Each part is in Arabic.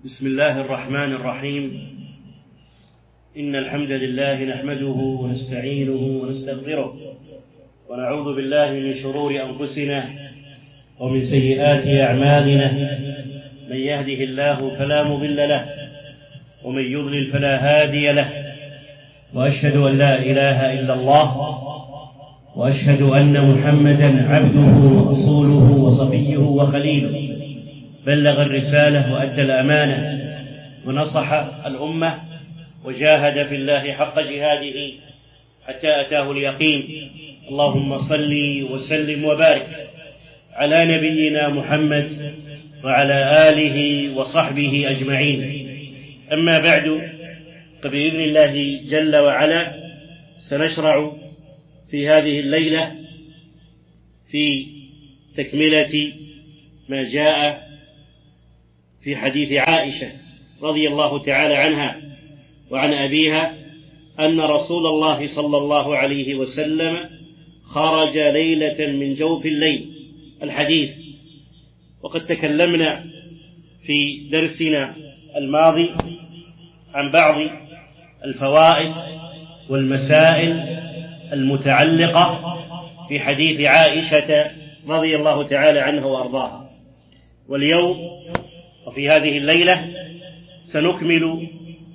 بسم الله الرحمن الرحيم. إن الحمد لله نحمده ونستعينه ونستغفره ونعوذ بالله من شرور أنفسنا ومن سيئات أعمالنا. من يهده الله فلا مضل له ومن يضلل فلا هادي له، وأشهد أن لا إله إلا الله، وأشهد أن محمدا عبده ورسوله وصفيه وخليله، بلغ الرسالة وأدى الأمانة ونصح الأمة وجاهد في الله حق جهاده حتى أتاه اليقين. اللهم صل وسلم وبارك على نبينا محمد وعلى آله وصحبه أجمعين. أما بعد، فبإذن الله جل وعلا سنشرع في هذه الليلة في تكملة ما جاء في حديث عائشة رضي الله تعالى عنها وعن أبيها أن رسول الله صلى الله عليه وسلم خرج ليلة من جوف الليل. الحديث، وقد تكلمنا في درسنا الماضي عن بعض الفوائد والمسائل المتعلقة في حديث عائشة رضي الله تعالى عنها وأرضاها. واليوم وفي هذه الليلة سنكمل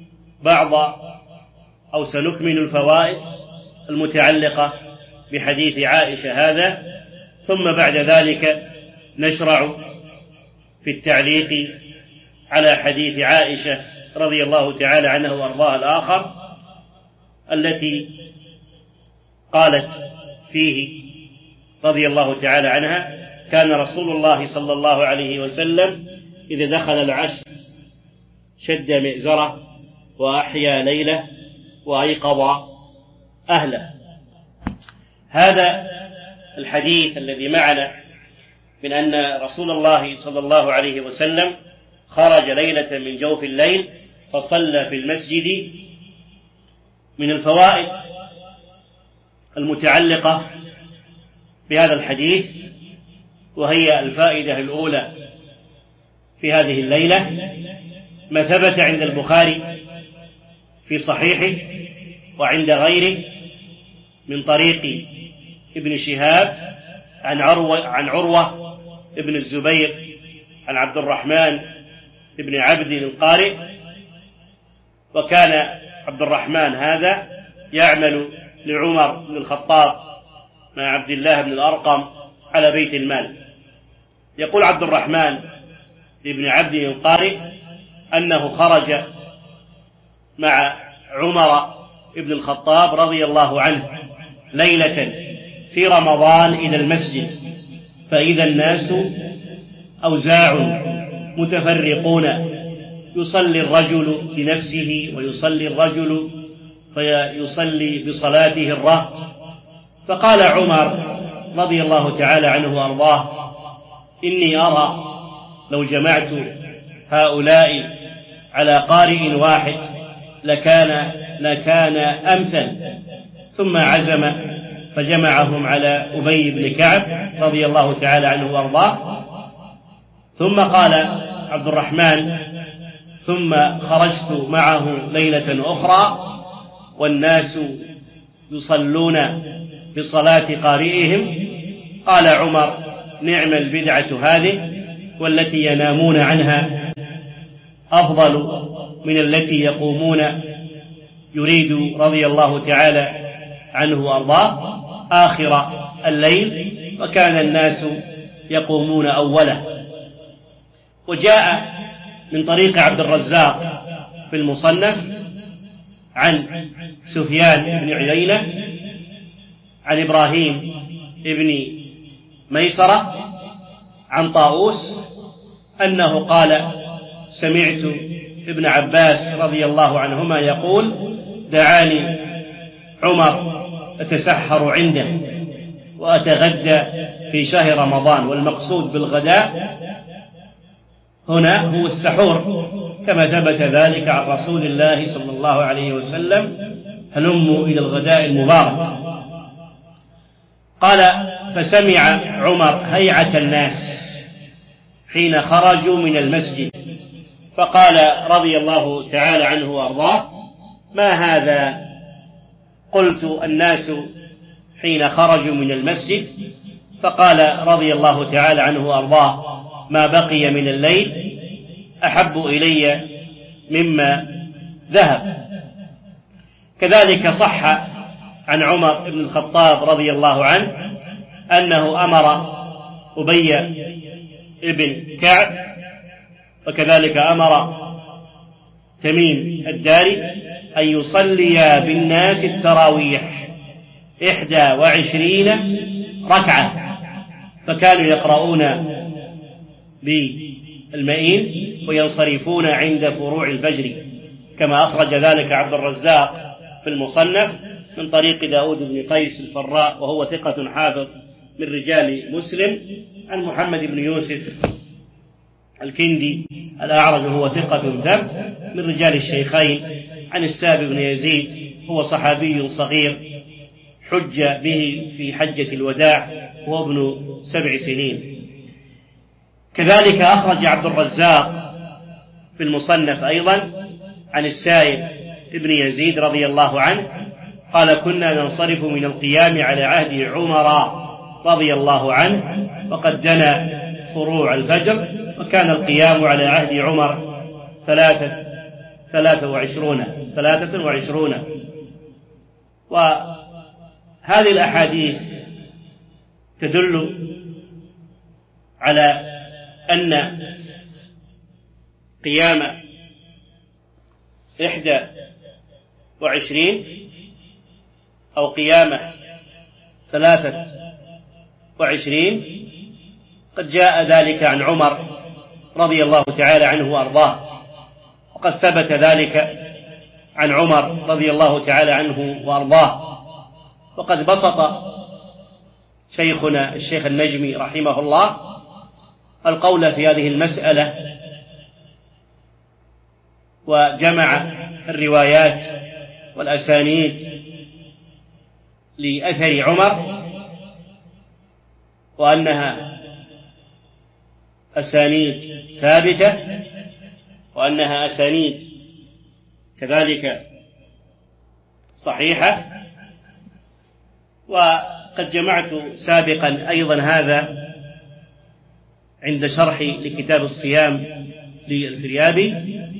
سنكمل الفوائد المتعلقة بحديث عائشة هذا، ثم بعد ذلك نشرع في التعليق على حديث عائشة رضي الله تعالى عنها وأرضاها الآخر، التي قالت فيه رضي الله تعالى عنها: كان رسول الله صلى الله عليه وسلم إذا دخل العشر شد مئزره وأحيا ليله وأيقظ أهله. هذا الحديث الذي معنا من أن رسول الله صلى الله عليه وسلم خرج ليلة من جوف الليل فصلى في المسجد، من الفوائد المتعلقة بهذا الحديث، وهي الفائدة الأولى في هذه الليلة ما ثبت عند البخاري في صحيحه وعند غيره من طريق ابن شهاب عن عروة ابن الزبير عن عبد الرحمن ابن عبد القارئ. وكان عبد الرحمن هذا يعمل لعمر بن الخطاب مع عبد الله بن الأرقم على بيت المال. يقول عبد الرحمن ابن عبد القارئ أنه خرج مع عمر بن الخطاب رضي الله عنه ليلة في رمضان إلى المسجد، فإذا الناس أوزاع متفرقون، يصلي الرجل بنفسه ويصلي الرجل فيصلي بصلاته الرهط. فقال عمر رضي الله تعالى عنه وأرضاه: إني أرى لو جمعت هؤلاء على قارئ واحد لكان أمثل. ثم عزم فجمعهم على أبي بن كعب رضي الله تعالى عنه وأرضاه. ثم قال عبد الرحمن: ثم خرجت معه ليلة أخرى والناس يصلون بصلاة قارئهم. قال عمر: نعم البدعة هذه، والتي ينامون عنها أفضل من التي يقومون. يريد رضي الله تعالى عنه وأرضاه آخر الليل، وكان الناس يقومون أوله. وجاء من طريق عبد الرزاق في المصنف عن سفيان بن عيينة عن إبراهيم بن ميسرة عن طاووس أنه قال: سمعت ابن عباس رضي الله عنهما يقول: دعاني عمر أتسحر عنده وأتغدى في شهر رمضان. والمقصود بالغداء هنا هو السحور، كما ثبت ذلك عن رسول الله صلى الله عليه وسلم: هلموا إلى الغداء المبارك. قال: فسمع عمر هيعة الناس حين خرجوا من المسجد فقال رضي الله تعالى عنه وأرضاه: ما هذا؟ قلت: الناس حين خرجوا من المسجد. فقال رضي الله تعالى عنه وأرضاه: ما بقي من الليل أحب إلي مما ذهب. كذلك صح عن عمر بن الخطاب رضي الله عنه أنه أمر أبي بن كعب، وكذلك أمر تميم الداري أن يصليا بالناس التراويح 21 ركعة، فكانوا يقرؤون بالمئين وينصرفون عند فروع الفجر، كما أخرج ذلك عبد الرزاق في المصنف من طريق داود بن قيس الفراء، وهو ثقة حافظ من رجال مسلم، عن محمد بن يوسف الكندي الأعرج وهو ثقة ثبت من رجال الشيخين، عن السائب بن يزيد هو صحابي صغير حج به في حجة الوداع وهو ابن 7 سنين. كذلك أخرج عبد الرزاق في المصنف أيضا عن السائب ابن يزيد رضي الله عنه قال: كنا ننصرف من القيام على عهد عمر رضي الله عنه وقد دنا فروع الفجر، وكان القيام على عهد عمر 23. وهذه الأحاديث تدل على أن قيام 21 أو قيام 23 قد جاء ذلك عن عمر رضي الله تعالى عنه وأرضاه، وقد ثبت ذلك عن عمر رضي الله تعالى عنه وأرضاه. وقد بسط شيخنا الشيخ النجمي رحمه الله القول في هذه المسألة، وجمع الروايات والأسانيد لأثر عمر، وأنها أسانيد ثابتة، وأنها أسانيد كذلك صحيحة. وقد جمعت سابقا أيضا هذا عند شرحي لكتاب الصيام للفريابي،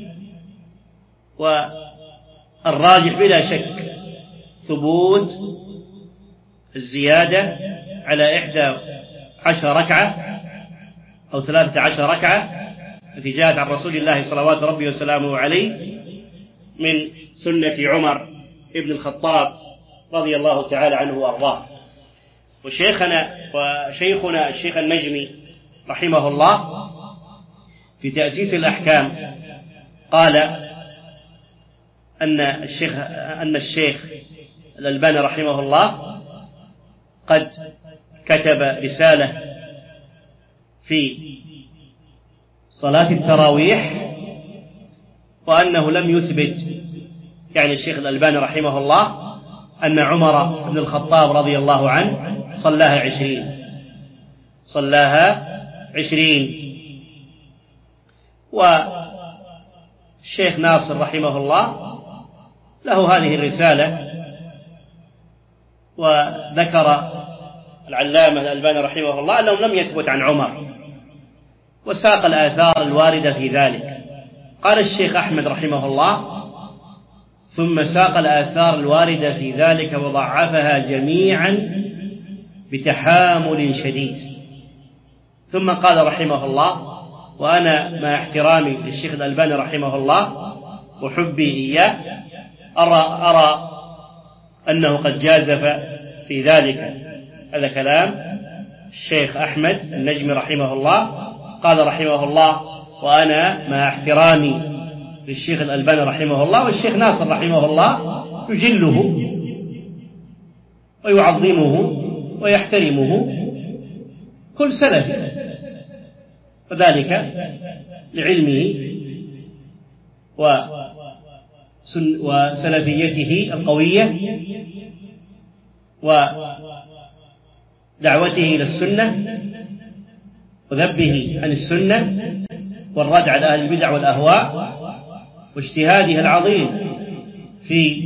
والراجح بلا شك ثبوت الزيادة على 11 ركعة أو 13 ركعة التي جاءت عن رسول الله صلوات ربي وسلامه عليه من سنة عمر ابن الخطاب رضي الله تعالى عنه وأرضاه. وشيخنا الشيخ النجمي رحمه الله في تأسيس الأحكام قال أن الشيخ الألباني رحمه الله قد كتب رسالة في صلاة التراويح، وأنه لم يثبت، يعني الشيخ الألباني رحمه الله، أن عمر بن الخطاب رضي الله عنه صلاها 20. والشيخ ناصر رحمه الله له هذه الرسالة، وذكر العلامة الألباني رحمه الله أنه لم يثبت عن عمر، وساق الآثار الواردة في ذلك. قال الشيخ أحمد رحمه الله: ثم ساق الآثار الواردة في ذلك وضعفها جميعا بتحامل شديد. ثم قال رحمه الله: وأنا مع احترامي للشيخ الألباني رحمه الله وحبي إياه أرى أنه قد جازف في ذلك. هذا كلام الشيخ أحمد النجمي رحمه الله. قال رحمه الله: وأنا مع احترامي للشيخ الألباني رحمه الله والشيخ ناصر رحمه الله يجله ويعظمه ويحترمه كل سلفي، وذلك لعلمه وسلفيته القوية ودعوته إلى السنة وذبه عن السنة والرد على أهل البدع والأهواء، واجتهاده العظيم في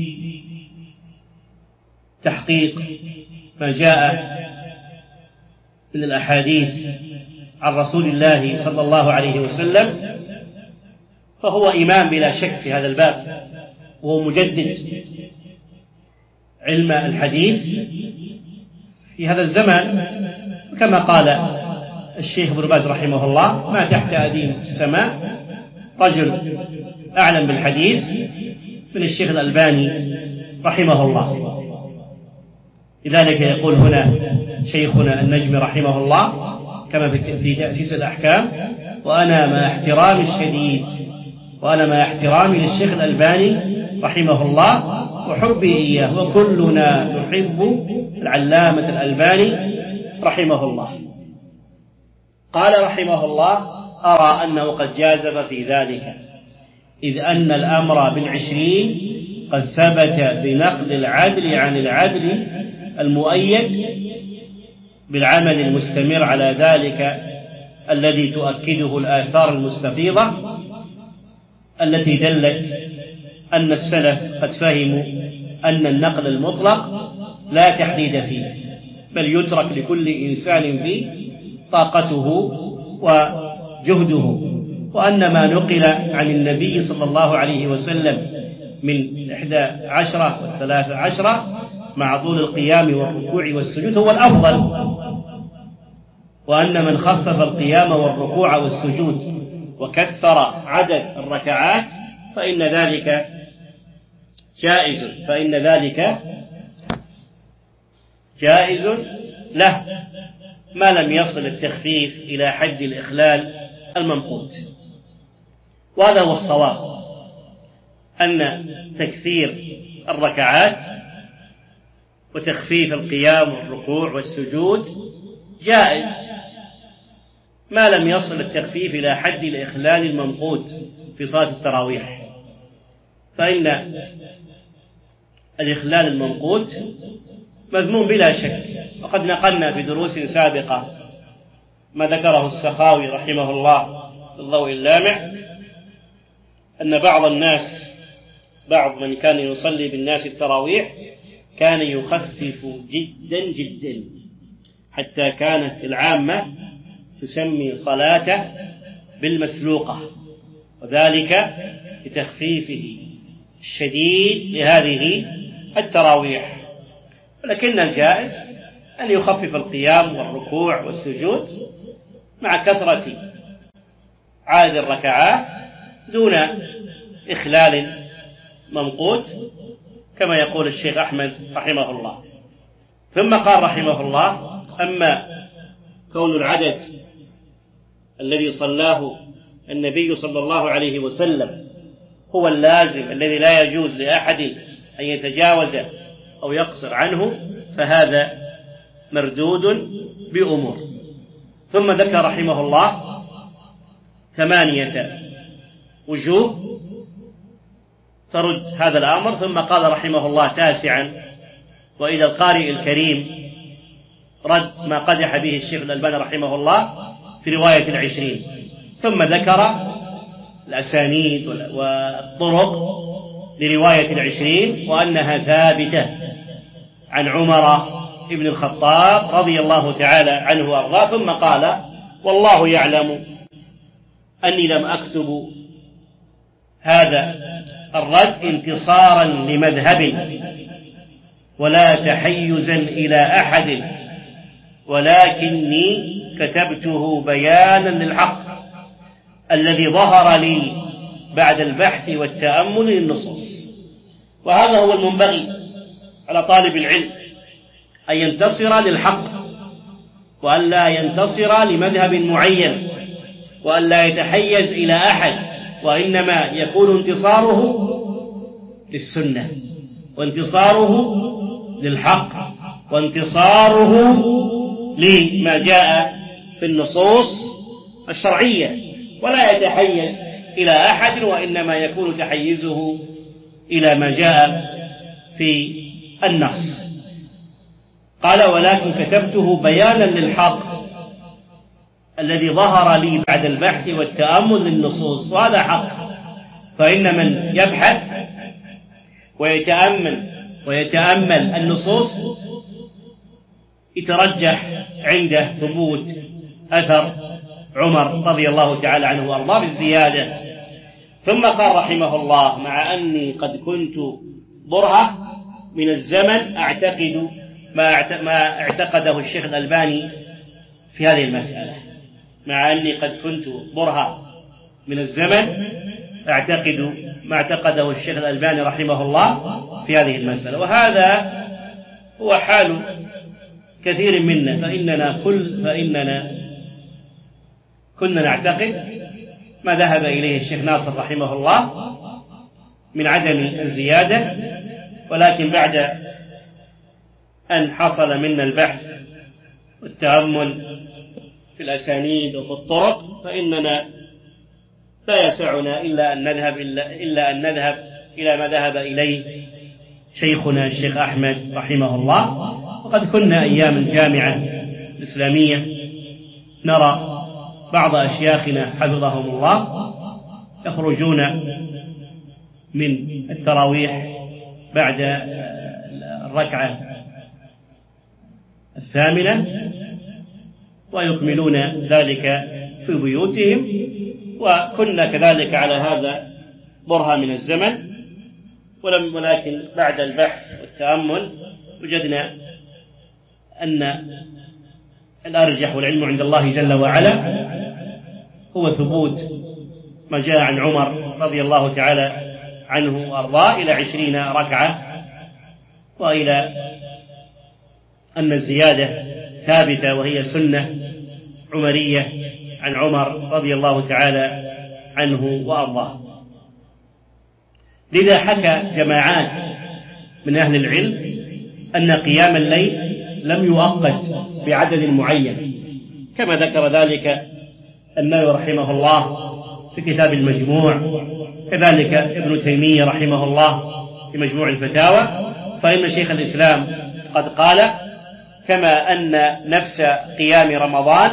تحقيق ما جاء من الأحاديث عن رسول الله صلى الله عليه وسلم، فهو إمام بلا شك في هذا الباب، وهو مجدد علم الحديث في هذا الزمان. كما قال الشيخ ابن باز رحمه الله: ما تحت أديم السماء رجل أعلم بالحديث من الشيخ الألباني رحمه الله. لذلك يقول هنا شيخنا النجم رحمه الله كما في تأسيس الأحكام: وأنا مع احترامي للشيخ الألباني رحمه الله وحبي إياه، وكلنا نحب العلامة الألباني رحمه الله. قال رحمه الله: أرى أنه قد جازف في ذلك، إذ أن الأمر بالعشرين قد ثبت بنقل العدل عن العدل المؤيد بالعمل المستمر على ذلك، الذي تؤكده الآثار المستفيضة التي دلت أن السلف قد فهموا أن النقل المطلق لا تحديد فيه، بل يترك لكل إنسان فيه طاقته وجهده، وأن ما نقل عن النبي صلى الله عليه وسلم من 11 و13 مع طول القيام والركوع والسجود هو الأفضل، وأن من خفف القيام والركوع والسجود وكثر عدد الركعات فإن ذلك جائز له، ما لم يصل التخفيف إلى حد الإخلال الممقوت. وهذا هو الصواب، أن تكثير الركعات وتخفيف القيام والركوع والسجود جائز ما لم يصل التخفيف إلى حد الإخلال الممقوت في صلاة التراويح، فإن الإخلال الممقوت مذموم بلا شك. وقد نقلنا في دروس سابقة ما ذكره السخاوي رحمه الله في الضوء اللامع، أن بعض من كان يصلي بالناس التراويح كان يخفف جدا جدا، حتى كانت العامة تسمي صلاته بالمسلوقة، وذلك لتخفيفه الشديد لهذه التراويح. ولكن الجائز أن يخفف القيام والركوع والسجود مع كثرة عدد الركعات دون إخلال ممقوت، كما يقول الشيخ أحمد رحمه الله. ثم قال رحمه الله: أما كون العدد الذي صلاه النبي صلى الله عليه وسلم هو اللازم الذي لا يجوز لأحد أن يتجاوز أو يقصر عنه، فهذا مردود بأمور. ثم ذكر رحمه الله 8 وجوه ترد هذا الأمر، ثم قال رحمه الله 9: وإلى القارئ الكريم رد ما قدح به الشيخ الألباني رحمه الله في رواية 20. ثم ذكر الأسانيد والطرق لرواية 20 وأنها ثابتة عن عمر ابن الخطاب رضي الله تعالى عنه وأرضاه. ثم قال: والله يعلم أني لم أكتب هذا الرد انتصارا لمذهب ولا تحيزا إلى أحد، ولكني كتبته بيانا للحق الذي ظهر لي بعد البحث والتأمل للنصوص. وهذا هو المنبغي على طالب العلم، أن ينتصر للحق، وأن لا ينتصر لمذهب معين، وأن لا يتحيز إلى أحد، وإنما يكون انتصاره للسنة، وانتصاره للحق، وانتصاره لما جاء في النصوص الشرعية، ولا يتحيز إلى أحد، وإنما يكون تحيزه إلى ما جاء في النص. قال: ولكن كتبته بيانا للحق الذي ظهر لي بعد البحث والتأمل للنصوص، وهذا حق. فإن من يبحث ويتأمل النصوص يترجح عنده ثبوت أثر عمر رضي الله تعالى عنه وأرضاه بالزيادة. ثم قال رحمه الله: مع أني قد كنت برهة من الزمن أعتقد ما اعتقده الشيخ الألباني في هذه المسألة. مع أني قد كنت برهة من الزمن أعتقد ما اعتقده الشيخ الألباني رحمه الله في هذه المسألة. وهذا هو حال كثير منا، فإننا كنا نعتقد ما ذهب إليه الشيخ ناصر رحمه الله من عدم الزيادة، ولكن بعد أن حصل منا البحث والتأمل في الأسانيد وفي الطرق، فإننا لا يسعنا إلا أن نذهب إلى ما ذهب إليه شيخنا الشيخ أحمد رحمه الله. وقد كنا أيام الجامعة الإسلامية نرى بعض أشياخنا حفظهم الله يخرجون من التراويح بعد الركعة الثامنة ويكملون ذلك في بيوتهم، وكنا كذلك على هذا برهة من الزمن. ولكن بعد البحث والتأمل وجدنا أن الأرجح والعلم عند الله جل وعلا هو ثبوت ما جاء عن عمر رضي الله تعالى عنه وأرضاه إلى 20 ركعة، وإلى أن الزيادة ثابتة وهي سنة عمرية عن عمر رضي الله تعالى عنه وأرضاه. لذا حكى جماعات من أهل العلم أن قيام الليل لم يؤقت بعدد معين، كما ذكر ذلك النووي رحمه الله في كتاب المجموع، كذلك ابن تيمية رحمه الله في مجموع الفتاوى. فإن شيخ الإسلام قد قال: كما أن نفس قيام رمضان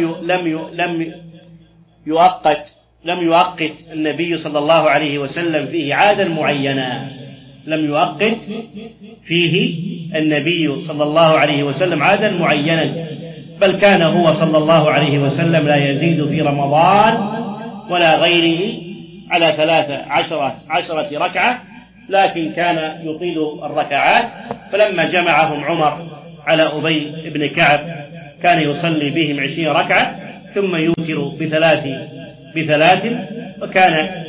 لم يؤقت النبي صلى الله عليه وسلم فيه عادا معينا، لم يؤقت فيه النبي صلى الله عليه وسلم عادا معينا، بل كان هو صلى الله عليه وسلم لا يزيد في رمضان ولا غيره على 13 ركعة، لكن كان يطيل الركعات. فلما جمعهم عمر على أبي بن كعب كان يصلي بهم 20 ركعة ثم يوتر بثلاث، وكان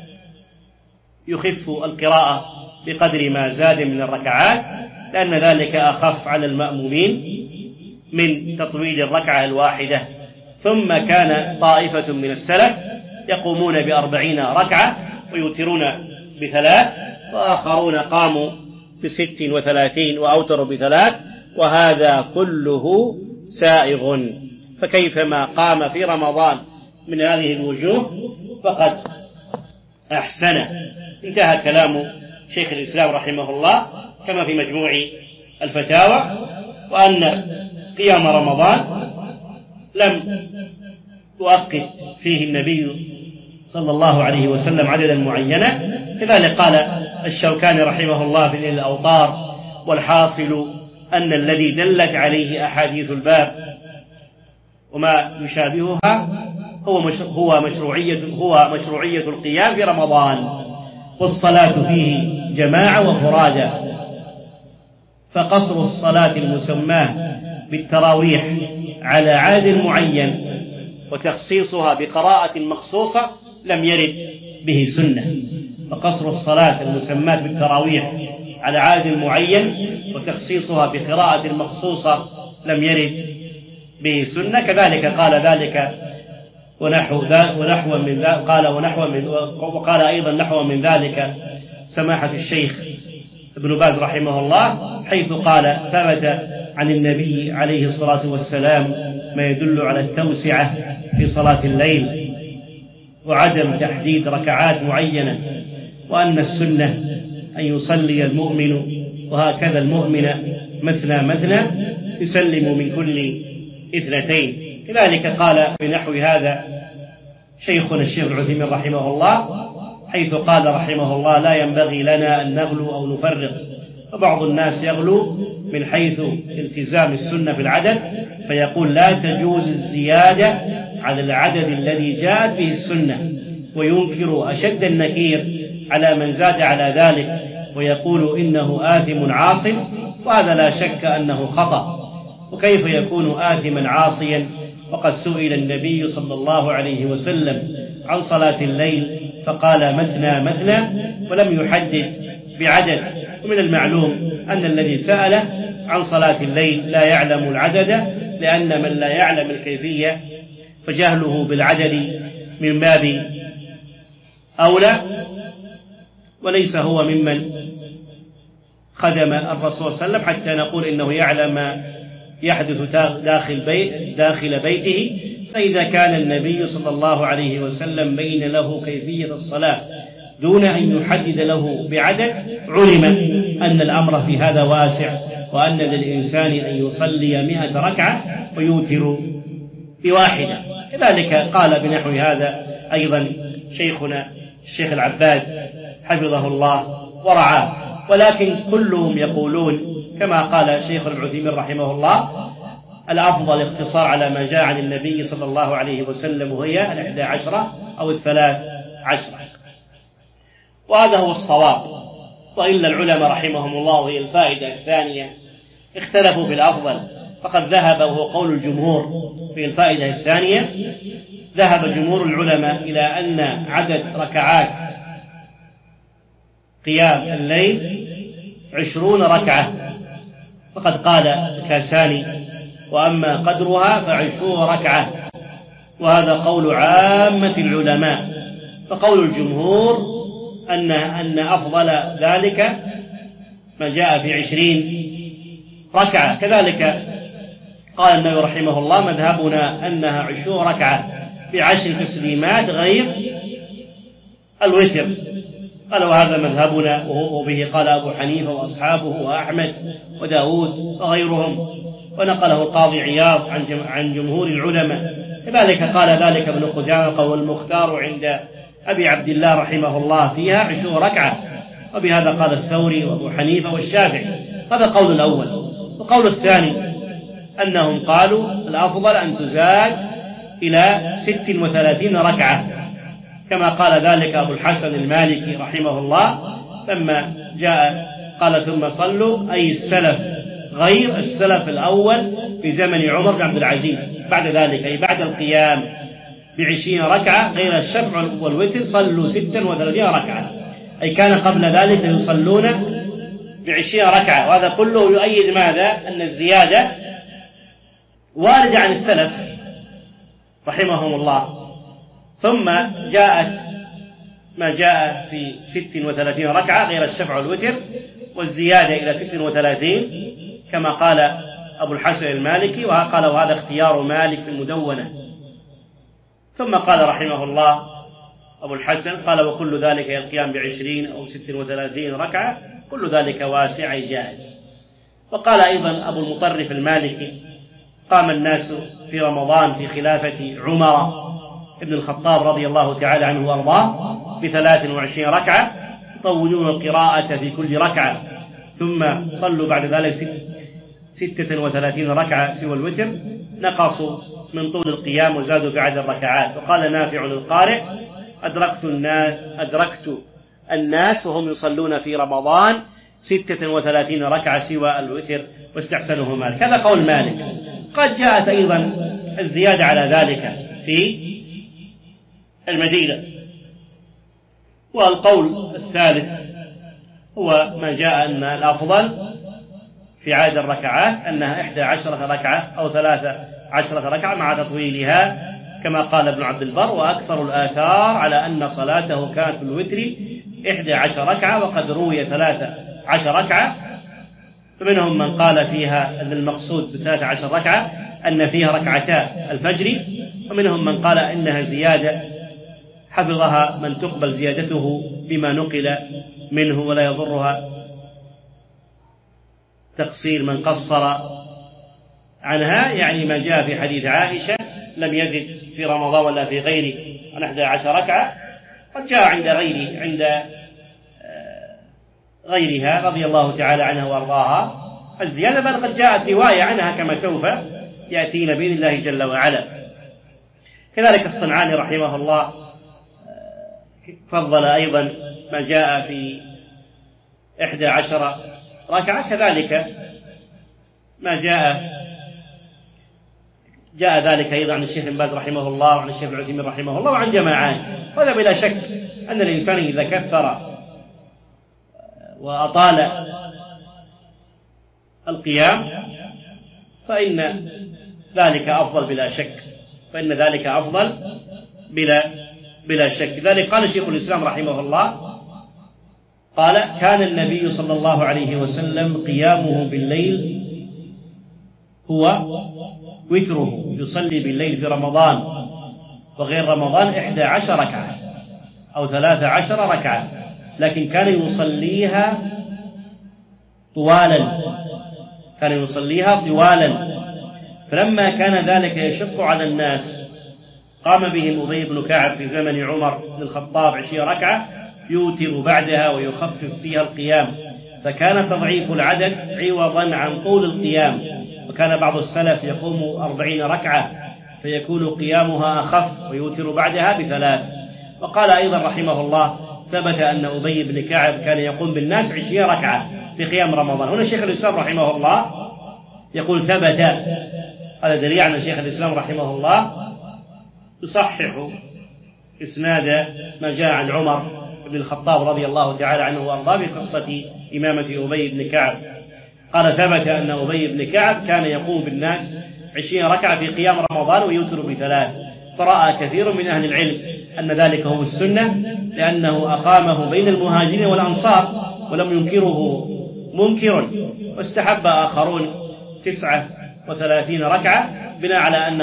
يخف القراءة بقدر ما زاد من الركعات، لأن ذلك أخف على المأمومين من تطويل الركعة الواحدة. ثم كان طائفة من السلف يقومون ب40 ركعة ويوترون ب3، وآخرون قاموا ب36 وأوتروا ب3، وهذا كله سائغ. فكيفما قام في رمضان من هذه الوجوه فقد أحسن. انتهى كلام شيخ الإسلام رحمه الله كما في مجموع الفتاوى، وأن قيام رمضان لم يؤقت فيه النبي صلى الله عليه وسلم عددا معينا. كذلك قال الشوكاني رحمه الله في الأوطار: والحاصل أن الذي دلت عليه أحاديث الباب وما يشابهها هو مشروعية القيام في رمضان، والصلاة فيه جماعة وفرادى. فقصر الصلاة المسماة بالتراويح على عاد معين وتخصيصها بقراءة مخصوصة لم يرد به سنة. فقصر الصلاة المسماة بالتراويح على عاد معين وتخصيصها بقراءة مخصوصة لم يرد به سنة. كذلك قال ذلك ونحو من ذلك وقال أيضا نحو من ذلك سماحة الشيخ ابن باز رحمه الله، حيث قال: ثبت عن النبي عليه الصلاة والسلام ما يدل على التوسعة في صلاة الليل وعدم تحديد ركعات معينة، وأن السنة أن يصلي المؤمن وهكذا المؤمن مثنى يسلم من كل 2. كذلك قال بنحو هذا شيخنا الشيخ العثيمين رحمه الله، حيث قال رحمه الله: لا ينبغي لنا أن نغلو أو نفرط، فبعض الناس يغلو من حيث التزام السنة في العدد، فيقول لا تجوز الزيادة على العدد الذي جاءت به السنة، وينكر أشد النكير على من زاد على ذلك، ويقول إنه آثم عاص، وهذا لا شك أنه خطأ. وكيف يكون آثما عاصيا وقد سئل النبي صلى الله عليه وسلم عن صلاة الليل فقال مثنى مثنى ولم يحدد بعدد؟ ومن المعلوم أن الذي سأل عن صلاة الليل لا يعلم العدد، لأن من لا يعلم الكيفية فجهله بالعدد من باب أولى، وليس هو ممن خدم الرسول صلى الله عليه وسلم حتى نقول إنه يعلم ما يحدث داخل بيته. فإذا كان النبي صلى الله عليه وسلم بين له كيفية الصلاة دون أن يحدد له بعدد، علم أن الأمر في هذا واسع، وأن للإنسان أن يصلي 100 ركعة ويوتر بواحدة. كذلك قال بنحو هذا أيضا شيخنا الشيخ العباد حفظه الله ورعاه. ولكن كلهم يقولون كما قال شيخ العثيمين رحمه الله: الأفضل اقتصار على ما جاء عن النبي صلى الله عليه وسلم، وهي 11 أو 13. وهذا هو الصواب. وإلا العلماء رحمهم الله، وهي الفائدة الثانية، اختلفوا في الأفضل، فقد ذهب، وهو قول الجمهور في الفائدة الثانية، ذهب جمهور العلماء إلى أن عدد ركعات قيام الليل 20 ركعة، فقد قال الكاساني: وأما قدرها ف20 ركعة، وهذا قول عامة العلماء. فقول الجمهور أن أفضل ذلك ما جاء في 20 ركعة. كذلك قال النووي رحمه الله: مذهبنا أنها 20 ركعة ب10 تسليمات غير الوتر. قال: وهذا مذهبنا، وبه قال أبو حنيفة وأصحابه وأحمد وداود وغيرهم، ونقله القاضي عياض عن جمهور العلماء. كذلك قال ذلك ابن قدامة: والمختار عند أبي عبد الله رحمه الله فيها 20 ركعة، وبهذا قال الثوري وأبو حنيفة والشافعي. هذا قول الأول. وقول الثاني أنهم قالوا الأفضل أن تزاد إلى 36 ركعة، كما قال ذلك أبو الحسن المالكي رحمه الله لما جاء قال: ثم صلوا، أي السلف غير السلف الأول في زمن عمر بن عبد العزيز، بعد ذلك أي بعد القيام ب20 ركعة غير الشفع والوتر صلوا 36 ركعة، أي كان قبل ذلك يصلون ب20 ركعة. وهذا كله يؤيد ماذا؟ أن الزيادة واردة عن السلف رحمهم الله. ثم جاءت ما جاء في 36 ركعة غير الشفع والوتر، والزيادة إلى 36 كما قال أبو الحسن المالكي، وقال: وهذا اختيار مالك في المدونة. ثم قال رحمه الله أبو الحسن قال: وكل ذلك القيام ب20 أو 36 ركعة كل ذلك واسع جائز. وقال أيضا أبو المطرف المالكي: قام الناس في رمضان في خلافة عمر ابن الخطاب رضي الله تعالى عنه وارضاه ب23 ركعة، يطولون القراءة في كل ركعة، ثم صلوا بعد ذلك 36 ركعة سوى الوتر، نقصوا من طول القيام وزادوا في عدد الركعات. وقال نافع القارئ: أدركت الناس وهم يصلون في رمضان 36 ركعة سوى الوتر، واستحسنه مالك. هذا قول مالك. قد جاءت أيضا الزيادة على ذلك في المدينة. والقول الثالث هو ما جاء أن الأفضل في عدد الركعات أنها 11 ركعة أو 13 ركعة مع تطويلها، كما قال ابن عبد البر: وأكثر الآثار على أن صلاته كانت في الوتر 11 ركعة، وقد روي 13 ركعة. فمنهم من قال فيها أن المقصود ب13 ركعة أن فيها ركعتا الفجر، ومنهم من قال إنها زيادة حفظها من تقبل زيادته بما نقل منه، ولا يضرها تقصير من قصر عنها، يعني ما جاء في حديث عائشة لم يزد في رمضان ولا في غيره عن 11 ركعة. قد جاء عند غيرها رضي الله تعالى عنها وارضاها الزيادة، بل قد جاءت رواية عنها كما سوف يأتينا بإذن الله جل وعلا. كذلك الصنعاني رحمه الله فضل أيضا ما جاء في 11 ركعة، كذلك ما جاء ذلك أيضا عن الشيخ بن باز رحمه الله وعن الشيخ العثيمين رحمه الله وعن جماعات. هذا بلا شك أن الإنسان إذا كثر وأطال القيام فإن ذلك أفضل بلا شك. لذلك قال شيخ الإسلام رحمه الله قال: كان النبي صلى الله عليه وسلم قيامه بالليل هو وتره، يصلي بالليل في رمضان وغير رمضان 11 ركعة أو 13 ركعة، لكن كان يصليها طوالا. فلما كان ذلك يشق على الناس قام بهم أبي بن كعب في زمن عمر بن الخطاب 20 ركعة يوتر بعدها ويخفف فيها القيام، فكان تضعيف العدد عوضا عن طول القيام. وكان بعض السلف يقوم 40 ركعة فيكون قيامها أخف ويوتر بعدها ب3. وقال أيضا رحمه الله: ثبت أن أبي بن كعب كان يقوم بالناس 20 ركعة في قيام رمضان. هنا شيخ الإسلام رحمه الله يقول ثبت، هذا دليل على شيخ الإسلام رحمه الله يصحح إسناد ما جاء عن عمر بن الخطاب رضي الله تعالى عنه وأرضاه بقصة إمامة أبي بن كعب. قال: ثبت أن أبي بن كعب كان يقوم بالناس 20 ركعة في قيام رمضان ويوتر ب3. فرأى كثير من أهل العلم أن ذلك هو السنة، لأنه أقامه بين المهاجرين والأنصار ولم ينكره منكر، واستحب آخرون 39 ركعة بناء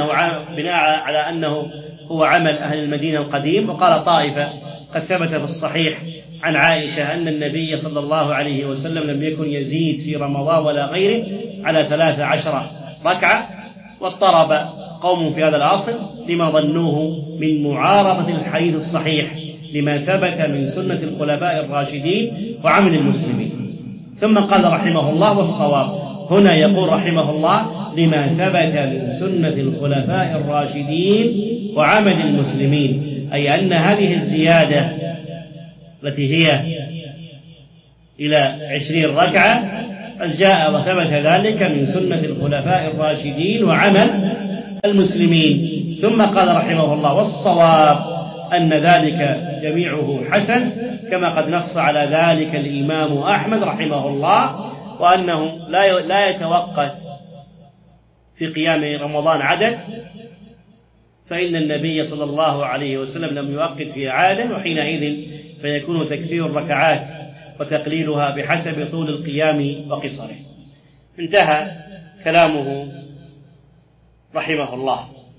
على أنه هو عمل أهل المدينة القديم. وقال طائفة: قد ثبت في الصحيح عن عائشة أن النبي صلى الله عليه وسلم لم يكن يزيد في رمضان ولا غيره على 13 ركعة. واضطرب قوم في هذا الأصل لما ظنوه من معارضة الحديث الصحيح لما ثبت من سنة الخلفاء الراشدين وعمل المسلمين. ثم قال رحمه الله: والصواب. هنا يقول رحمه الله: لما ثبت من سنة الخلفاء الراشدين وعمل المسلمين، أي أن هذه الزيادة التي هي إلى 20 ركعة قد جاء وثبت ذلك من سنة الخلفاء الراشدين وعمل المسلمين. ثم قال رحمه الله: والصواب أن ذلك جميعه حسن، كما قد نص على ذلك الإمام أحمد رحمه الله، وأنه لا يتوقف في قيام رمضان عدد، فإن النبي صلى الله عليه وسلم لم يؤقت فيها عادا، وحينئذ فيكون تكثير الركعات وتقليلها بحسب طول القيام وقصره. انتهى كلامه رحمه الله.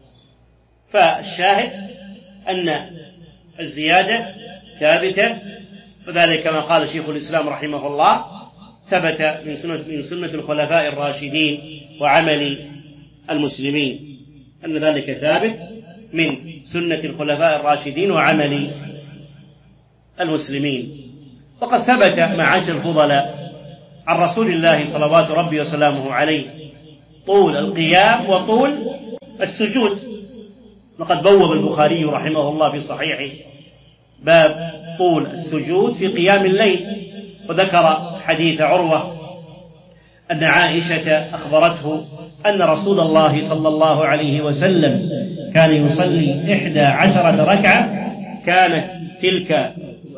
فالشاهد أن الزيادة ثابتة، وذلك كما قال شيخ الإسلام رحمه الله: ثبت من سنة الخلفاء الراشدين وعمل المسلمين، أن ذلك ثابت من سنة الخلفاء الراشدين وعمل المسلمين. وقد ثبت معاشر الفضلاء عن رسول الله صلوات ربي وسلامه عليه طول القيام وطول السجود. وقد بوب البخاري رحمه الله في صحيحه باب طول السجود في قيام الليل، وذكر حديث عروة أن عائشة أخبرته أن رسول الله صلى الله عليه وسلم كان يصلي 11 ركعة، كانت تلك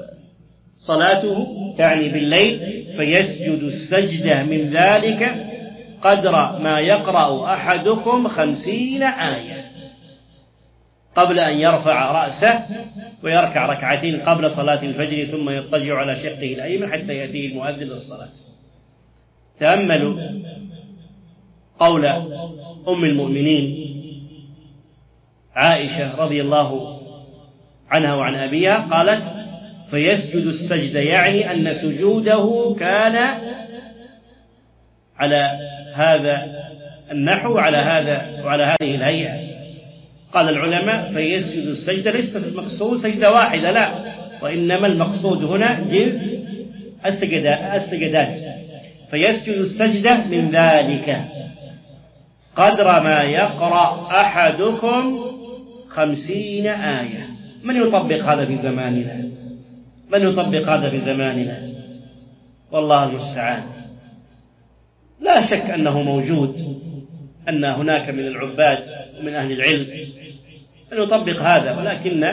صلاته تعني بالليل، فيسجد السجدة من ذلك قدر ما يقرأ أحدكم 50 آية قبل أن يرفع رأسه ويركع ركعتين قبل صلاة الفجر، ثم يضطجع على شقه الأيمن حتى يأتيه المؤذن للصلاة. تأملوا قول أم المؤمنين عائشة رضي الله عنها وعن أبيها، قالت: فيسجد السجدة، يعني أن سجوده كان على هذا النحو وعلى هذه الهيئة. قال العلماء فيسجد السجدة ليست المقصود سجدة واحدة، لا، وإنما المقصود هنا جنس السجدات. فيسجد السجدة من ذلك قدر ما يقرأ أحدكم 50 آية. من يطبق هذا في زماننا؟ من يطبق هذا في زماننا؟ والله المستعان. لا شك أنه موجود، أن هناك من العباد ومن أهل العلم من يطبق هذا، ولكن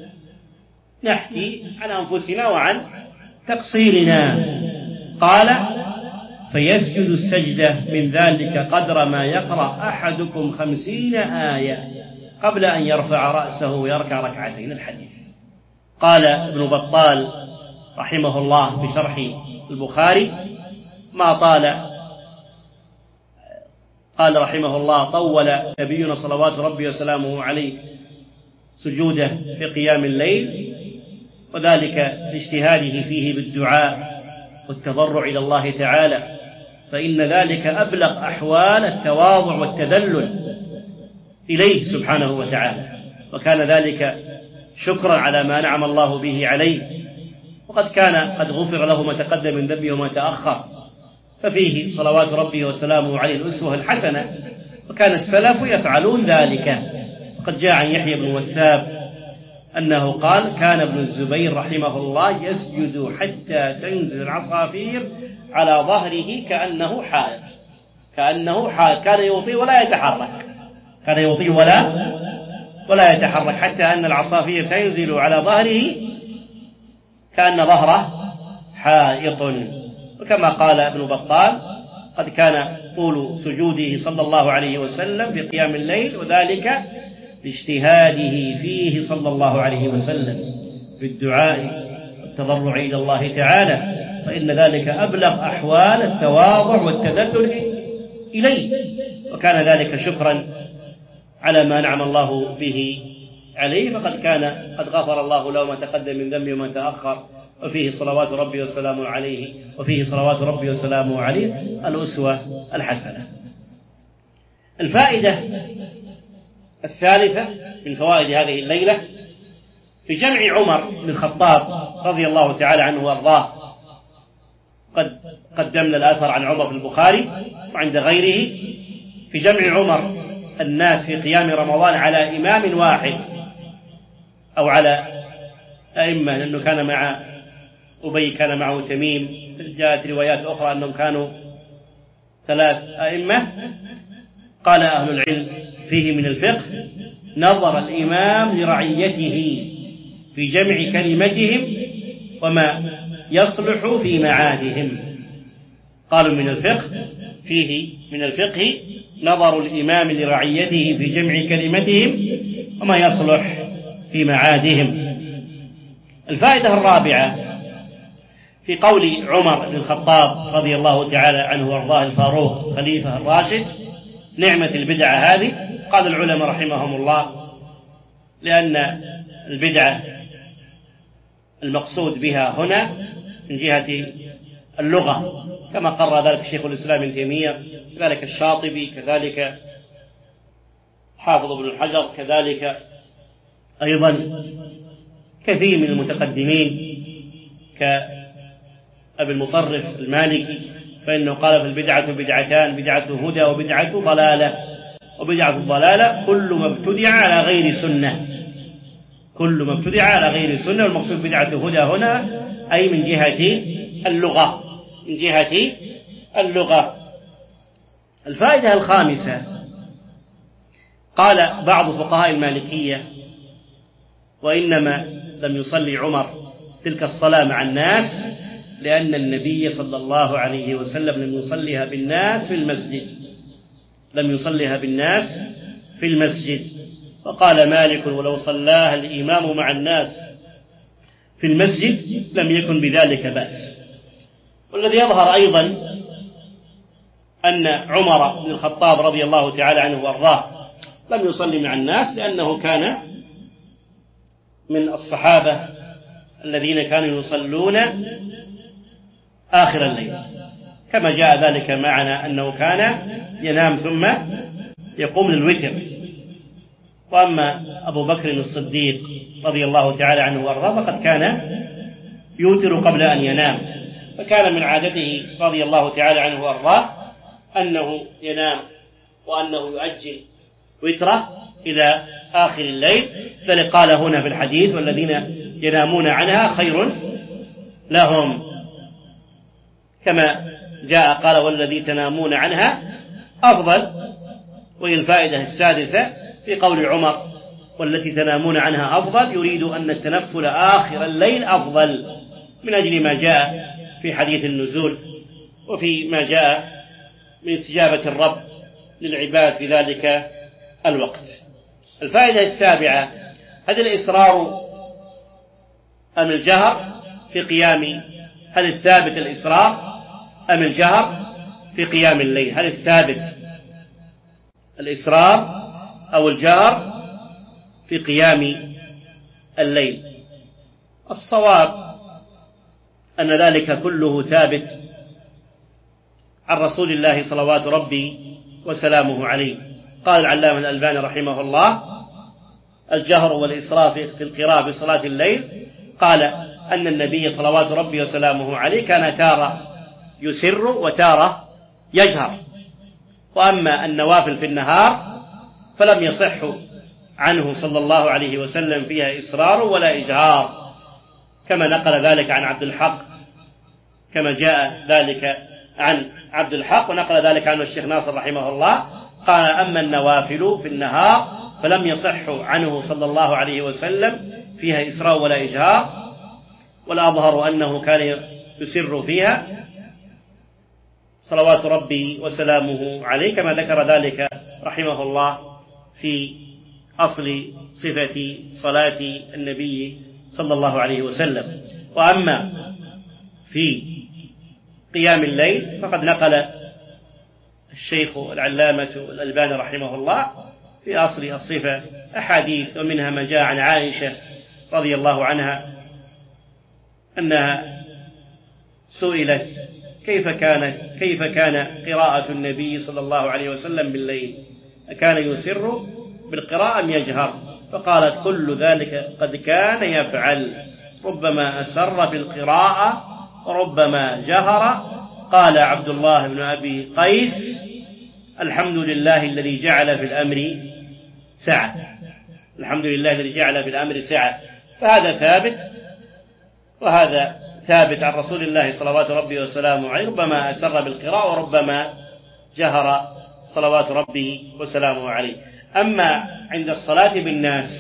نحكي عن أنفسنا وعن تقصيرنا. قال فيسجد السجدة من ذلك قدر ما يقرأ أحدكم 50 آية قبل أن يرفع رأسه ويركع ركعتين. الحديث. قال ابن بطال رحمه الله في شرح البخاري ما طال، قال رحمه الله طول نبينا صلوات ربي وسلامه عليه سجوده في قيام الليل، وذلك لاجتهاده فيه بالدعاء والتضرع إلى الله تعالى، فإن ذلك أبلغ أحوال التواضع والتذلل إليه سبحانه وتعالى، وكان ذلك شكرا على ما نعم الله به عليه، وقد كان قد غفر له ما تقدم من ذنبه وما تأخر، ففيه صلوات ربه وسلامه عليه الأسوة الحسنة، وكان السلف يفعلون ذلك. وقد جاء عن يحيى بن وثاب أنه قال كان ابن الزبير رحمه الله يسجد حتى تنزل العصافير على ظهره كأنه حائط، كان يطيع ولا يتحرك، كان يطيع ولا يتحرك، حتى أن العصافير تنزل على ظهره كأن ظهره حائط. وكما قال ابن بطال قد كان طول سجوده صلى الله عليه وسلم في قيام الليل، وذلك باجتهاده فيه صلى الله عليه وسلم بالدعاء والتضرع إلى الله تعالى، فإن ذلك أبلغ أحوال التواضع والتذلل إليه، وكان ذلك شكرا على ما نعم الله به عليه، فقد كان قد غفر الله له ما تقدم من ذنبه وما تأخر، وفيه صلوات ربي وسلامه عليه الأسوة الحسنة. الفائدة الثالثة من فوائد هذه الليلة في جمع عمر بن الخطاب رضي الله تعالى عنه وارضاه. قد قدمنا الآثر عن عمر في البخاري وعند غيره في جمع عمر الناس في قيام رمضان على إمام واحد أو على أئمة، لأنه كان مع أبي كان معه تميم، جاءت روايات أخرى أنهم كانوا 3 أئمة. قال أهل العلم فيه من الفقه نظر الإمام لرعيته في جمع كلمتهم وما يصلح في معادهم. قالوا من الفقه فيه من الفقه نظر الإمام لرعيته في جمع كلمتهم وما يصلح في معادهم. الفائدة الرابعة في قول عمر بن الخطاب رضي الله تعالى عنه وارضاه الفاروق خليفة الراشد نعمة البدعة هذه. قال العلماء رحمهم الله لأن البدعة المقصود بها هنا من جهة اللغة، كما قرر ذلك شيخ الإسلام ابن تيمية، كذلك الشاطبي، كذلك حافظ ابن الحجر، كذلك أيضا كثير من المتقدمين كأبي المطرف المالكي، فإنه قال في البدعة بدعتان: بدعة هدى وبدعة ضلالة. وبدعة الضلالة كل ما ابتدع على غير سنة، كل ما ابتدع على غير سنة. والمقصود بدعة هدى هنا أي من جهة اللغة، من جهة اللغة. الفائدة الخامسة قال بعض فقهاء المالكية: وإنما لم يصلي عمر تلك الصلاة مع الناس لأن النبي صلى الله عليه وسلم لم يصليها بالناس في المسجد، لم يصليها بالناس في المسجد. وقال مالك: ولو صلاها الإمام مع الناس في المسجد لم يكن بذلك بأس. والذي يظهر أيضا أن عمر بن الخطاب رضي الله تعالى عنه وارضاه لم يصلي مع الناس لأنه كان من الصحابة الذين كانوا يصلون آخر الليل، كما جاء ذلك معنا أنه كان ينام ثم يقوم للوتر، وأما أبو بكر الصديق رضي الله تعالى عنه وأرضاه فقد كان يوتر قبل أن ينام، فكان من عادته رضي الله تعالى عنه وأرضاه أنه ينام وأنه يؤجل وتره إلى آخر الليل، بل قال هنا في الحديث: والذين ينامون عنها خير لهم، كما جاء قال: والذي تنامون عنها أفضل. وهي الفائدة السادسة في قول عمر: والتي تنامون عنها أفضل، يريد أن التنفل آخر الليل أفضل، من أجل ما جاء في حديث النزول وفي ما جاء من استجابة الرب للعباد في ذلك الوقت. الفائدة السابعة: هل الإصرار أم الجهر في قيام؟ هل الثابت الإصرار أم الجهر في قيام الليل؟ هل الثابت الإصرار أو الجهر في قيام الليل؟ الصواب أن ذلك كله ثابت عن رسول الله صلوات ربي وسلامه عليه. قال العلامة الألباني رحمه الله: الجهر والإسراف في القراءة بصلاة الليل، قال أن النبي صلوات ربي وسلامه عليه كان تارة يسر وتارة يجهر. وأما النوافل في النهار فلم يصح عنه صلى الله عليه وسلم فيها إصرار ولا إجهار، كما نقل ذلك عن عبد الحق، كما جاء ذلك عن عبد الحق ونقل ذلك عنه الشيخ ناصر رحمه الله. قال: أما النوافل في النهار فلم يصح عنه صلى الله عليه وسلم فيها إسراء ولا إجهار، والأظهر أنه كان يسر فيها صلوات ربي وسلامه عليه، كما ذكر ذلك رحمه الله في أصل صفة صلاة النبي صلى الله عليه وسلم. وأما في قيام الليل فقد نقل الشيخ العلامة الألباني رحمه الله في أصل الصفة أحاديث، ومنها ما جاء عن عائشة رضي الله عنها أنها سئلت: كيف كان قراءة النبي صلى الله عليه وسلم بالليل؟ أكان يسر بالقراءة أم يجهر؟ فقالت: كل ذلك قد كان يفعل، ربما أسر بالقراءة وربما جهر. قال عبد الله بن أبي قيس: الحمد لله الذي جعل في الأمر سعة. الحمد لله الذي جعل في الأمر سعة. فهذا ثابت، وهذا ثابت عن رسول الله صلوات ربي وسلامه عليه، ربما أسر بالقراءة وربما جهر صلوات ربي وسلامه عليه. أما عند الصلاة بالناس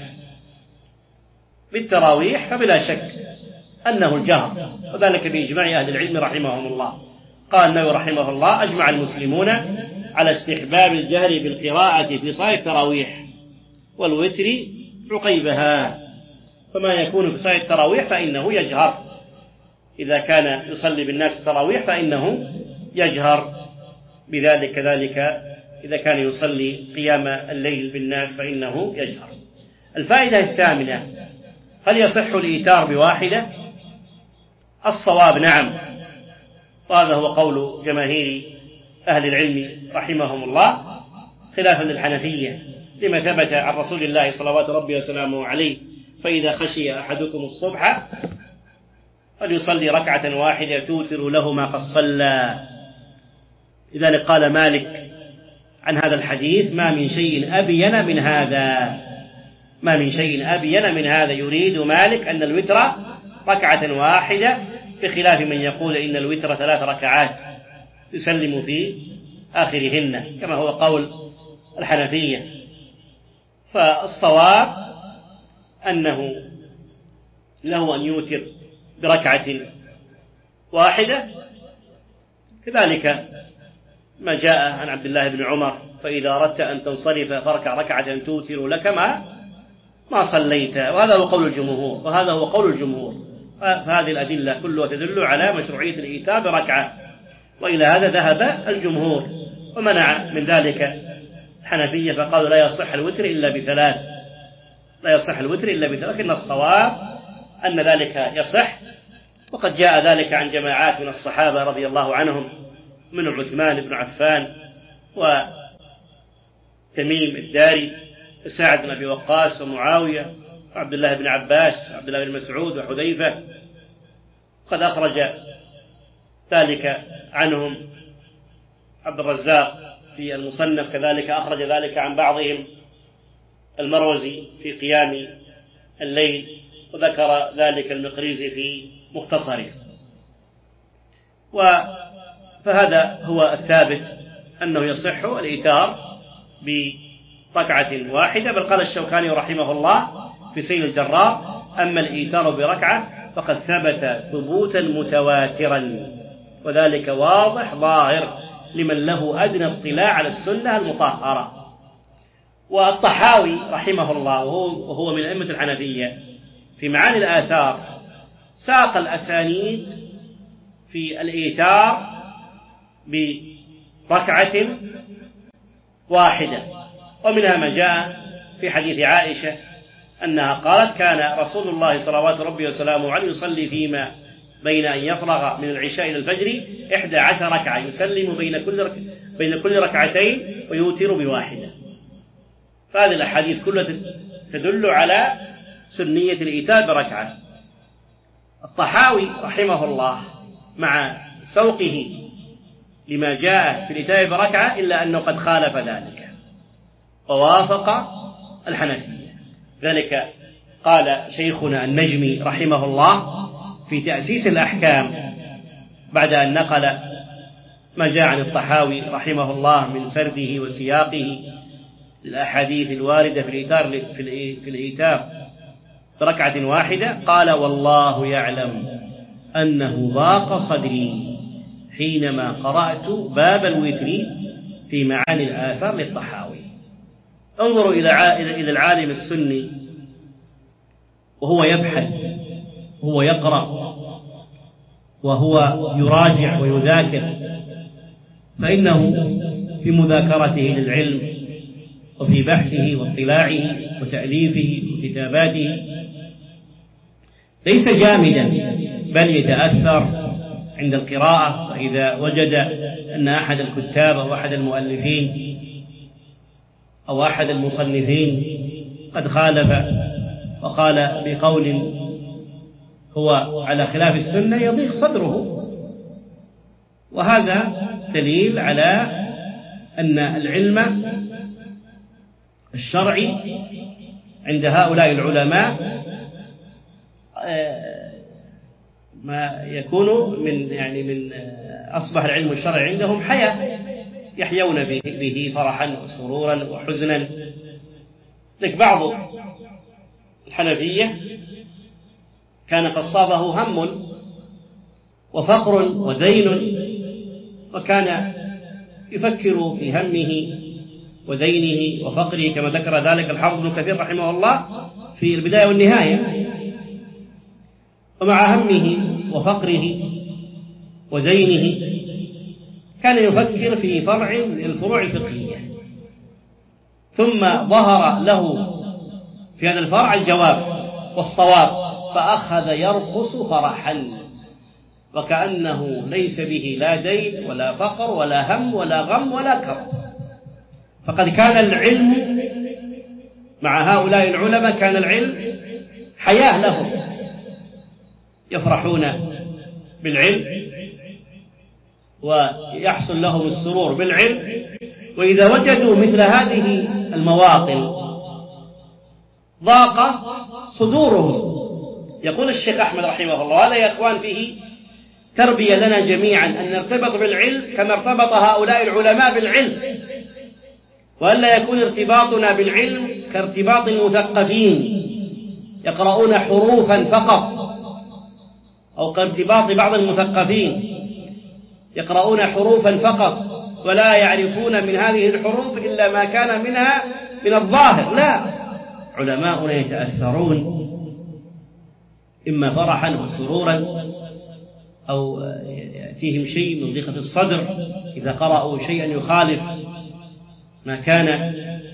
بالتراويح فبلا شك أنه الجهر، وذلك بإجماع أهل العلم رحمهم الله. قال النووي رحمه الله: أجمع المسلمون على استحباب الجهر بالقراءة في صلاة التراويح والوتر عقيبها، فما يكون في صلاة التراويح فإنه يجهر، إذا كان يصلي بالناس التراويح فإنه يجهر بذلك، كذلك إذا كان يصلي قيام الليل بالناس فإنه يجهر. الفائدة الثامنة: هل يصح الإيتار بواحدة؟ الصواب نعم، وهذا هو قول جماهير أهل العلم رحمهم الله، خلافا للحنفية، لما ثبت عن رسول الله صلوات ربي وسلامه عليه: فإذا خشي أحدكم الصبح فليصلي ركعة واحدة توتر له ما قد صلى. لذلك قال مالك عن هذا الحديث: ما من شيء أبين من هذا، ما من شيء أبين من هذا. يريد مالك أن الوتر ركعة واحدة، بخلاف من يقول إن الوتر 3 ركعات يسلم في آخرهن، كما هو قول الحنفية. فالصواب أنه له أن يوتر بركعة واحدة، كذلك ما جاء عن عبد الله بن عمر: فإذا أردت أن تنصرف فاركع ركعة توتر لك ما صليت. وهذا هو قول الجمهور، فهذه الأدلة كلها تدل على مشروعية الإيتاء بركعة، وإلى هذا ذهب الجمهور، ومنع من ذلك الحنفية فقالوا: لا يصح الوتر إلا ب3، لا يصح الوتر إلا ب3. لكن الصواب أن ذلك يصح، وقد جاء ذلك عن جماعات من الصحابة رضي الله عنهم، من عثمان بن عفان وتميم الداري سعد بن أبي وقاص ومعاوية وعبد الله بن عباس وعبد الله بن مسعود وحذيفة، قد أخرج ذلك عنهم عبد الرزاق في المصنف، كذلك أخرج ذلك عن بعضهم المروزي في قيام الليل، وذكر ذلك المقريزي في مختصره. فهذا هو الثابت أنه يصح الإيتار بركعة واحدة، بل قال الشوكاني رحمه الله في سيل الجرار: أما الإيتار بركعة فقد ثبت ثبوتا متواترا، وذلك واضح ظاهر لمن له أدنى اطلاع على السنة المطهرة. والطحاوي رحمه الله وهو من أئمة الحنفية في معاني الآثار ساق الأسانيد في الإيتار بركعة واحدة، ومنها ما جاء في حديث عائشة أنها قالت: كان رسول الله صلوات ربي وسلامه عليه يصلي فيما بين أن يفرغ من العشاء إلى الفجر 11 ركعة، يسلم بين كل ركعتين ويوتر بواحدة. فهذه الأحاديث كلها تدل على سنية الإيتار بركعة. الطحاوي رحمه الله مع سوقه لما جاء في الإيتار بركعة إلا أنه قد خالف ذلك ووافق الحنفية. ذلك قال شيخنا النجمي رحمه الله في تأسيس الأحكام بعد أن نقل ما جاء عن الطحاوي رحمه الله من سرده وسياقه للأحاديث الواردة في الإيتار بركعة واحدة، قال: والله يعلم أنه ضاق صدري حينما قرأت باب الوتر في معاني الآثار للطحاوي. انظروا إلى العالم السني وهو يبحث، وهو يقرأ، وهو يراجع ويذاكر، فإنه في مذاكرته للعلم وفي بحثه واطلاعه وتأليفه وكتاباته ليس جامدا، بل يتأثر عند القراءة، وإذا وجد أن أحد الكتاب أو أحد المؤلفين أو أحد المصنفين قد خالف وقال بقول هو على خلاف السنة يضيق صدره. وهذا دليل على أن العلم الشرعي عند هؤلاء العلماء ما يكون من أصبح العلم الشرعي عندهم حياة، يحيون به فرحا وسرورا وحزنا. لك بعض الحنفية كان قد صابه هم وفقر ودين، وكان يفكر في همه ودينه وفقره كما ذكر ذلك الحافظ ابن كثير رحمه الله في البداية والنهاية. ومع همه وفقره ودينه كان يفكر في فرع من الفروع الفقهية، ثم ظهر له في هذا الفرع الجواب والصواب، فأخذ يرقص فرحا وكأنه ليس به لا دين ولا فقر ولا هم ولا غم ولا كرب. فقد كان العلم مع هؤلاء العلماء، كان العلم حياة لهم، يفرحون بالعلم ويحصل لهم السرور بالعلم، وإذا وجدوا مثل هذه المواطن ضاق صدورهم. يقول الشيخ أحمد رحمه الله: هذا يا أخوان فيه تربية لنا جميعا أن نرتبط بالعلم كما ارتبط هؤلاء العلماء بالعلم، وألا يكون ارتباطنا بالعلم كارتباط المثقفين يقرؤون حروفا فقط، أو كارتباط بعض المثقفين يقرؤون حروفا فقط ولا يعرفون من هذه الحروف إلا ما كان منها من الظاهر. لا، علماؤنا يتأثرون إما فرحا وسرورا أو يأتيهم شيء من ضيقة الصدر إذا قرأوا شيئا يخالف ما كان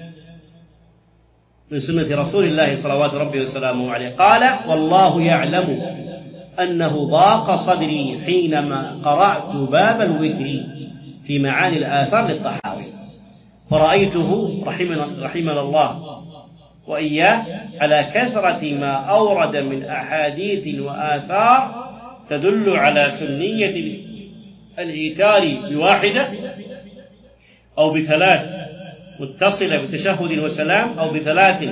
من سنة رسول الله صلوات ربي وسلامه عليه. قال: والله يعلم أنه ضاق صدري حينما قرأت باب الوتر في معاني الآثار للطحاوي، فرأيته رحمنا الله وإياه على كثرة ما أورد من أحاديث وآثار تدل على سنية الإيتار بواحدة أو بثلاث متصلة بتشهد وسلام، أو بثلاث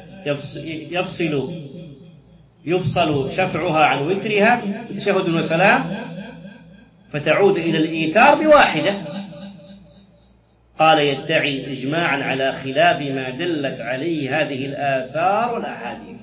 يفصل شفعها عن وترها بتشهد وسلام، فتعود إلى الإيتار بواحدة. قال يدعي إجماعا على خلاف ما دلت عليه هذه الآثار والأحاديث.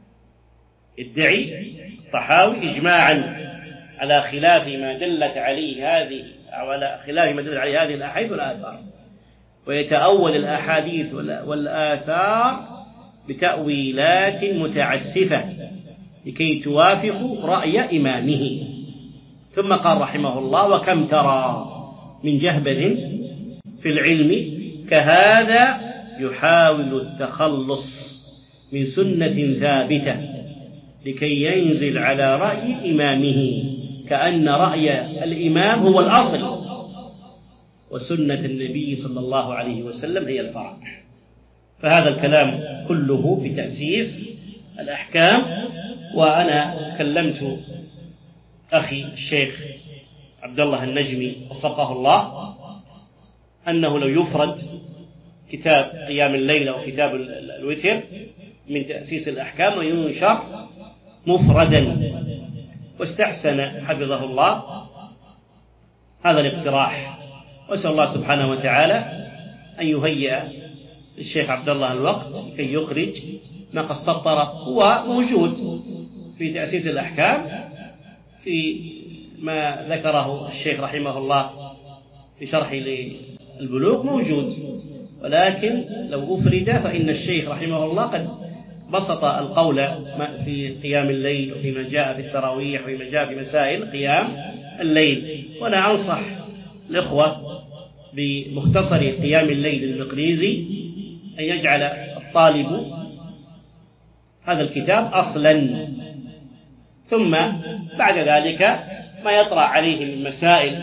يدعي الطحاوي إجماعا على خلاف ما دلت عليه هذه، أو على خلاف ما دلت عليه هذه الأحاديث والآثار، ويتأول الأحاديث والآثار بتأويلات متعسفة لكي توافق رأي إمامه. ثم قال رحمه الله: وكم ترى من جهبذ في العلم كهذا يحاول التخلص من سنة ثابتة لكي ينزل على رأي إمامه، كأن رأي الإمام هو الأصل وسنة النبي صلى الله عليه وسلم هي الفرع. فهذا الكلام كله في تأسيس الأحكام. وأنا كلمت أخي الشيخ عبد الله النجمي وفقه الله أنه لو يفرد كتاب قيام الليل أو كتاب الوتر من تأسيس الأحكام وينشر مفردا، واستحسن حفظه الله هذا الاقتراح. وأسأل الله سبحانه وتعالى أن يهيئ الشيخ عبد الله الوقت كي يخرج ما قد سطر. هو موجود في تأسيس الأحكام في ما ذكره الشيخ رحمه الله في شرح للبلوغ موجود، ولكن لو أفرد فإن الشيخ رحمه الله قد بسط القول في قيام الليل وفيما جاء في التراويح وفيما جاء في مسائل قيام الليل. وأنا أنصح الإخوة بمختصر قيام الليل المقريزي أن يجعل الطالب هذا الكتاب أصلا، ثم بعد ذلك ما يطرأ عليه من مسائل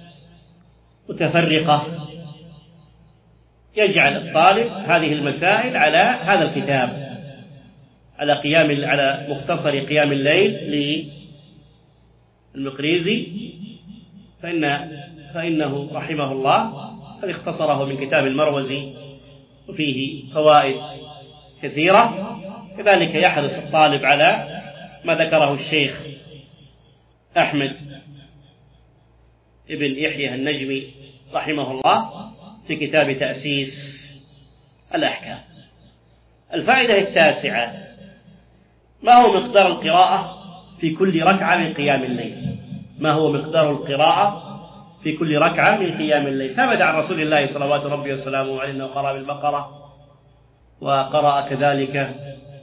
متفرقة يجعل الطالب هذه المسائل على هذا الكتاب، على مختصر قيام الليل للمقريزي، فإنه رحمه الله قد اختصره من كتاب المروزي وفيه فوائد كثيرة. كذلك يحرص الطالب على ما ذكره الشيخ أحمد ابن يحيى النجمي رحمه الله في كتاب تأسيس الأحكام. الفائدة التاسعة: ما هو مقدار القراءة في كل ركعة من قيام الليل؟ ما هو مقدار القراءة في كل ركعة من قيام الليل؟ ثبت عن رسول الله صلوات ربي وسلامه عليه أنه قرأ بالبقرة، وقرأ كذلك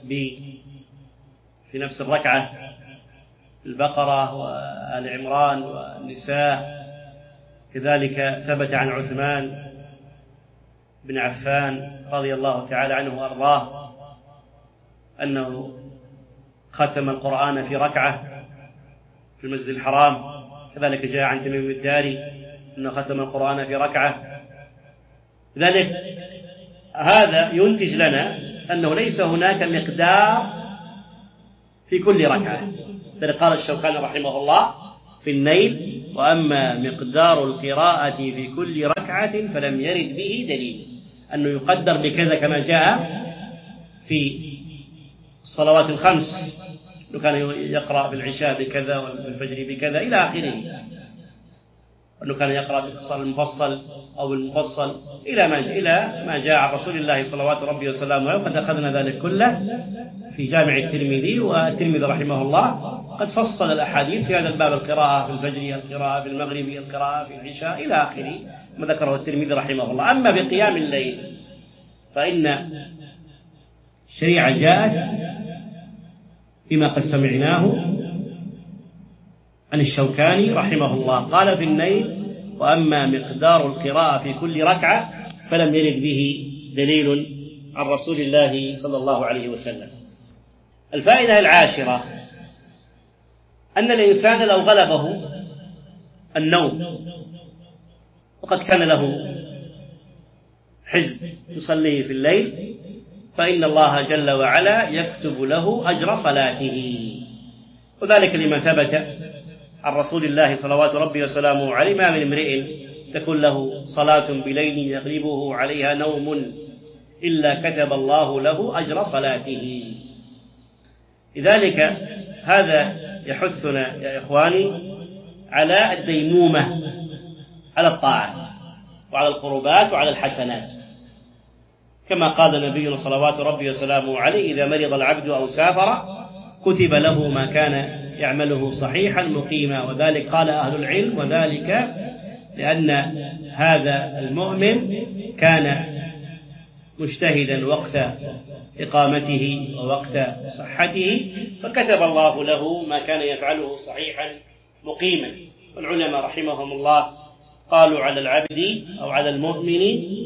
في نفس الركعة البقرة وآل عمران والنساء. كذلك ثبت عن عثمان بن عفان رضي الله تعالى عنه وأرضاه أنه ختم القرآن في ركعة في المسجد الحرام. كذلك جاء عن تميم الداري أنه ختم القرآن في ركعة. لذلك هذا ينتج لنا أنه ليس هناك مقدار في كل ركعة. لذلك قال الشوكاني رحمه الله في النيل: وأما مقدار القراءة في كل ركعة فلم يرد به دليل، أنه يقدر بكذا كما جاء في الصلوات الخمس، لو كان يقرأ في العشاء بكذا والفجر بكذا إلى آخره، أنه كان يقرأ بالاختصار المفصل أو المفصل إلى ما جاء عن رسول الله صلوات ربي وسلامه. وقد أخذنا ذلك كله في جامع الترمذي، والترمذي رحمه الله قد فصل الأحاديث في هذا الباب: القراءة في الفجر، القراءة في المغرب، القراءة في العشاء إلى آخره ما ذكره الترمذي رحمه الله. أما بقيام الليل فإن الشريعة جاءت بما قد سمعناه عن الشوكاني رحمه الله، قال في النيل: وأما مقدار القراءة في كل ركعة فلم يرد به دليل عن رسول الله صلى الله عليه وسلم. الفائدة العاشرة: أن الإنسان لو غلبه النوم وقد كان له حزب يصليه في الليل، فإن الله جل وعلا يكتب له أجر صلاته. وذلك لما ثبت عن رسول الله صلوات ربي وسلامه عليه: ما من امرئ تكون له صلاة بليل يغلبه عليها نوم إلا كتب الله له أجر صلاته. لذلك هذا يحثنا يا إخواني على الديمومة على الطاعات وعلى القربات وعلى الحسنات، كما قال نبينا صلوات ربي وسلامه عليه: إذا مرض العبد أو سافر كتب له ما كان يعمله صحيحا مقيما. وذلك قال أهل العلم: وذلك لأن هذا المؤمن كان مجتهدا وقت إقامته ووقت صحته، فكتب الله له ما كان يفعله صحيحا مقيما. والعلماء رحمهم الله قالوا على العبد أو على المؤمن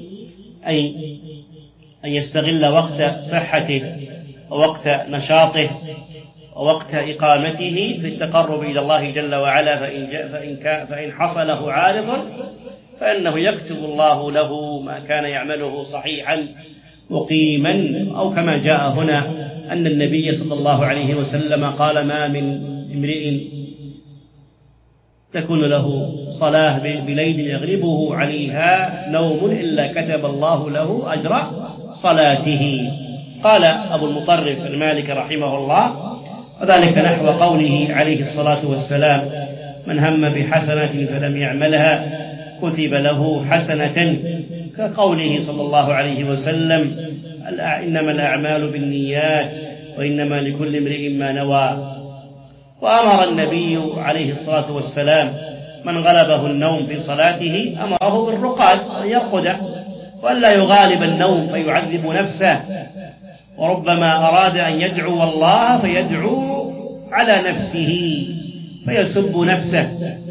أن يستغل وقت صحته ووقت نشاطه ووقت إقامته في التقرب إلى الله جل وعلا، فإن حصله عارض فإنه يكتب الله له ما كان يعمله صحيحا مقيما. أو كما جاء هنا أن النبي صلى الله عليه وسلم قال: ما من امرئ تكون له صلاة بليل يغلبه عليها نوم إلا كتب الله له أجر صلاته. قال أبو المطرف المالكي رحمه الله: وذلك نحو قوله عليه الصلاة والسلام: من هم بحسنة فلم يعملها كتب له حسنة، كقوله صلى الله عليه وسلم: إنما الأعمال بالنيات وإنما لكل امرئ ما نوى. وأمر النبي عليه الصلاة والسلام من غلبه النوم في صلاته أمره بالرقاد أن يرقد وألا يغالب النوم فيعذب نفسه، وربما أراد أن يدعو الله فيدعو على نفسه فيسب نفسه.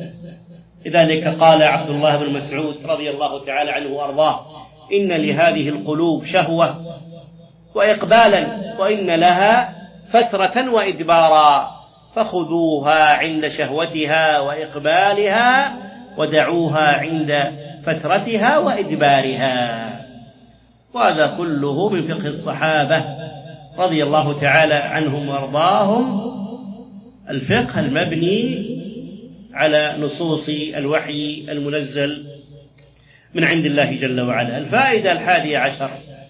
لذلك قال عبد الله بن مسعود رضي الله تعالى عنه وأرضاه: إن لهذه القلوب شهوة وإقبالا وإن لها فترة وإدبارا، فخذوها عند شهوتها وإقبالها ودعوها عند فترتها وإدبارها. وهذا كله من فقه الصحابة رضي الله تعالى عنهم وأرضاهم، الفقه المبني على نصوص الوحي المنزل من عند الله جل وعلا. الفائدة 11: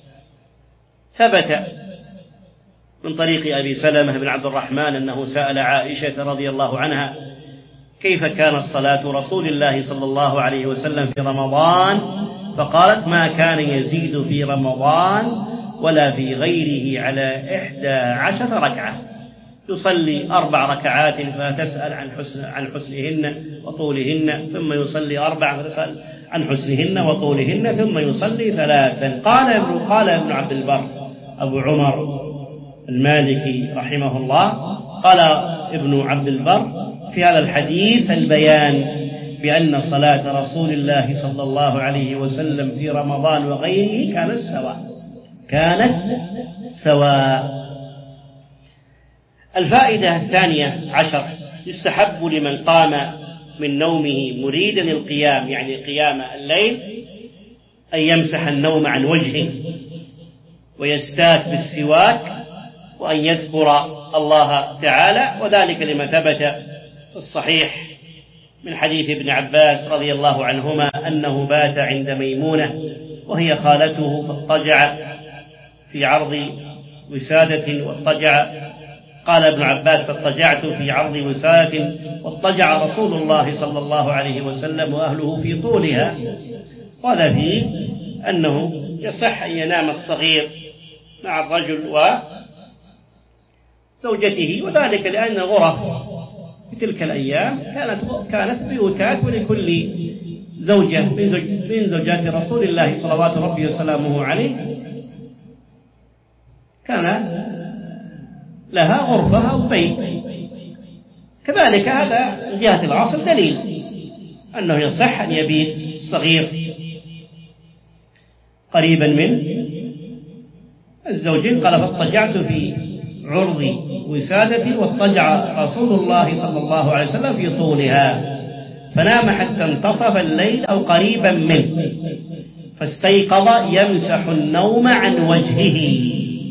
ثبت من طريق أبي سلمة بن عبد الرحمن أنه سأل عائشة رضي الله عنها: كيف كانت صلاة رسول الله صلى الله عليه وسلم في رمضان؟ فقالت: ما كان يزيد في رمضان ولا في غيره على 11 ركعة، يصلي 4 ركعات فتسأل عن حسنهن وطولهن، ثم يصلي 4 فتسأل عن حسنهن وطولهن، ثم يصلي 3. قال ابن عبد البر أبو عمر المالكي رحمه الله: قال ابن عبد البر في هذا الحديث البيان بأن صلاة رسول الله صلى الله عليه وسلم في رمضان وغيره كانت سواء. الفائدة 12: يستحب لمن قام من نومه مريدا القيام، يعني قيام الليل، أن يمسح النوم عن وجهه ويستاك بالسواك وأن يذكر الله تعالى. وذلك لما ثبت في الصحيح من حديث ابن عباس رضي الله عنهما أنه بات عند ميمونة وهي خالته، فاضطجع في عرض وسادة قال ابن عباس: فاضطجعت في عرض وسادة واضطجع رسول الله صلى الله عليه وسلم وأهله في طولها. وهذا فيه أنه يصح أن ينام الصغير مع الرجل وزوجته، وذلك لأن الغرف في تلك الأيام كانت بيوتات، ولكل زوجة من زوجات رسول الله صلوات ربي وسلامه عليه كان لها غرفة أو بيت. كذلك هذا من جهة العصر دليل أنه يصح أن يبيت الصغير قريبا من الزوجين. قال: فاضطجعت في عرض وسادتي واضطجع رسول الله صلى الله عليه وسلم في طولها، فنام حتى انتصف الليل أو قريبا منه، فاستيقظ يمسح النوم عن وجهه.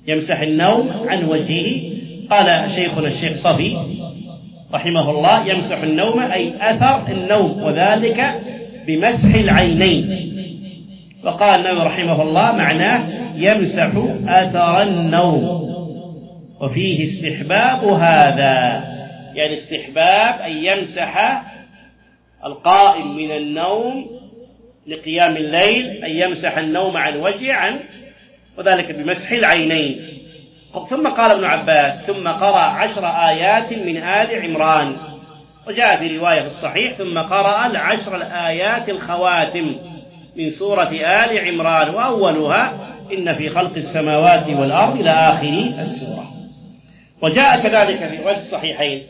يمسح النوم عن وجهه. قال شيخنا الشيخ صفي رحمه الله: يمسح النوم أي أثر النوم، وذلك بمسح العينين. وقال النووي رحمه الله: معناه يمسح أثر النوم، وفيه استحباب هذا، يعني استحباب أن يمسح القائم من النوم لقيام الليل، أن يمسح النوم عن وجهه وذلك بمسح العينين. ثم قال ابن عباس: ثم قرأ 10 آيات من آل عمران. وجاء في رواية في الصحيح: ثم قرأ 10 الآيات الخواتم من سورة آل عمران، وأولها إن في خلق السماوات والأرض إلى آخر السورة. وجاء كذلك في رواية الصحيحين: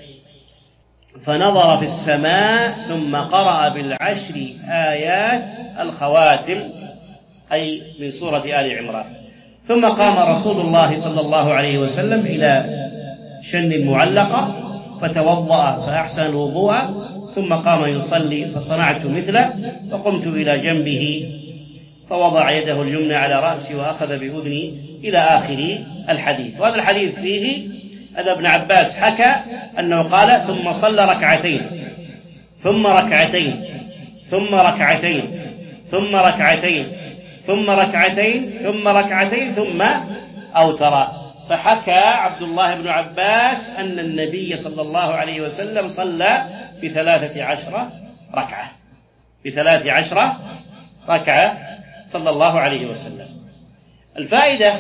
فنظر في السماء ثم قرأ بال10 آيات الخواتم، أي من سورة آل عمران. ثم قام رسول الله صلى الله عليه وسلم إلى شن المعلقة فتوضأ فأحسن الوضوء، ثم قام يصلي فصنعت مثله، فقمت إلى جنبه فوضع يده اليمنى على رأسي وأخذ بأذني إلى آخر الحديث. وهذا الحديث فيه أن ابن عباس حكى أنه قال: ثم صلى ركعتين ثم ركعتين ثم ركعتين ثم ركعتين ثم ركعتين ثم ركعتين ثم أوتر. فحكى عبد الله بن عباس أن النبي صلى الله عليه وسلم صلى ب13 ركعة، ب13 ركعة صلى الله عليه وسلم. الفائدة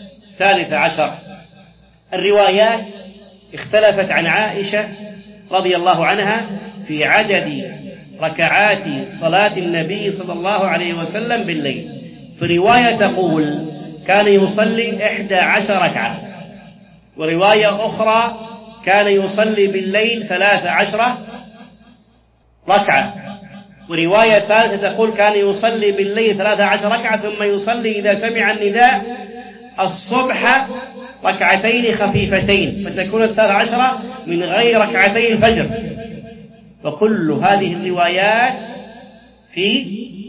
13: الروايات اختلفت عن عائشة رضي الله عنها في عدد ركعات صلاة النبي صلى الله عليه وسلم بالليل. في رواية تقول كان يصلي 11 ركعة، ورواية أخرى كان يصلي بالليل 13 ركعة، ورواية ثالثة تقول كان يصلي بالليل 13 ركعة ثم يصلي إذا سمع النداء الصبح ركعتين خفيفتين، فتكون 13 من غير ركعتي الفجر. وكل هذه الروايات في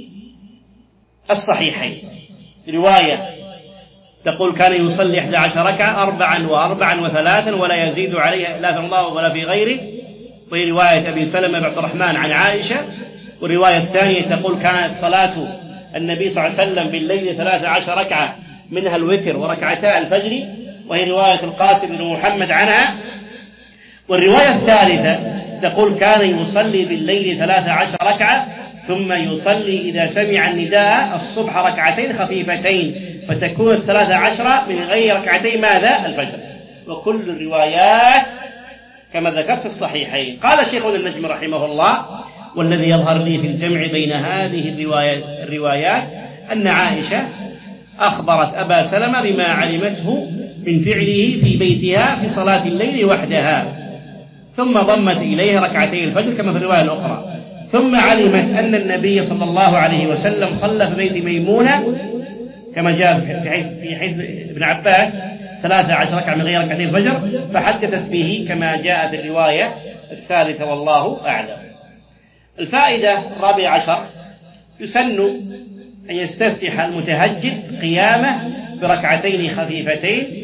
الصحيحين. رواية تقول كان يصلي 11 ركعة 4 و4 و3 ولا يزيد عليها لا في الله ولا في غيره، وهي رواية أبي سلمة بن عبد الرحمن عن عائشة. والرواية الثانية تقول كانت صلاة النبي صلى الله عليه وسلم بالليل 13 ركعة منها الوتر وركعتا الفجر، وهي رواية القاسم بن محمد عنها. والرواية الثالثة تقول كان يصلي بالليل 13 ركعة ثم يصلي إذا سمع النداء الصبح ركعتين خفيفتين، فتكون 13 من غير ركعتين ماذا؟ الفجر. وكل الروايات كما ذكرت في الصحيحين. قال شيخنا النجم رحمه الله: والذي يظهر لي في الجمع بين هذه الروايات أن عائشة أخبرت أبا سلمة بما علمته من فعله في بيتها في صلاة الليل وحدها، ثم ضمت إليها ركعتي الفجر كما في الرواية الأخرى، ثم علمت أن النبي صلى الله عليه وسلم صلى في بيت ميمونة كما جاء في حديث ابن عباس 13 ركعة من غير ركعتي الفجر، فحدثت به كما جاء في الرواية الثالثة والله أعلم. الفائدة 14: يسن أن يستفتح المتهجد قيامه بركعتين خفيفتين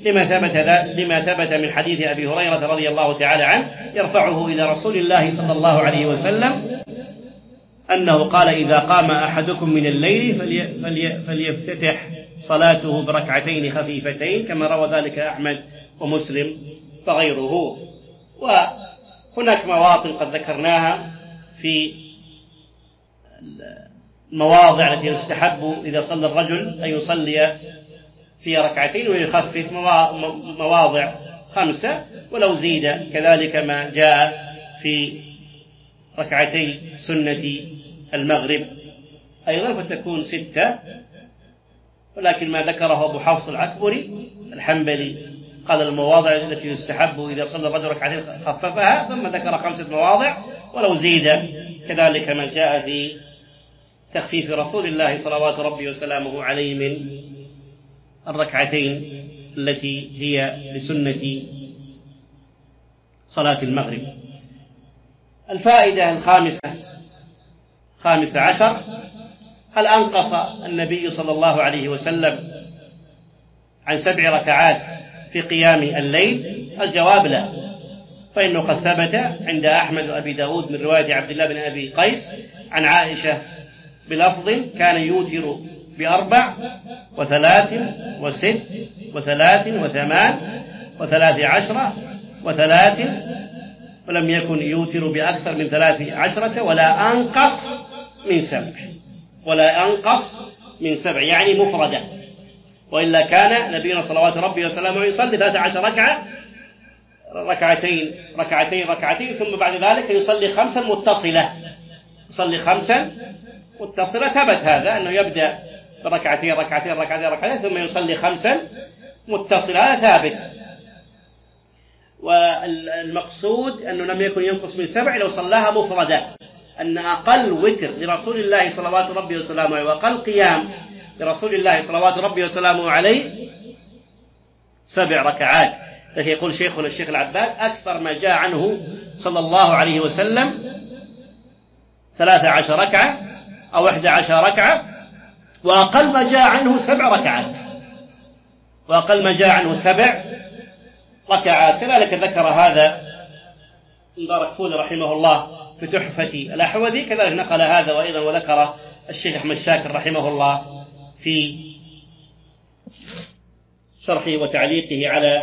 لما ثبت من حديث أبي هريرة رضي الله تعالى عنه يرفعه إلى رسول الله صلى الله عليه وسلم أنه قال: إذا قام أحدكم من الليل فليفتتح صلاته بركعتين خفيفتين، كما روى ذلك أحمد ومسلم فغيره. وهناك مواطن قد ذكرناها في المواضع التي يستحب إذا صلى الرجل أن يصلي في ركعتين ويخفف، مواضع 5 ولو زيد، كذلك ما جاء في ركعتي سنة المغرب أيضا فتكون 6، ولكن ما ذكره أبو حفص العكبري الحنبلي قال المواضع التي يستحب إذا صلى الرجل ركعتين خففها، ثم ذكر 5 مواضع ولو زيد، كذلك ما جاء في تخفيف رسول الله صلوات ربي وسلامه عليه من الركعتين التي هي لسنة صلاة المغرب. الفائدة 15: هل أنقص النبي صلى الله عليه وسلم عن 7 ركعات في قيام الليل؟ الجواب لا، فإنه قد ثبت عند أحمد وأبي داود من رواية عبد الله بن أبي قيس عن عائشة بلفظ كان يوتر ب4 و3 و6 و3 و8 و13 و3، ولم يكن يوتر بأكثر من 13 ولا أنقص من 7، ولا أنقص من 7، يعني مفردة. وإلا كان نبينا صلوات ربي وسلامه يصلي 13 ركعة، ركعتين ركعتين ركعتين، ثم بعد ذلك يصلي 5 متصلة، يصلي 5 متصلة. ثبت هذا أنه يبدأ بركعتين ركعتين ركعتين ركعتين ثم يصلي 5 متصلة، هذا ثابت. والمقصود أنه لم يكن ينقص من 7 لو صلاها مفردة، أن أقل وتر لرسول الله صلوات ربي وسلامه وأقل قيام لرسول الله صلوات ربي وسلامه عليه 7 ركعات. لكن يقول شيخنا الشيخ العباد أكثر ما جاء عنه صلى الله عليه وسلم 13 ركعة أو 11 ركعة، وأقل ما جاء عنه 7 ركعات، وأقل ما جاء عنه 7 ركعات. كذلك ذكر هذا المباركفوري رحمه الله في تحفة الأحوذي، كذلك نقل هذا وأيضا وذكر الشيخ أحمد شاكر رحمه الله في شرحه وتعليقه على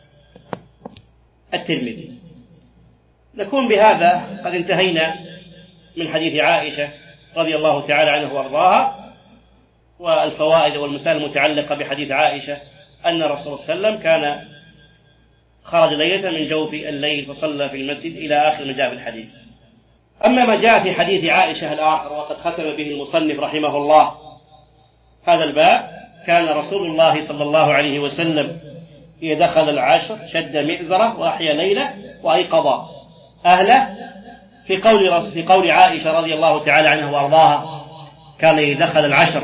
الترمذي. نكون بهذا قد انتهينا من حديث عائشة رضي الله تعالى عنه وارضاها، والفوائد والمسائل المتعلقة بحديث عائشة أن الرسول صلى الله عليه وسلم كان خرج ليلة من جوف الليل فصلى في المسجد إلى آخر ما جاء في الحديث. أما ما جاء في حديث عائشة الآخر وقد ختم به المصنف رحمه الله هذا الباب، كان رسول الله صلى الله عليه وسلم إذا دخل العشر شد مئزره وأحيا ليلة وأيقظ أهله، في قول عائشة رضي الله تعالى عنها وأرضاها كان إذا دخل العشر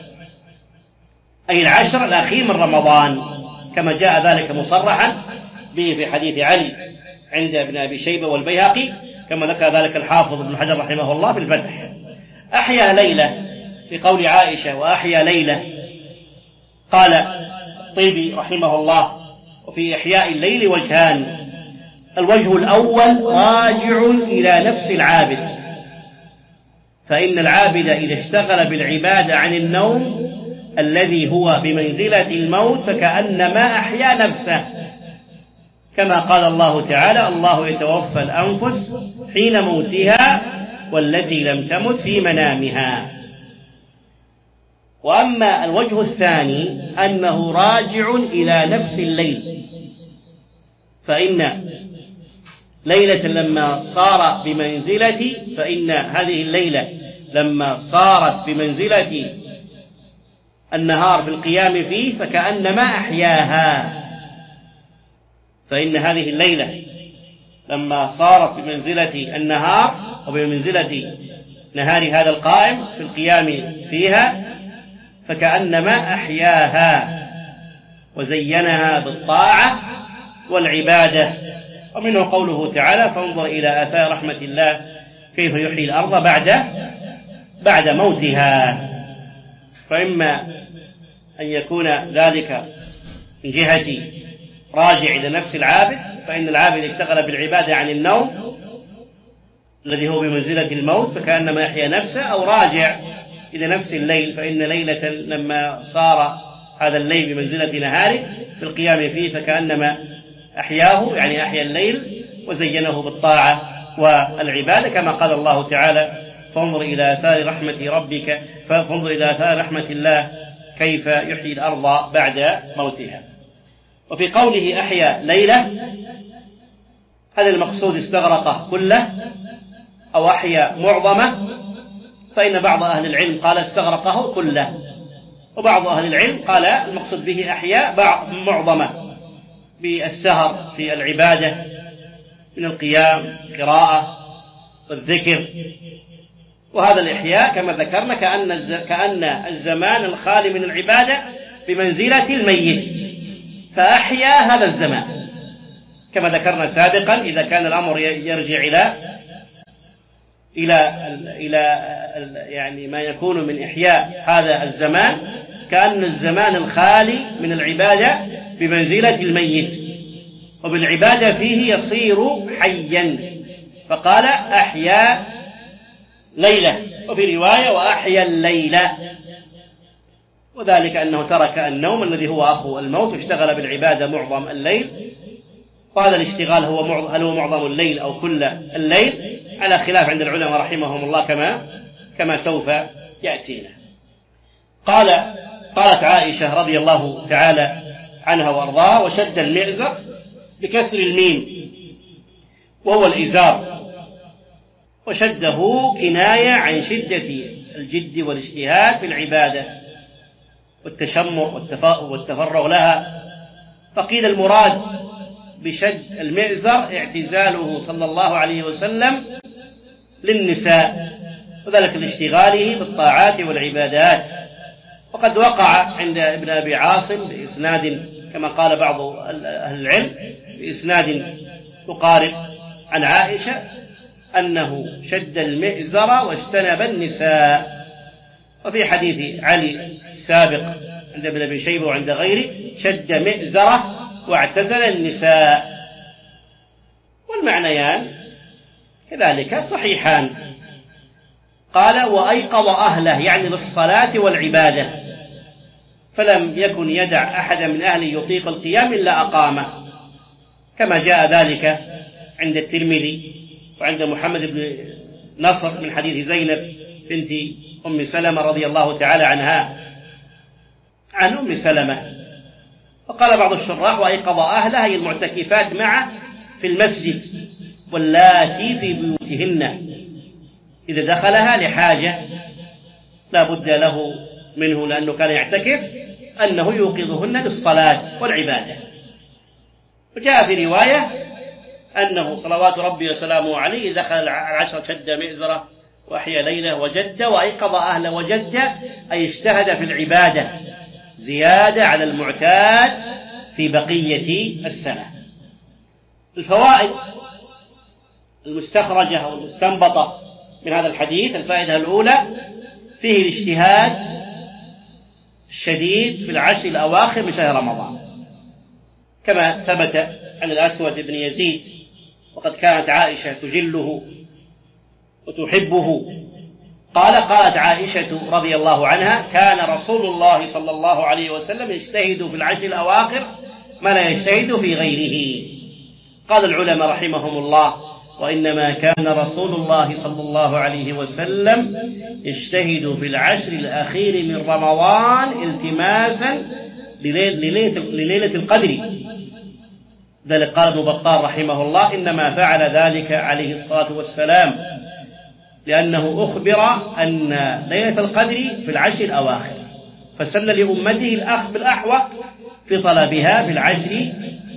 أي العشر الأخير من رمضان، كما جاء ذلك مصرحا به في حديث علي عند ابن أبي شيبة والبيهقي، كما ذكر ذلك الحافظ ابن حجر رحمه الله في الفتح. أحيا ليلة في قول عائشة وأحيا ليلة، قال الطيبي رحمه الله وفي إحياء الليل وجهان: الوجه الأول راجع إلى نفس العابد، فإن العابد إذا اشتغل بالعبادة عن النوم الذي هو بمنزلة الموت فكأنما أحيا نفسه، كما قال الله تعالى: الله يتوفى الأنفس حين موتها والتي لم تمت في منامها. وأما الوجه الثاني أنه راجع إلى نفس الليل، فإن ليلة لما صار بمنزلة فإن هذه الليلة لما صارت بمنزلة النهار في القيام فيه فكأنما أحياها، فإن هذه الليلة لما صارت بمنزلة النهار وبمنزلة نهار هذا القائم في القيام فيها فكأنما أحياها وزينها بالطاعة والعبادة. ومنه قوله تعالى: فانظر إلى آثار رحمة الله كيف يحيي الأرض بعد موتها. فإما أن يكون ذلك من جهة راجع إلى نفس العابد، فإن العابد اشتغل بالعبادة عن النوم الذي هو بمنزلة الموت فكأنما يحيى نفسه، أو راجع إلى نفس الليل، فإن ليلة لما صار هذا الليل بمنزلة نهاره في القيام فيه فكأنما أحياه، يعني أحيا الليل وزينه بالطاعة والعبادة، كما قال الله تعالى: فانظر إلى آثار رحمة ربك فانظر إلى آثار رحمة الله كيف يحيي الأرض بعد موتها. وفي قوله أحيا ليلة، هذا المقصود استغرق كله أو أحيا معظمه، فإن بعض أهل العلم قال استغرقه كله، وبعض أهل العلم قال المقصود به أحيا معظمه بالسهر في العبادة من القيام قراءة والذكر. وهذا الإحياء كما ذكرنا كأن الزمان الخالي من العبادة بمنزلة الميت، فأحيا هذا الزمان كما ذكرنا سابقا. إذا كان الأمر يرجع إلى يعني ما يكون من إحياء هذا الزمان كأن الزمان الخالي من العبادة بمنزلة الميت، وبالعبادة فيه يصير حيا، فقال أحيا ليلة، وفي رواية وأحيا الليلة، وذلك أنه ترك النوم الذي هو أخو الموت واشتغل بالعبادة معظم الليل. وهذا الاشتغال هل هو معظم الليل أو كل الليل، على خلاف عند العلماء رحمهم الله كما سوف يأتينا. قالت عائشة رضي الله تعالى عنها وأرضاها: وشد المئزر بكسر الميم وهو الإزار، وشده كناية عن شدة الجد والاجتهاد في العبادة والتشمر والتفرغ لها. فقيل المراد بشد المئزر اعتزاله صلى الله عليه وسلم للنساء، وذلك لاشتغاله بالطاعات والعبادات. وقد وقع عند ابن أبي عاصم بإسناد كما قال بعض أهل العلم بإسناد يقارب عن عائشة أنه شد المئزر واجتنب النساء. وفي حديث علي السابق عند ابن أبي شيبة وعند غيره شد مئزره واعتزل النساء، والمعنيان كذلك صحيحان. قال: وأيقظ أهله، يعني للصلاة والعبادة، فلم يكن يدع أحدا من أهله يطيق القيام إلا أقامه، كما جاء ذلك عند الترمذي وعند محمد بن نصر من حديث زينب بنت أم سلمة رضي الله تعالى عنها عن أم سلمة. وقال بعض الشراح: وأيقظ أهلها أي المعتكفات معه في المسجد، واللاتي في بيوتهن إذا دخلها لحاجة لا بد له منه لأنه كان يعتكف أنه يوقظهن للصلاة والعبادة. وجاء في رواية أنه صلوات ربي وسلامه عليه دخل العشر شد مئزرة وأحيا ليلة وجد وأيقظ أهله. وجد أي اجتهد في العبادة زيادة على المعتاد في بقية السنة. الفوائد المستخرجة أو المستنبطة من هذا الحديث: الفائدة الأولى فيه الاجتهاد الشديد في العشر الأواخر من شهر رمضان، كما ثبت عن الأسود بن يزيد، وقد كانت عائشة تجله وتحبه. قالت عائشة رضي الله عنها: كان رسول الله صلى الله عليه وسلم يجتهد في العشر الأواخر ما لا يجتهد في غيره. قال العلماء رحمهم الله: وإنما كان رسول الله صلى الله عليه وسلم يجتهد في العشر الأخير من رمضان التماسا لليلة القدر. ذلك قال ابن بطال رحمه الله: إنما فعل ذلك عليه الصلاة والسلام لأنه أخبر أن ليلة القدر في العشر الأواخر، فسن لأمته الأخذ بالأحوط في طلبها في العشر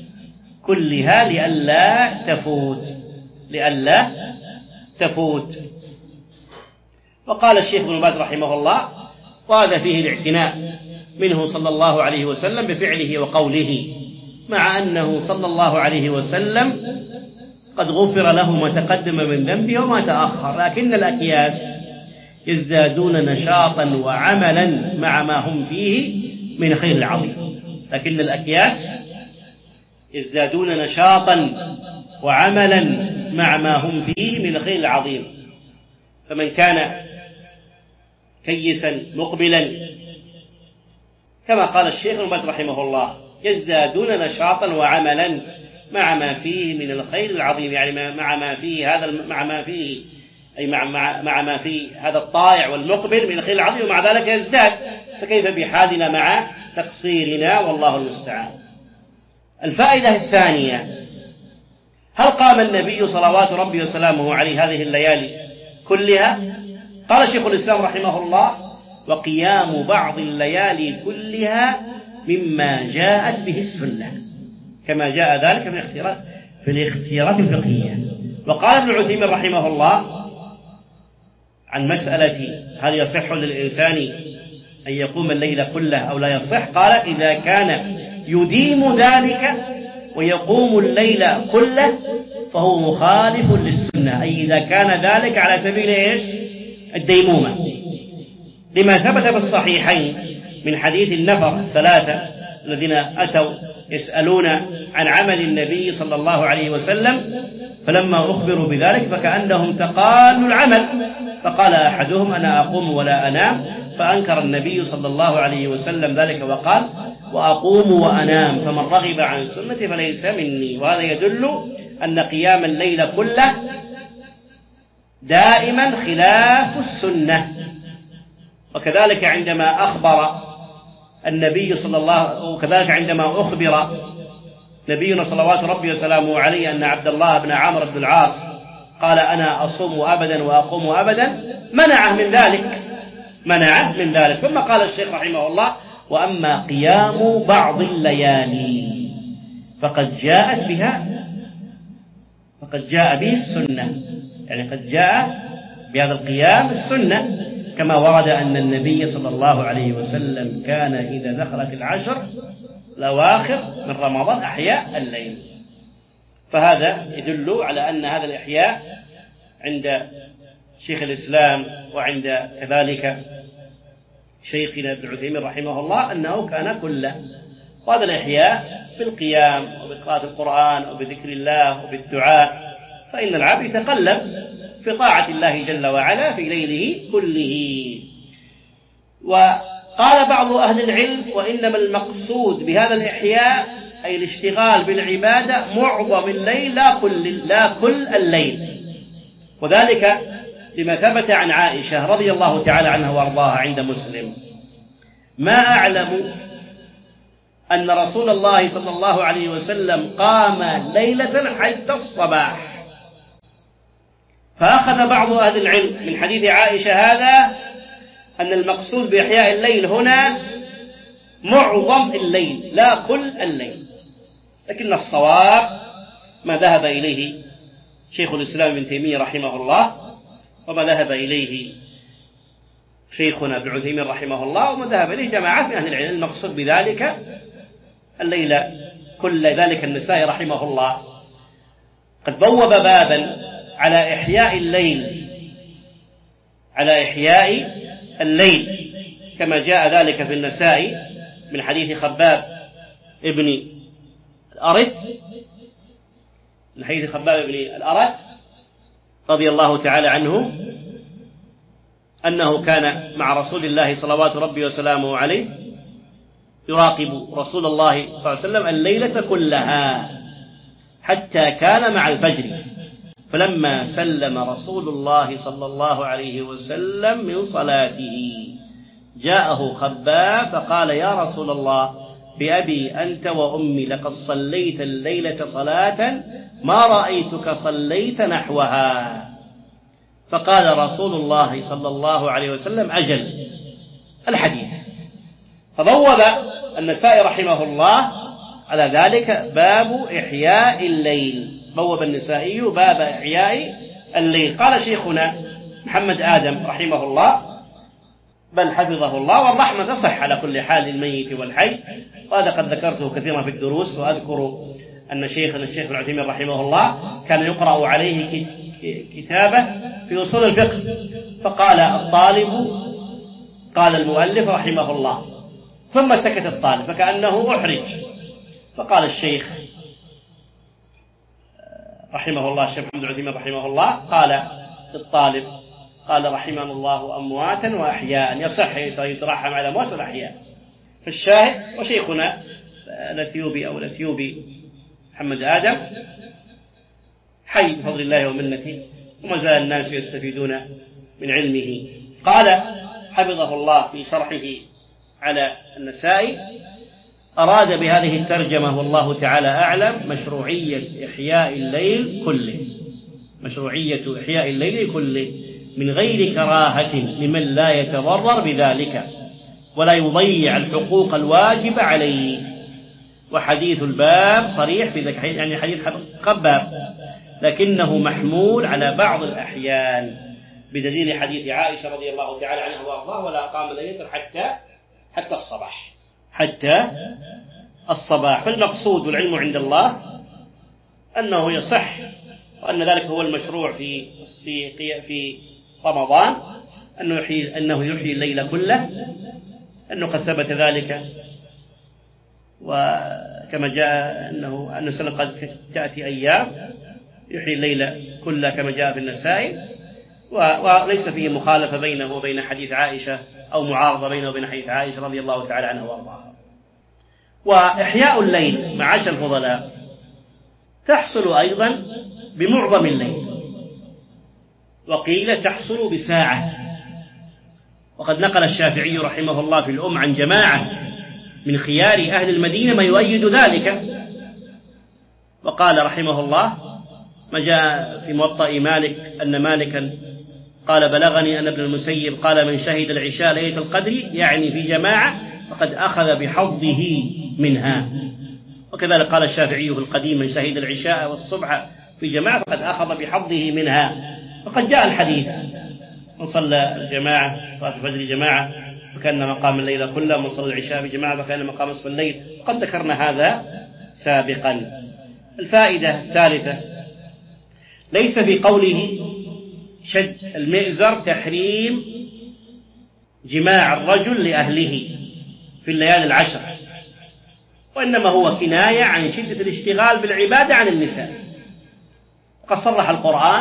كلها لئلا تفوت. وقال الشيخ ابن باز رحمه الله: وهذا فيه الاعتناء منه صلى الله عليه وسلم بفعله وقوله، مع أنه صلى الله عليه وسلم قد غفر له ما تقدم من ذنبه وما تأخر، لكن الأكياس يزدادون نشاطا وعملا مع ما هم فيه من خير العظيم. لكن الأكياس يزدادون نشاطا وعملا مع ما هم فيه من الخير العظيم. فمن كان كيسا مقبلا كما قال الشيخ ابن باز رحمه الله: يزدادون نشاطا وعملا مع ما فيه من الخير العظيم، يعني مع ما فيه هذا الطائع والمقبل من الخير العظيم، ومع ذلك يزداد، فكيف بحالنا مع تقصيرنا؟ والله المستعان. الفائدة الثانية: هل قام النبي صلوات ربي وسلامه عليه هذه الليالي كلها؟ قال شيخ الإسلام رحمه الله: وقيام بعض الليالي كلها مما جاءت به السنة، كما جاء ذلك في الاختيارات الفقهية. وقال ابن عثيمين رحمه الله عن مسألة هل يصح للإنسان أن يقوم الليل كله أو لا يصح، قال: إذا كان يديم ذلك ويقوم الليل كله فهو مخالف للسنة، أي إذا كان ذلك على سبيل الديمومة، لما ثبت في الصحيحين من حديث النفر الثلاثة الذين أتوا يسألون عن عمل النبي صلى الله عليه وسلم، فلما أخبروا بذلك فكأنهم تقالوا العمل، فقال أحدهم أنا أقوم ولا أنام، فأنكر النبي صلى الله عليه وسلم ذلك وقال وأقوم وأنام فمن رغب عن سنتي فليس مني. وهذا يدل أن قيام الليل كله دائما خلاف السنة. وكذلك عندما أخبر النبي صلى الله وكذلك عندما أخبر نبينا صلوات ربي وسلامه عليه أن عبد الله بن عمرو بن العاص قال أنا أصوم أبدا وأقوم أبدا منعه من ذلك. ثم قال الشيخ رحمه الله وأما قيام بعض الليالي فقد جاء به السنة، يعني قد جاء بهذا القيام السنة، كما ورد أن النبي صلى الله عليه وسلم كان إذا دخلت العشر الأواخر من رمضان أحيا الليل. فهذا يدل على أن هذا الإحياء عند شيخ الإسلام وعند كذلك شيخنا ابن عثيمين رحمه الله أنه كان كله. وهذا الإحياء بالقيام وبقراءة القرآن وبذكر الله وبالدعاء، فإن العبد يتقلب في طاعة الله جل وعلا في ليله كله. وقال بعض أهل العلم وإنما المقصود بهذا الإحياء أي الاشتغال بالعبادة معظم الليل لا كل الليل، وذلك لما ثبت عن عائشة رضي الله تعالى عنها وارضاها عند مسلم ما أعلم أن رسول الله صلى الله عليه وسلم قام ليلة حتى الصباح. فأخذ بعض أهل العلم من حديث عائشة هذا أن المقصود بإحياء الليل هنا معظم الليل لا كل الليل، لكن الصواب ما ذهب إليه شيخ الإسلام ابن تيمية رحمه الله، وما ذهب إليه شيخنا ابن عثيمين رحمه الله، وما ذهب إليه جماعات من أهل العلم. المقصود بذلك الليل كل ذلك. النسائي رحمه الله قد بوب بابا على إحياء الليل كما جاء ذلك في النسائي من حديث خباب ابن الأرت رضي الله تعالى عنه أنه كان مع رسول الله صلوات ربي وسلامه عليه يراقب رسول الله صلى الله عليه وسلم الليلة كلها حتى كان مع الفجر، فلما سلم رسول الله صلى الله عليه وسلم من صلاته جاءه خباب فقال يا رسول الله بأبي أنت وأمي لقد صليت الليلة صلاة ما رأيتك صليت نحوها. فقال رسول الله صلى الله عليه وسلم أجل الحديث. فبوب النسائي رحمه الله على ذلك باب إحياء الليل، بوب النسائي باب إحياء الليل. قال شيخنا محمد آدم رحمه الله بل حفظه الله والرحمة تصح على كل حال الميت والحي، وهذا قد ذكرته كثيرا في الدروس. وأذكر أن شيخنا الشيخ ابن عثيمين رحمه الله كان يقرأ عليه كتابه في أصول الفقه، فقال الطالب قال المؤلف رحمه الله، ثم سكت الطالب فكأنه أحرج، فقال الشيخ رحمه الله الشيخ محمد عثيمين رحمه الله قال للطالب قال رحمنا الله أمواتا وأحياء، يصح يترحم على أموات والأحياء. فالشاهد وشيخنا الأثيوبي محمد آدم حي بفضل الله ومنته، وما زال الناس يستفيدون من علمه. قال حفظه الله في شرحه على النسائي أراد بهذه الترجمة والله تعالى أعلم مشروعية إحياء الليل كله من غير كراهة لمن لا يتضرر بذلك ولا يضيع الحقوق الواجب عليه. وحديث الباب صريح في ذلك، يعني حديث خباب، لكنه محمول على بعض الأحيان بدليل حديث عائشة رضي الله تعالى عنها وارضاها ولا قام ليلة حتى الصباح. فالمقصود والعلم عند الله أنه يصح، وأن ذلك هو المشروع في رمضان، أنه يحيي الليل كله أنه قد ثبت ذلك، وكما جاء أنه سلم قد تأتي أيام يحيي الليل كله كما جاء في النسائي، وليس فيه مخالفة بينه وبين حديث عائشة أو معارضة بينه وبين حديث عائشة رضي الله تعالى عنها وارضاها. وإحياء الليل معاشر الفضلاء تحصل أيضا بمعظم الليل، وقيل تحصل بساعة. وقد نقل الشافعي رحمه الله في الأم عن جماعة من خيار أهل المدينة ما يؤيد ذلك، وقال رحمه الله ما جاء في موطأ مالك أن مالكا قال بلغني أن ابن المسيب قال من شهد العشاء ليلة القدر يعني في جماعة فقد أخذ بحظه منها. وكذلك قال الشافعي في القديم من شهد العشاء والصبح في جماعة فقد أخذ بحظه منها. وقد جاء الحديث من صلى الجماعة صلاة الفجر جماعة فكأن مقام الليل كله، من صلى العشاء بجماعة فكأن مقام نصف الليل. قد ذكرنا هذا سابقا. الفائدة الثالثة ليس في قوله شد المئزر تحريم جماع الرجل لأهله في الليالي العشر، وإنما هو كناية عن شدة الاشتغال بالعبادة عن النساء. قد صرح القرآن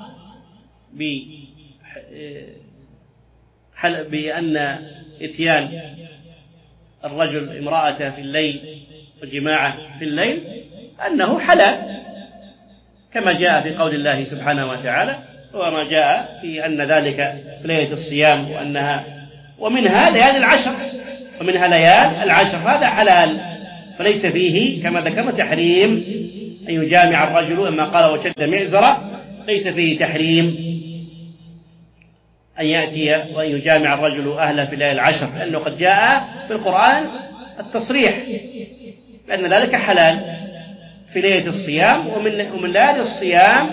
بأن إتيان الرجل امرأته في الليل وجماعه في الليل أنه حلال، كما جاء في قول الله سبحانه وتعالى وما جاء في أن ذلك في ليلة الصيام ومنها ليالي العشر، ومنها ليالي العشر، هذا حلال. فليس فيه كما ذكرنا تحريم أن يجامع الرجل، أما قال وشد معزرة ليس فيه تحريم أن يأتي وأن يجامع الرجل أهله في ليالي العشر، لأنه قد جاء في القرآن التصريح لأن ذلك حلال في ليلة الصيام، ومن ليالي الصيام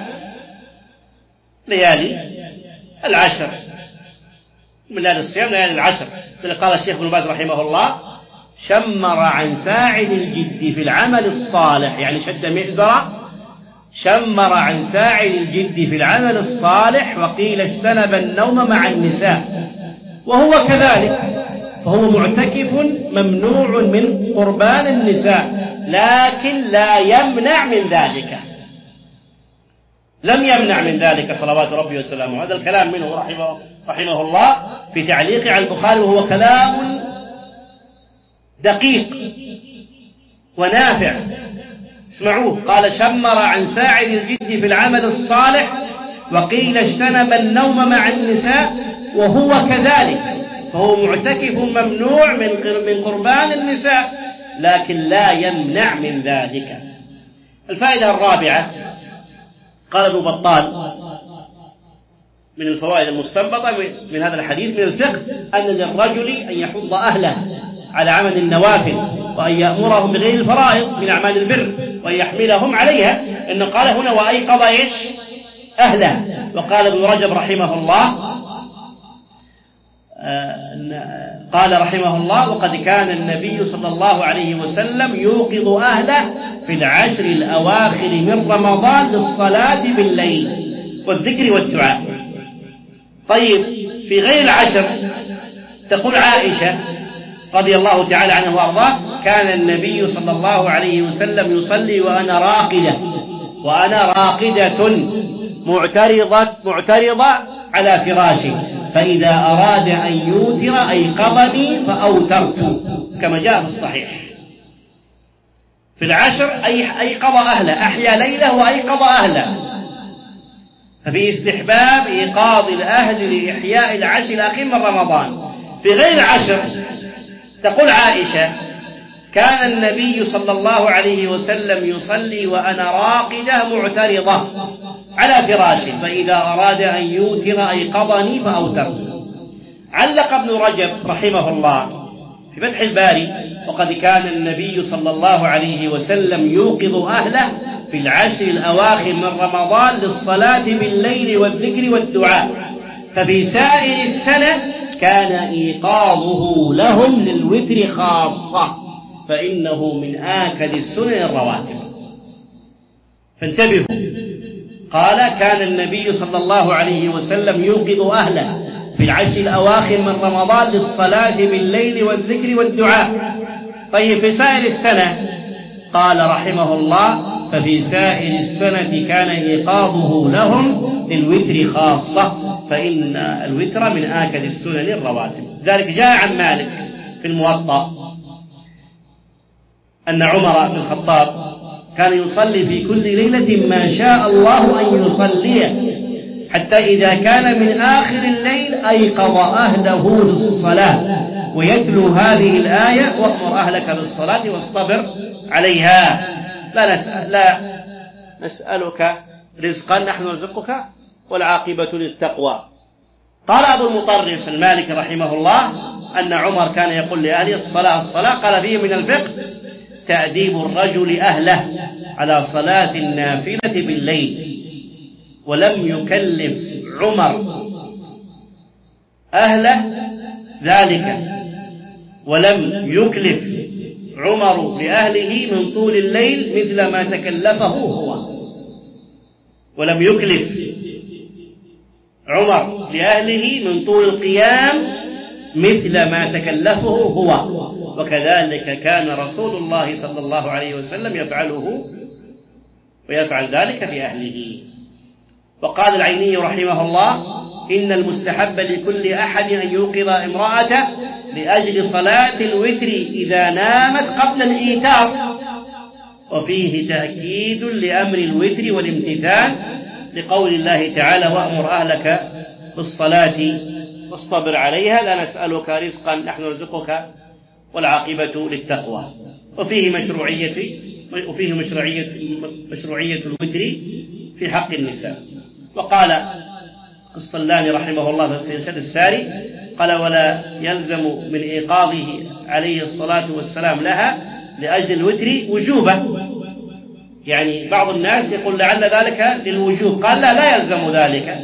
ليالي العشر، من ليالي الصيام ليالي العشر. قال الشيخ ابن باز رحمه الله شمر عن ساعد الجد في العمل الصالح، يعني شد مئزرة شمر عن ساعد الجد في العمل الصالح، وقيل اجتنب النوم مع النساء وهو كذلك، فهو معتكف ممنوع من قربان النساء، لكن لا يمنع من ذلك، لم يمنع من ذلك صلوات ربي وسلامه. هذا الكلام منه رحمه الله في تعليقه على البخاري، وهو كلام دقيق ونافع. اسمعوه، قال شمر عن ساعد الجد في العمل الصالح، وقيل اجتنب النوم مع النساء وهو كذلك، فهو معتكف ممنوع من قربان النساء، لكن لا يمنع من ذلك. الفائدة الرابعة قال ابن بطال من الفوائد المستنبطة من هذا الحديث من الفقه أن للرجل أن يحض أهله على عمل النوافل، وأن يأمرهم بغير الفرائض من أعمال البر، وأن يحملهم عليها. إنه قال هنا وأيقظ إيش أهله. وقال ابن رجب رحمه الله قال رحمه الله وقد كان النبي صلى الله عليه وسلم يوقظ أهله في العشر الأواخر من رمضان للصلاة بالليل والذكر والدعاء. طيب في غير العشر تقول عائشة رضي الله تعالى عنها وارضاه كان النبي صلى الله عليه وسلم يصلي وأنا راقدة معترضة على فراشي، فإذا أراد أن يوتر أيقظني فأوترت، كما جاء في الصحيح. في العشر أيقظ أهله، أحيا ليله وأيقظ أهله، ففي استحباب إيقاظ الأهل لإحياء العشر الأخير من رمضان. في غير العشر تقول عائشة كان النبي صلى الله عليه وسلم يصلي وأنا راقدة معترضة على فراشه، فإذا أراد أن يوتر أيقظني فأوترت. علق ابن رجب رحمه الله في فتح الباري وقد كان النبي صلى الله عليه وسلم يوقظ أهله في العشر الأواخر من رمضان للصلاة بالليل والذكر والدعاء، ففي سائر السنة كان إيقاظه لهم للوتر خاصة، فإنه من آكد السنن الرواتب. فانتبهوا، قال كان النبي صلى الله عليه وسلم يوقظ أهله في العشر الأواخر من رمضان للصلاة بالليل والذكر والدعاء. طيب في سائر السنة؟ قال رحمه الله: ففي سائر السنة كان إيقاظه لهم للوتر خاصة، فإن الوتر من آكد السنن الرواتب. ذلك جاء عن مالك في الموطأ أن عمر بن الخطاب كان يصلي في كل ليلة ما شاء الله أن يصليه، حتى إذا كان من آخر الليل أيقظ أهله للصلاة ويتلو هذه الآية: وأمر أهلك بالصلاة واصطبر عليها. لا نسألك رزقا نحن نرزقك والعاقبة للتقوى. قال أبو المطرف المالكي رحمه الله أن عمر كان يقول لأهله: الصلاة. قال فيه من الفقه تأديب الرجل أهله على صلاة النافلة بالليل، ولم يكلف عمر أهله ذلك، ولم يكلف عمر لأهله من طول الليل مثل ما تكلفه هو. ولم يكلف عمر لأهله من طول القيام مثل ما تكلفه هو، وكذلك كان رسول الله صلى الله عليه وسلم يفعله ويفعل ذلك في أهله. وقال العيني رحمه الله: إن المستحب لكل أحد أن يوقظ امرأته لأجل صلاة الوتر إذا نامت قبل الإيتار، وفيه تأكيد لأمر الوتر والامتثال لقول الله تعالى: وأمر أهلك بالصلاة واصطبر عليها، لا نسألك رزقا نحن نرزقك والعاقبة للتقوى. وفيه مشروعية الوتر في حق النساء. وقال الصلاني رحمه الله في إرشاد الساري قال: ولا يلزم من إيقاظه عليه الصلاة والسلام لها لأجل الوتر وجوبه. يعني بعض الناس يقول لعل ذلك للوجوب، قال لا يلزم ذلك.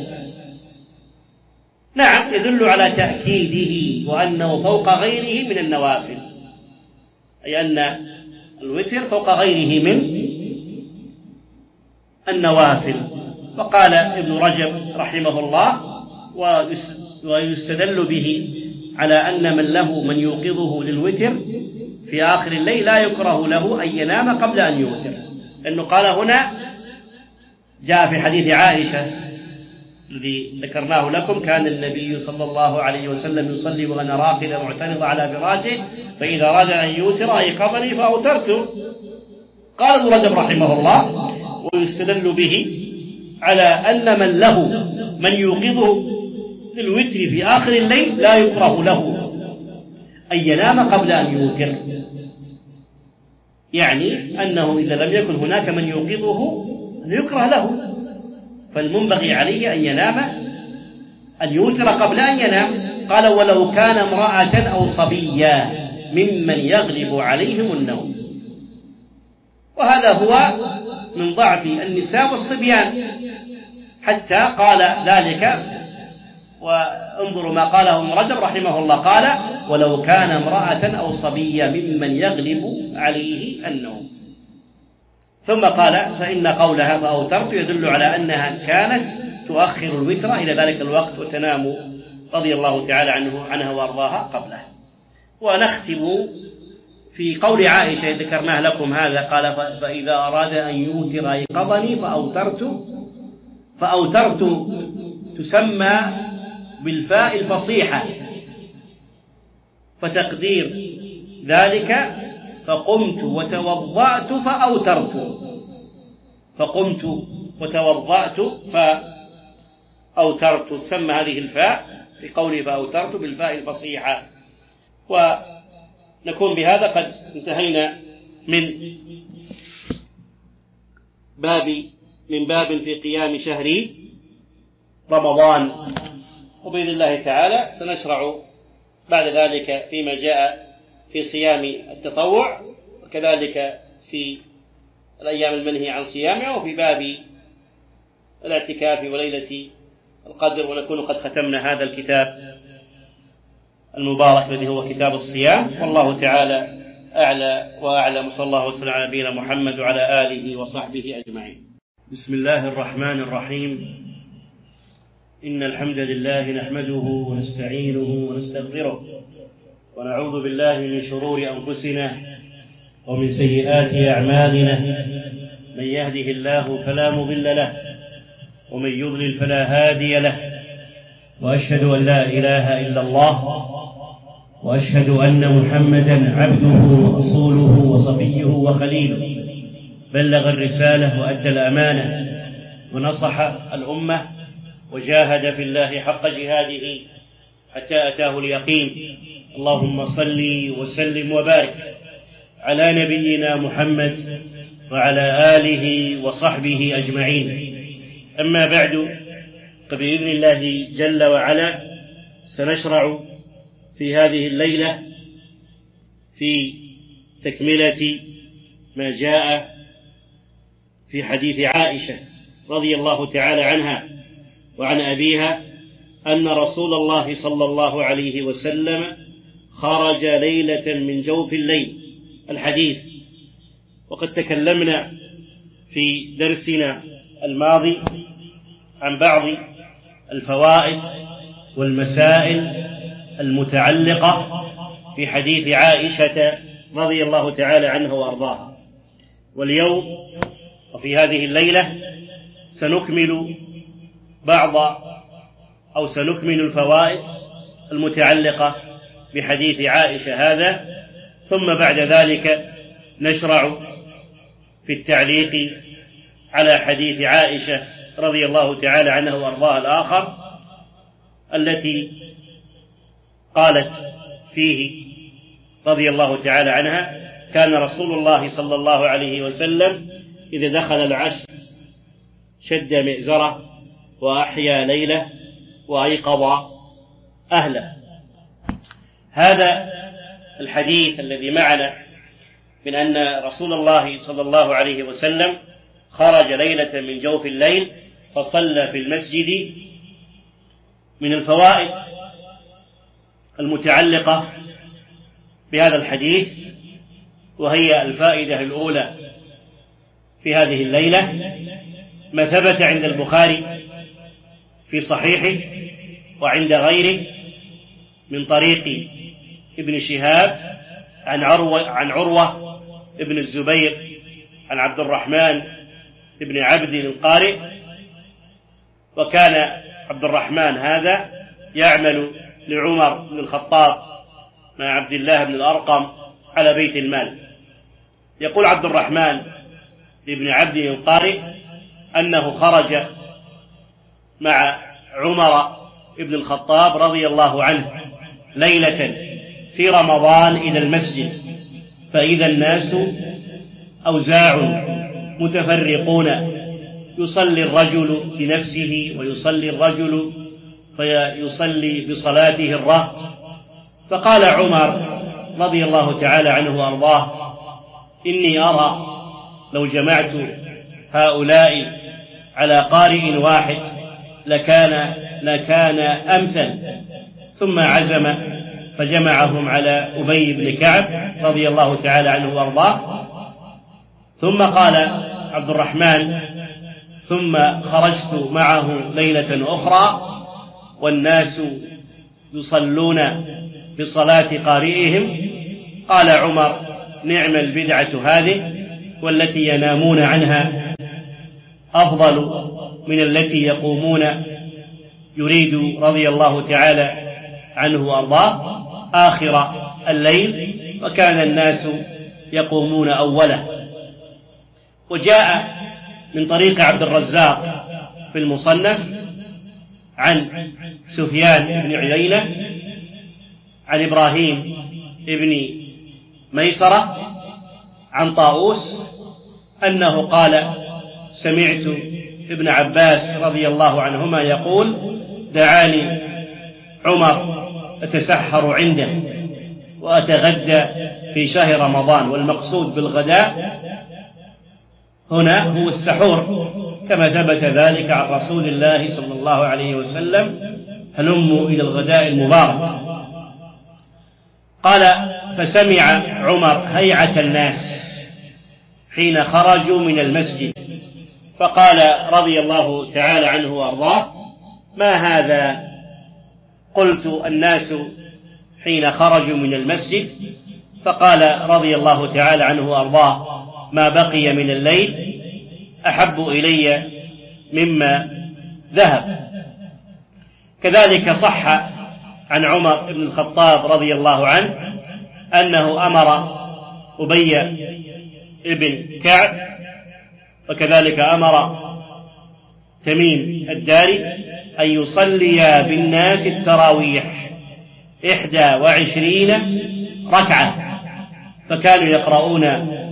نعم، يدل على تأكيده وأنه فوق غيره من النوافل، أي أن الوتر فوق غيره من النوافل. وقال ابن رجب رحمه الله: ويستدل به على أن من له من يوقظه للوتر في آخر الليل لا يكره له أن ينام قبل أن يوتر، لأنه قال هنا جاء في حديث عائشة الذي ذكرناه لكم: كان النبي صلى الله عليه وسلم يصلي وأنا راقد معترض على فراشه، فإذا أراد أن يوتر أيقظني فأوترت. قال ابن رجب رحمه الله: ويستدل به على أن من له من يوقظه للوتر في آخر الليل لا يكره له أن ينام قبل أن يوتر، يعني أنه إذا لم يكن هناك من يوقظه يكره له، فالمنبغي عليه أن ينام أن يوتر قبل أن ينام. قال: ولو كان امرأة أو صبيا ممن يغلب عليهم النوم. وهذا هو من ضعف النساء والصبيان، حتى قال ذلك. وانظروا ما قاله ابن رجب رحمه الله، قال: ولو كان امرأة أو صبيا ممن يغلب عليه النوم. ثم قال: فإن قولها فأوترت يدل على أنها كانت تؤخر الوتر إلى ذلك الوقت وتنام رضي الله تعالى عنها وأرضاها قبله. ونختم في قول عائشة ذكرناه لكم هذا، قال: فإذا أراد أن يوتر أيقظني فأوترت تسمى بالفاء الفصيحة، فتقدير ذلك فقمت وتوضأت فأوترت تسمى هذه الفاء في قوله فأوترت بالفاء الفصيحة. ونكون بهذا قد انتهينا من باب في قيام شهر رمضان، وبإذن الله تعالى سنشرع بعد ذلك فيما جاء في صيام التطوع، وكذلك في الأيام المنهي عن صيامها، وفي باب الاعتكاف وليلة القدر. ونكون قد ختمنا هذا الكتاب المبارك الذي هو كتاب الصيام، والله تعالى أعلى وأعلم. صلى الله وسلم على نبينا محمد وعلى آله وصحبه أجمعين. بسم الله الرحمن الرحيم. إن الحمد لله نحمده ونستعينه ونستغفره ونعوذ بالله من شرور أنفسنا ومن سيئات أعمالنا، من يهده الله فلا مضل له ومن يضلل فلا هادي له، وأشهد أن لا إله إلا الله، وأشهد أن محمدا عبده ورسوله وصفيه وخليله، بلغ الرسالة وأدى الأمانة ونصح الأمة وجاهد في الله حق جهاده حتى أتاه اليقين. اللهم صل وسلم وبارك على نبينا محمد وعلى آله وصحبه أجمعين. أما بعد، فبإذن الله جل وعلا سنشرع في هذه الليلة في تكملة ما جاء في حديث عائشة رضي الله تعالى عنها وعن أبيها أن رسول الله صلى الله عليه وسلم خرج ليلة من جوف الليل. الحديث، وقد تكلمنا في درسنا الماضي عن بعض الفوائد والمسائل المتعلقة في حديث عائشة رضي الله تعالى عنها وأرضاها. واليوم وفي هذه الليلة سنكمل سنكمل الفوائد المتعلقة بحديث عائشة هذا، ثم بعد ذلك نشرع في التعليق على حديث عائشة رضي الله تعالى عنها وأرضاها الآخر، التي قالت فيه رضي الله تعالى عنها: كان رسول الله صلى الله عليه وسلم إذا دخل العشر شد مئزره وأحيا ليله وأيقظ أهله. هذا الحديث الذي معنا من أن رسول الله صلى الله عليه وسلم خرج ليلة من جوف الليل فصلى في المسجد، من الفوائد المتعلقة بهذا الحديث، وهي الفائدة الأولى في هذه الليلة ما ثبت عند البخاري في صحيحه وعند غيره من طريق ابن شهاب عن عروة ابن الزبير عن عبد الرحمن ابن عبد القارئ. وكان عبد الرحمن هذا يعمل لعمر بن الخطاب مع عبد الله بن الأرقم على بيت المال. يقول عبد الرحمن ابن عبد القارئ أنه خرج مع عمر بن الخطاب رضي الله عنه ليلة في رمضان إلى المسجد، فإذا الناس أوزاع متفرقون، يصلي الرجل لنفسه ويصلي الرجل فيصلي بصلاته الرهط. فقال عمر رضي الله تعالى عنه وأرضاه: إني أرى لو جمعت هؤلاء على قارئ واحد لكان أمثل. ثم عزم فجمعهم على أبي بن كعب رضي الله تعالى عنه وأرضاه. ثم قال عبد الرحمن: ثم خرجت معه ليلة أخرى والناس يصلون بصلاة قارئهم. قال عمر: نعم البدعة هذه، والتي ينامون عنها أفضل من التي يقومون. يريد رضي الله تعالى عنه وأرضاه آخر الليل، وكان الناس يقومون أوله. وجاء من طريق عبد الرزاق في المصنف عن سفيان بن عيينة عن إبراهيم بن ميسرة عن طاووس أنه قال: سمعت ابن عباس رضي الله عنهما يقول: دعاني عمر أتسحر عنده وأتغدى في شهر رمضان. والمقصود بالغداء هنا هو السحور، كما ثبت ذلك عن رسول الله صلى الله عليه وسلم: هلموا إلى الغداء المبارك. قال: فسمع عمر هيعة الناس حين خرجوا من المسجد، فقال رضي الله تعالى عنه وأرضاه: ما هذا؟ قلت: الناس حين خرجوا من المسجد. فقال رضي الله تعالى عنه وأرضاه: ما بقي من الليل أحب إلي مما ذهب. كذلك صح عن عمر بن الخطاب رضي الله عنه أنه أمر أبي بن كعب وكذلك أمر تميم الداري أن يصليا بالناس التراويح 21 ركعة، فكانوا يقرؤون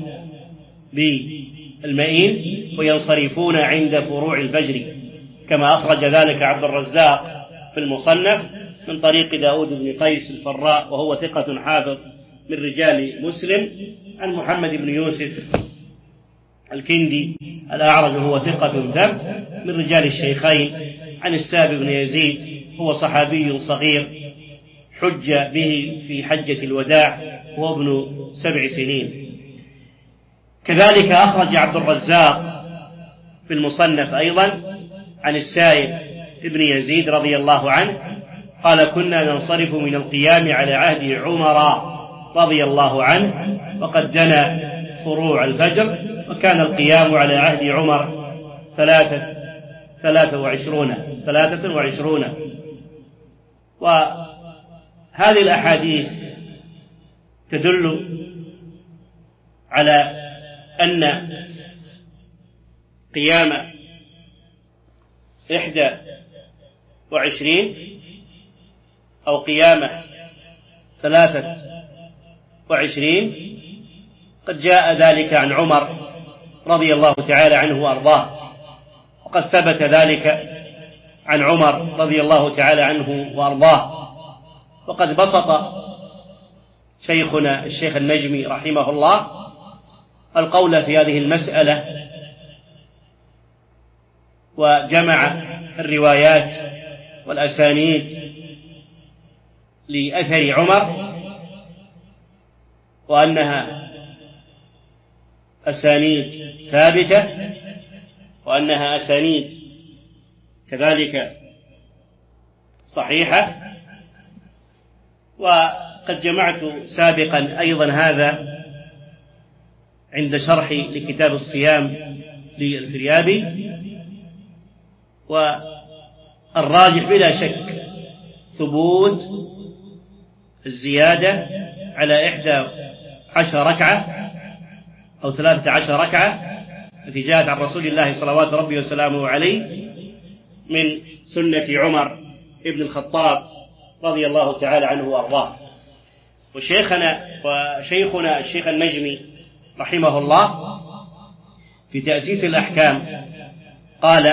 بالمئين وينصرفون عند فروع الفجر، كما أخرج ذلك عبد الرزاق في المصنف من طريق داود بن قيس الفراء، وهو ثقة حافظ من رجال مسلم، عن محمد بن يوسف الكندي الأعرج هو ثقة ثبت من رجال الشيخين، عن السائب بن يزيد هو صحابي صغير حج به في حجة الوداع وهو ابن 7 سنين. كذلك أخرج عبد الرزاق في المصنف أيضا عن السائب بن يزيد رضي الله عنه قال: كنا ننصرف من القيام على عهد عمر رضي الله عنه وقد دنا فروع الفجر، وكان القيام على عهد عمر 23. وهذه الأحاديث تدل على أن قيام 21 أو قيام 23 قد جاء ذلك عن عمر رضي الله تعالى عنه وأرضاه، وقد ثبت ذلك عن عمر رضي الله تعالى عنه وأرضاه. وقد بسط شيخنا الشيخ النجمي رحمه الله القول في هذه المسألة، وجمع الروايات والأسانيد لأثر عمر، وأنها أسانيد ثابتة، وأنها أسانيد كذلك صحيحة. وقد جمعت سابقا أيضا هذا عند شرح لكتاب الصيام للفريابي، والراجح بلا شك ثبوت الزيادة على 11 ركعة أو 13 ركعة التي جاءت عن رسول الله صلوات ربي وسلامه عليه من سنة عمر ابن الخطاب رضي الله تعالى عنه وأرضاه. وشيخنا الشيخ النجمي رحمه الله في تأسيس الأحكام قال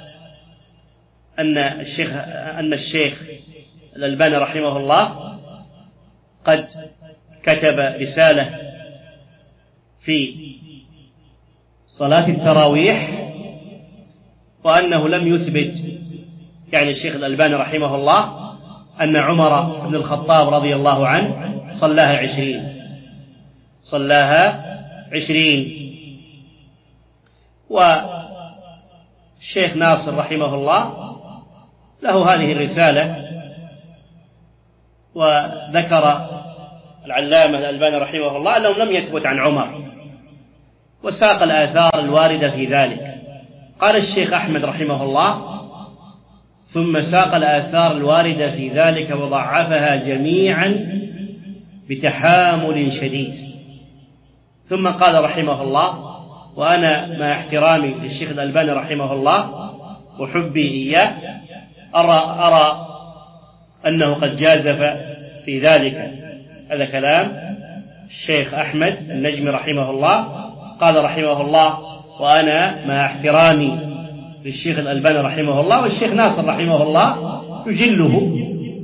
أن الشيخ الألباني رحمه الله قد كتب رسالة في صلاة التراويح، وأنه لم يثبت، يعني الشيخ الألباني رحمه الله، أن عمر بن الخطاب رضي الله عنه صلاها 20. والشيخ ناصر رحمه الله له هذه الرسالة، وذكر العلامة الألباني رحمه الله أنه لم يثبت عن عمر، وساق الآثار الواردة في ذلك. قال الشيخ أحمد رحمه الله: ثم ساق الآثار الواردة في ذلك وضعفها جميعا بتحامل شديد. ثم قال رحمه الله: وأنا مع احترامي للشيخ الألباني رحمه الله وحبي إياه أرى أنه قد جازف في ذلك. هذا كلام الشيخ أحمد النجمي رحمه الله. قال رحمه الله: وأنا مع احترامي للشيخ الألباني رحمه الله والشيخ ناصر رحمه الله يجله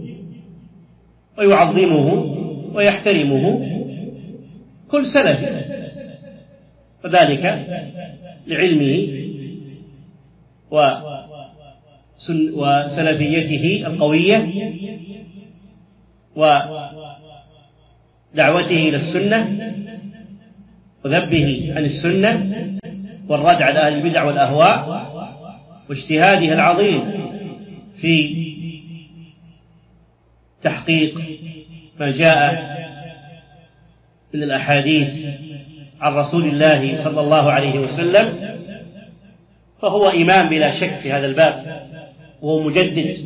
ويعظمه ويحترمه كل سلفي، وذلك لعلمه وسلفيته القوية ودعوته إلى السنة وذبه عن السنة والرد على أهل البدع والأهواء، واجتهاده العظيم في تحقيق ما جاء من الأحاديث عن رسول الله صلى الله عليه وسلم، فهو إمام بلا شك في هذا الباب، وهو مجدد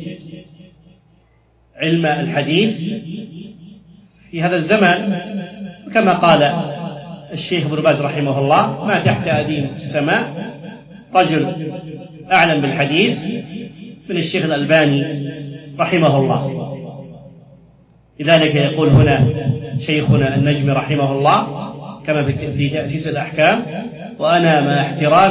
علم الحديث في هذا الزمان. كما قال الشيخ ابن باز رحمه الله: ما تحت أديم السماء رجل أعلم بالحديث من الشيخ الألباني رحمه الله. لذلك يقول هنا شيخنا النجم رحمه الله كما في تأسيس الأحكام: وأنا مع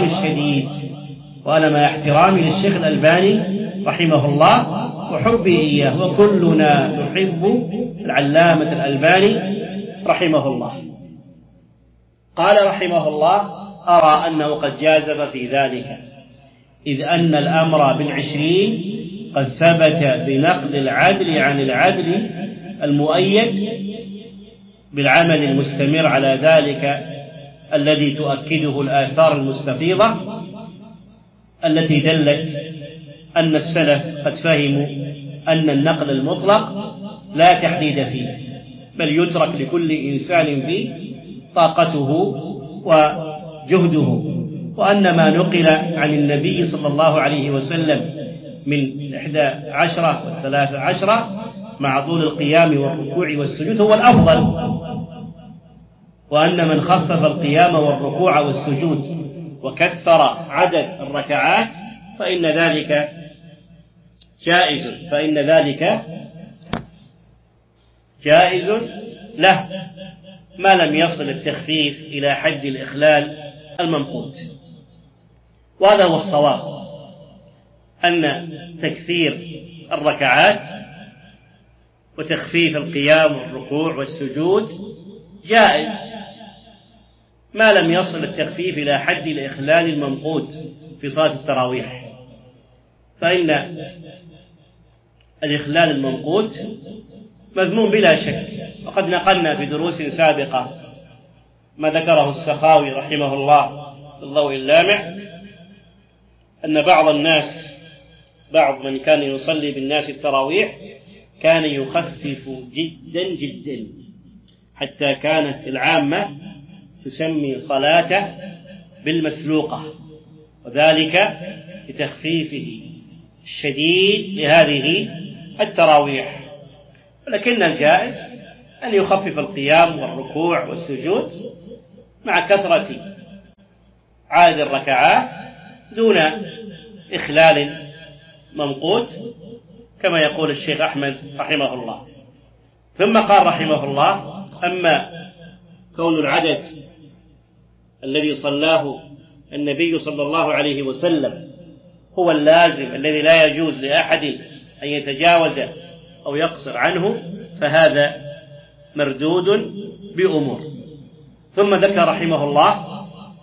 احترامي للشيخ الألباني رحمه الله وحبي إياه، وكلنا نحب العلامة الألباني رحمه الله. قال رحمه الله: أرى أنه قد جازف في ذلك، إذ أن الأمر بالعشرين قد ثبت بنقل العدل عن العدل المؤيد بالعمل المستمر على ذلك الذي تؤكده الآثار المستفيضة التي دلت أن السلف قد فهموا أن النقل المطلق لا تحديد فيه، بل يترك لكل إنسان فيه طاقته وجهده، وأن ما نقل عن النبي صلى الله عليه وسلم من 11 و13 مع طول القيام والركوع والسجود هو الأفضل، وأن من خفف القيام والركوع والسجود وكثر عدد الركعات فإن ذلك جائز له ما لم يصل التخفيف إلى حد الإخلال الممقوت. وهذا هو الصواب، أن تكثير الركعات وتخفيف القيام والركوع والسجود جائز ما لم يصل التخفيف إلى حد الإخلال الممقوت في صلاة التراويح، فإن الإخلال الممقوت مذموم بلا شك. وقد نقلنا في دروس سابقة ما ذكره السخاوي رحمه الله في الضوء اللامع، أن بعض من كان يصلي بالناس التراويح كان يخفف جدا جدا، حتى كانت العامة تسمي صلاته بالمسلوقة، وذلك لتخفيفه الشديد لهذه التراويح. ولكن الجائز أن يخفف القيام والركوع والسجود مع كثرة عدد الركعات دون إخلال ممقوت، كما يقول الشيخ أحمد رحمه الله. ثم قال رحمه الله: أما كون العدد الذي صلاه النبي صلى الله عليه وسلم هو اللازم الذي لا يجوز لأحد أن يتجاوز أو يقصر عنه، فهذا مردود بأمور. ثم ذكر رحمه الله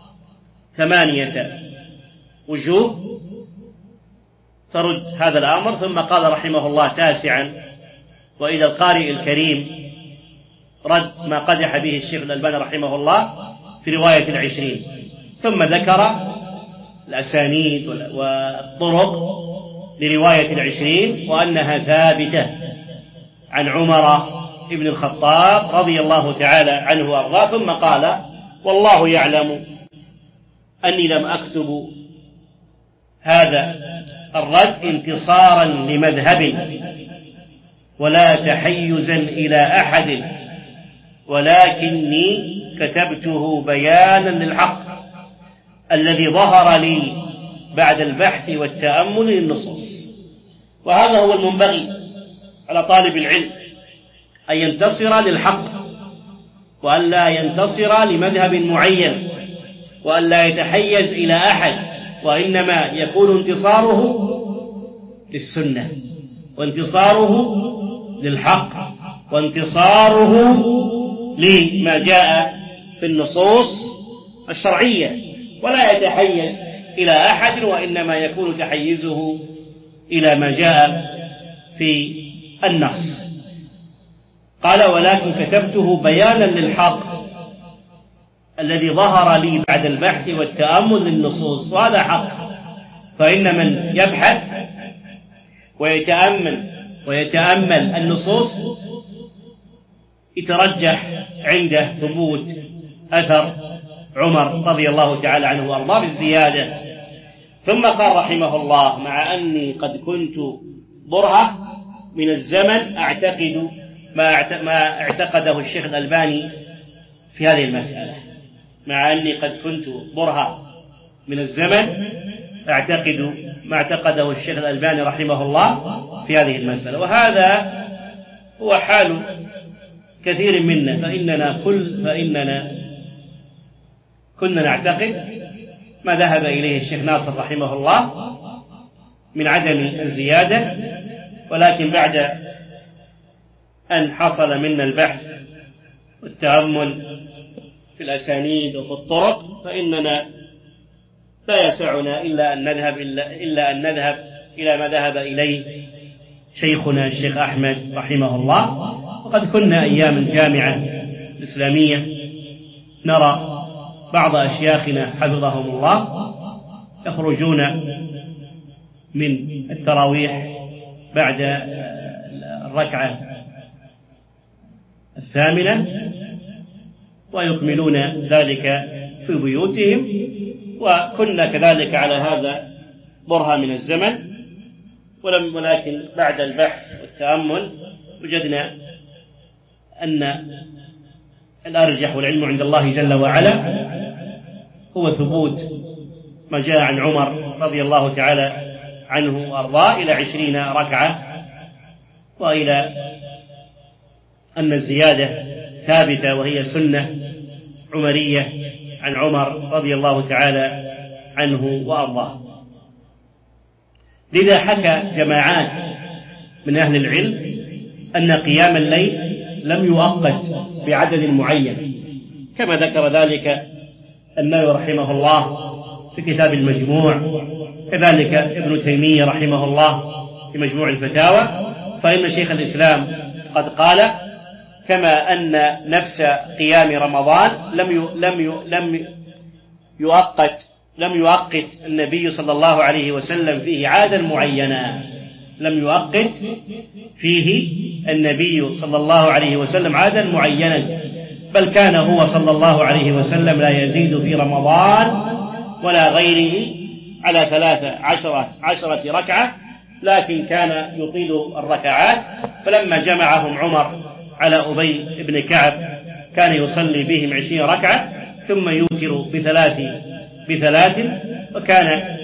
8 وجوه ترد هذا الأمر، ثم قال رحمه الله 9: وإلى القارئ الكريم رد ما قدح به الشيخ الألباني رحمه الله في رواية 20. ثم ذكر الأسانيد والطرق لرواية 20 وأنها ثابتة عن عمر ابن الخطاب رضي الله تعالى عنه وأرضاه. ثم قال: والله يعلم أني لم أكتب هذا الرد انتصارا لمذهب ولا تحيزا إلى أحد، ولكني كتبته بيانا للحق الذي ظهر لي بعد البحث والتأمل للنصوص. وهذا هو المنبغي على طالب العلم، أن ينتصر للحق، وأن لا ينتصر لمذهب معين، وأن لا يتحيز إلى أحد، وإنما يكون انتصاره للسنة، وانتصاره للحق، وانتصاره لما جاء في النصوص الشرعية، ولا يتحيز إلى أحد، وإنما يكون تحيزه إلى ما جاء في النص. قال: ولكن كتبته بيانا للحق الذي ظهر لي بعد البحث والتأمل للنصوص. وهذا حق، فإن من يبحث ويتأمل النصوص يترجح عنده ثبوت أثر عمر رضي الله تعالى عنه وأرضاه بالزيادة. ثم قال رحمه الله: مع أني قد كنت برهة من الزمن أعتقد ما اعتقده الشيخ الألباني في هذه المسألة. مع أني قد كنت برهة من الزمن أعتقد ما اعتقده الشيخ الألباني رحمه الله في هذه المسألة. وهذا هو حال كثير منا، فإننا كنا نعتقد ما ذهب إليه الشيخ ناصر رحمه الله من عدم الزيادة، ولكن بعد أن حصل منا البحث والتأمل في الأسانيد وفي الطرق فإننا لا يسعنا إلا أن نذهب إلى ما ذهب إليه شيخنا الشيخ أحمد رحمه الله. وقد كنا أيام الجامعة الإسلامية نرى بعض أشياخنا حفظهم الله يخرجون من التراويح بعد الركعة الثامنة ويكملون ذلك في بيوتهم، وكنا كذلك على هذا برهة من الزمن. ولكن بعد البحث والتأمل وجدنا أن الأرجح والعلم عند الله جل وعلا هو ثبوت ما جاء عن عمر رضي الله تعالى عنه وأرضاه إلى 20 ركعة، وإلى أن الزيادة ثابتة وهي سنة عمرية عن عمر رضي الله تعالى عنه وأرضاه. لذا حكى جماعات من أهل العلم أن قيام الليل لم يؤقت بعدد معين، كما ذكر ذلك النووي رحمه الله في كتاب المجموع، كذلك ابن تيمية رحمه الله في مجموع الفتاوى. فإن شيخ الإسلام قد قال: كما أن نفس قيام رمضان لم يؤقت النبي صلى الله عليه وسلم فيه عادا معينا، لم يؤقت فيه النبي صلى الله عليه وسلم عادا معينا، بل كان هو صلى الله عليه وسلم لا يزيد في رمضان ولا غيره على 13 ركعة، لكن كان يطيل الركعات. فلما جمعهم عمر على أبي بن كعب كان يصلي بهم 20 ركعة ثم يوتر بثلاث، وكان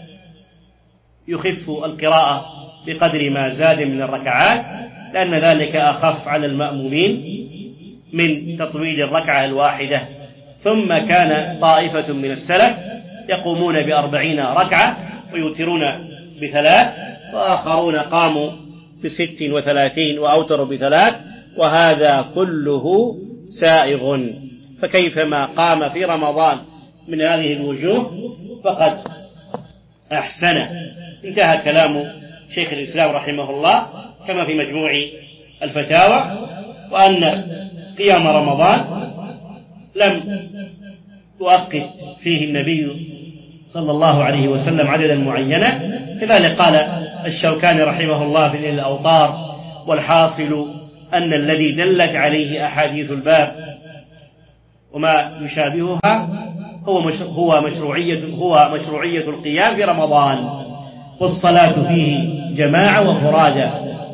يخف القراءة بقدر ما زاد من الركعات، لأن ذلك أخف على المأمومين من تطويل الركعة الواحدة. ثم كان طائفة من السلف يقومون ب40 ركعة ويوترون ب3، وآخرون قاموا ب36 وأوتروا ب3، وهذا كله سائغ. فكيفما قام في رمضان من هذه الوجوه فقد أحسن. انتهى كلام شيخ الإسلام رحمه الله كما في مجموع الفتاوى، وأن قيام رمضان لم يؤقت فيه النبي صلى الله عليه وسلم عددا معينا. كذلك قال الشوكاني رحمه الله في الأوطار: والحاصل أن الذي دلت عليه أحاديث الباب وما يشابهها هو مشروعية القيام في رمضان، والصلاة فيه جماعة وفرادى.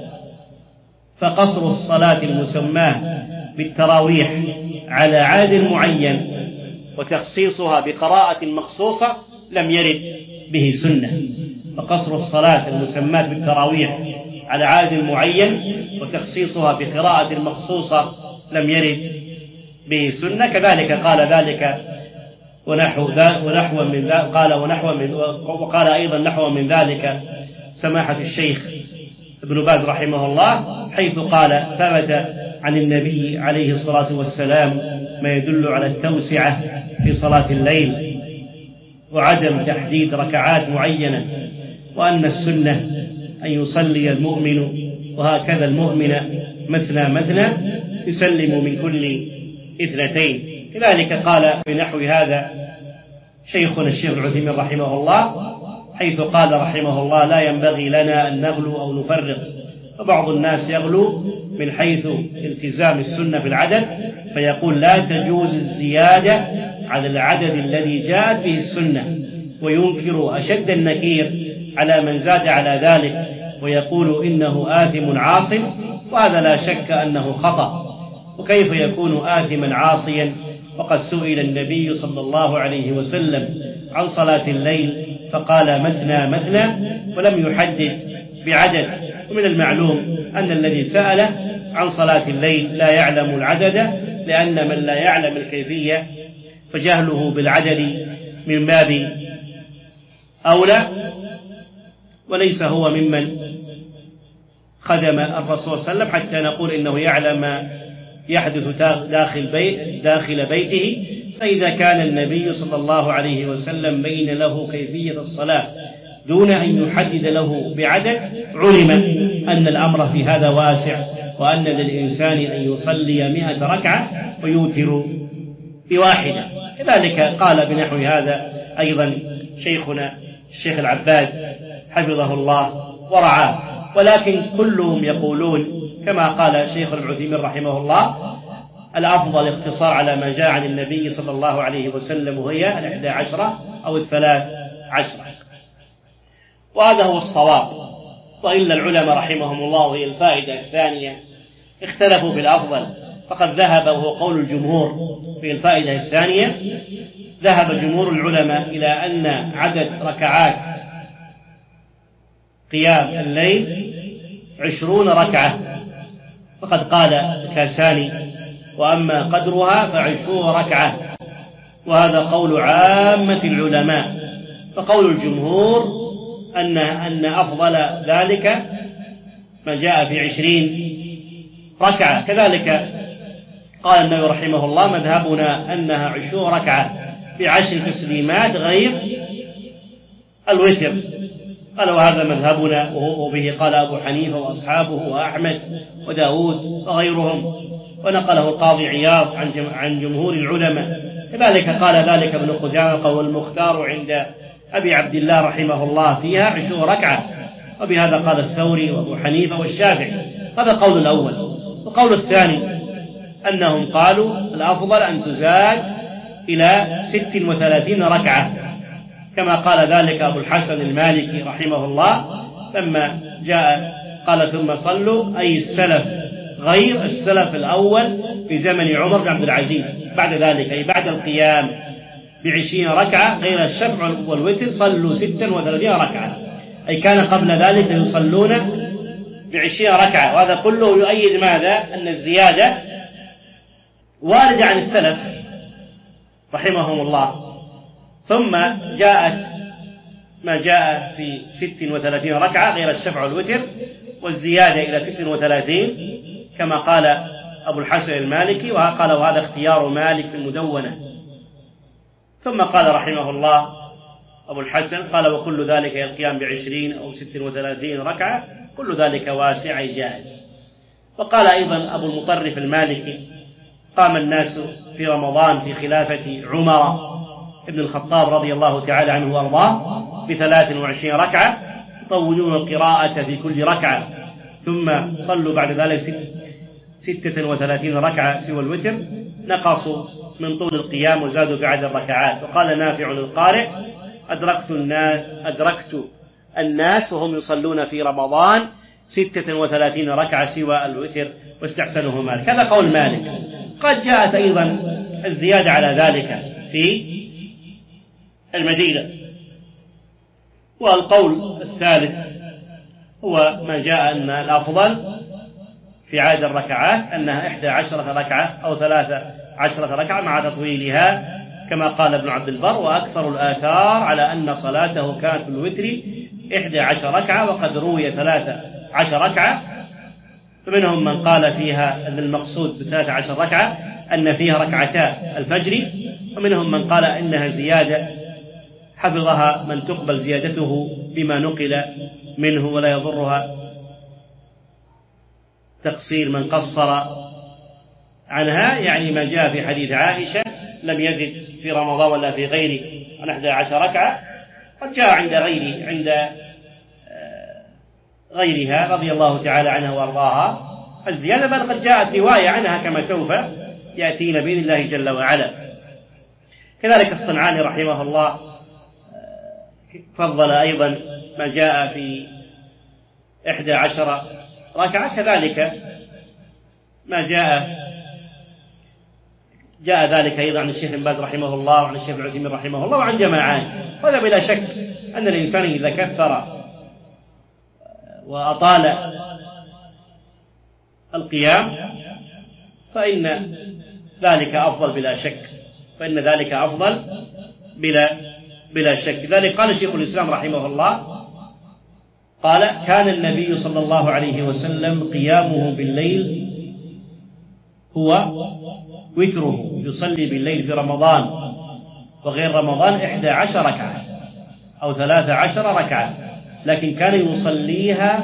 فقصر الصلاة المسماة بالتراويح على عاد معين وتخصيصها بقراءة مخصوصة لم يرد به سنة. فقصر الصلاة المسماة بالتراويح على عاد معين وتخصيصها بقراءة مخصوصة لم يرد به سنة. كذلك قال ذلك ونحو من ذلك، وقال أيضا نحو من ذلك سماحة الشيخ ابن باز رحمه الله، حيث قال: ثبت عن النبي عليه الصلاة والسلام ما يدل على التوسعة في صلاة الليل وعدم تحديد ركعات معينة، وأن السنة أن يصلي المؤمن وهكذا المؤمن مثنى يسلم من كل 2. كذلك قال بنحو هذا شيخنا الشيخ العثيمين رحمه الله، حيث قال رحمه الله: لا ينبغي لنا أن نغلو أو نفرط. فبعض الناس يغلو من حيث التزام السنة في العدد، فيقول: لا تجوز الزيادة على العدد الذي جاءت به السنة، وينكر أشد النكير على من زاد على ذلك، ويقول إنه آثم عاصم، وهذا لا شك أنه خطأ. وكيف يكون آثما عاصيا وقد سئل النبي صلى الله عليه وسلم عن صلاة الليل فقال: مثنى مثنى، ولم يحدد بعدد. ومن المعلوم أن الذي سأله عن صلاة الليل لا يعلم العدد، لأن من لا يعلم الكيفية فجهله بالعدد من باب أولى، وليس هو ممن خدم الرسول صلى الله عليه وسلم حتى نقول إنه يعلم ما يحدث داخل بيته. فإذا كان النبي صلى الله عليه وسلم بين له كيفية الصلاة دون أن يحدد له بعدد، علم أن الأمر في هذا واسع، وأن للإنسان أن يصلي 100 ركعة ويوتر بواحدة. كذلك قال بنحو هذا أيضا شيخنا الشيخ العباد حفظه الله ورعاه. ولكن كلهم يقولون كما قال شيخ العثيمين رحمه الله: الأفضل اقتصار على ما جاء عن النبي صلى الله عليه وسلم، وهي 11 أو 13. وهذا هو الصواب. وإلا العلماء رحمهم الله، وهي الفائدة الثانية، اختلفوا في الأفضل. فقد ذهب، وهو قول الجمهور في الفائدة الثانية، ذهب جمهور العلماء إلى أن عدد ركعات قيام الليل 20 ركعة. فقد قال الكاساني: وأما قدرها ف20 ركعة. وهذا قول عامة العلماء. فقول الجمهور أن أفضل ذلك ما جاء في 20 ركعة. كذلك قال النووي رحمه الله: مذهبنا أنها 20 ركعة ب10 تسليمات غير الوتر. قال: وهذا مذهبنا، وبه قال أبو حنيفة وأصحابه وأحمد وداود وغيرهم. ونقله القاضي عياض عن جمهور العلماء. كذلك قال ذلك ابن قدامة: والمختار عند أبي عبد الله رحمه الله فيها 20 ركعة. وبهذا قال الثوري وأبو حنيفة والشافعي. هذا قول الأول. وقول الثاني أنهم قالوا الأفضل أن تزاد إلى 36 ركعة، كما قال ذلك أبو الحسن المالكي رحمه الله لما جاء قال: ثم صلوا، أي السلف غير السلف الأول في زمن عمر بن عبد العزيز. بعد ذلك أي بعد القيام ب20 ركعة غير الشفع والوتر صلوا 36 ركعة، أي كان قبل ذلك يصلون ب20 ركعة. وهذا كله يؤيد ماذا؟ أن الزيادة واردة عن السلف رحمهم الله. ثم جاءت ما جاء في 36 ركعة غير الشفع والوتر، والزيادة إلى 36 كما قال أبو الحسن المالكي. وقال: وهذا اختيار مالك في المدونة. ثم قال رحمه الله أبو الحسن: قال: وكل ذلك القيام ب20 أو 36 ركعة كل ذلك واسع جائز. وقال أيضا أبو المطرف المالكي: قام الناس في رمضان في خلافة عمر ابن الخطاب رضي الله تعالى عنه وأرضاه ب23 ركعة، يطولون القراءة في كل ركعة، ثم صلوا بعد ذلك 36 ركعة سوى الوتر، نقصوا من طول القيام وزادوا في عدد الركعات. وقال نافع القارئ: أدركت الناس وهم يصلون في رمضان 36 ركعة سوى الوتر، واستحسنه مالك. هذا قول مالك. قد جاءت أيضا الزيادة على ذلك في المدينة. والقول الثالث هو ما جاء أن الأفضل في عدد الركعات أنها 11 ركعة أو 13 ركعة مع تطويلها، كما قال ابن عبد البر: وأكثر الآثار على أن صلاته كانت في الوتر 11 ركعة، وقد روي 13 ركعة. فمنهم من قال فيها أن المقصود ب13 ركعة أن فيها ركعتا الفجر، ومنهم من قال إنها زيادة حفظها من تقبل زيادته بما نقل منه، ولا يضرها تقصير من قصر عنها، يعني ما جاء في حديث عائشة: لم يزد في رمضان ولا في غيره عن 11 ركعة. قد جاء عند غيرها رضي الله تعالى عنها وأرضاها الزيادة، بل قد جاءت رواية عنها كما سوف يأتينا بإذن الله جل وعلا. كذلك الصنعاني رحمه الله فضل أيضا ما جاء في 11 ركعة، كذلك ما جاء ذلك أيضا عن الشيخ بن باز رحمه الله وعن الشيخ العثيمين رحمه الله وعن جماعات. هذا بلا شك أن الإنسان إذا كثر وأطال القيام فإن ذلك أفضل بلا شك. لذلك قال شيخ الإسلام رحمه الله قال: كان النبي صلى الله عليه وسلم قيامه بالليل هو وتره، يصلي بالليل في رمضان وغير رمضان 11 ركعة أو 13 ركعة، لكن كان يصليها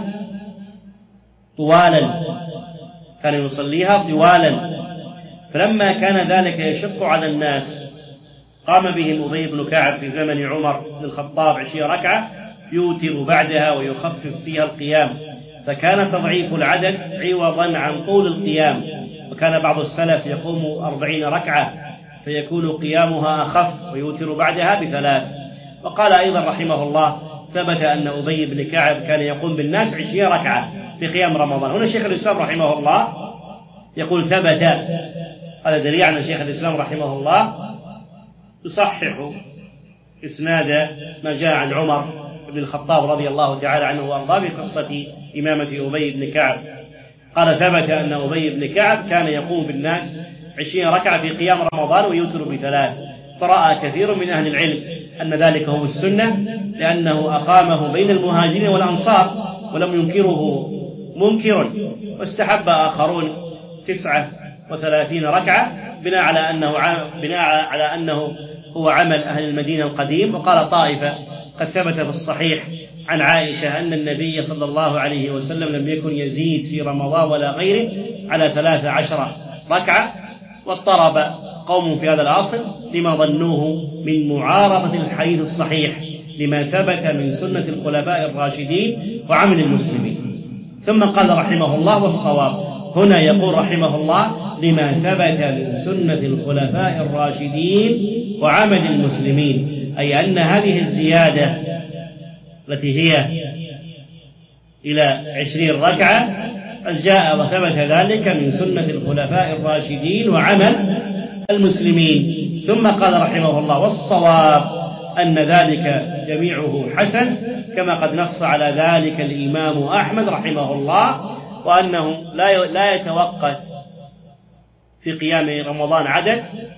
طوالا. فلما كان ذلك يشق على الناس قام بهم أبي بن كعب في زمن عمر بن الخطاب 20 ركعة يوتر بعدها ويخفف فيها القيام، فكان تضعيف العدد عوضا عن طول القيام. وكان بعض السلف يقوم 40 ركعة فيكون قيامها أخف ويوتر بعدها ب3. وقال أيضا رحمه الله: ثبت أن أبي بن كعب كان يقوم بالناس 20 ركعة في قيام رمضان. هنا شيخ الإسلام رحمه الله يقول ثبت، هذا دليل على شيخ الإسلام رحمه الله يصحح إسناد ما جاء عن عمر بن الخطاب رضي الله تعالى عنه وأرضاه بقصة إمامة أبي بن كعب. قال: ثبت أن أبي بن كعب كان يقوم بالناس 20 ركعة في قيام رمضان ويوتر ب3. فرأى كثير من أهل العلم أن ذلك هو السنة، لأنه أقامه بين المهاجرين والأنصار ولم ينكره منكر، واستحب آخرون 39 ركعة بناء على أنه هو عمل أهل المدينة القديم. وقال طائفة: قد ثبت في الصحيح عن عائشة أن النبي صلى الله عليه وسلم لم يكن يزيد في رمضان ولا غيره على 13 ركعة. واضطرب قوم في هذا الأصل لما ظنوه من معارضة الحديث الصحيح لما ثبت من سنة الخلفاء الراشدين وعمل المسلمين. ثم قال رحمه الله: والصواب هنا يقول رحمه الله: لما ثبت من سنة الخلفاء الراشدين وعمل المسلمين، أي أن هذه الزيادة التي هي إلى 20 ركعة جاء وثبت ذلك من سنة الخلفاء الراشدين وعمل المسلمين. ثم قال رحمه الله: والصواب أن ذلك جميعه حسن، كما قد نص على ذلك الإمام أحمد رحمه الله، وأنه لا يتوقف في قيام رمضان عدد،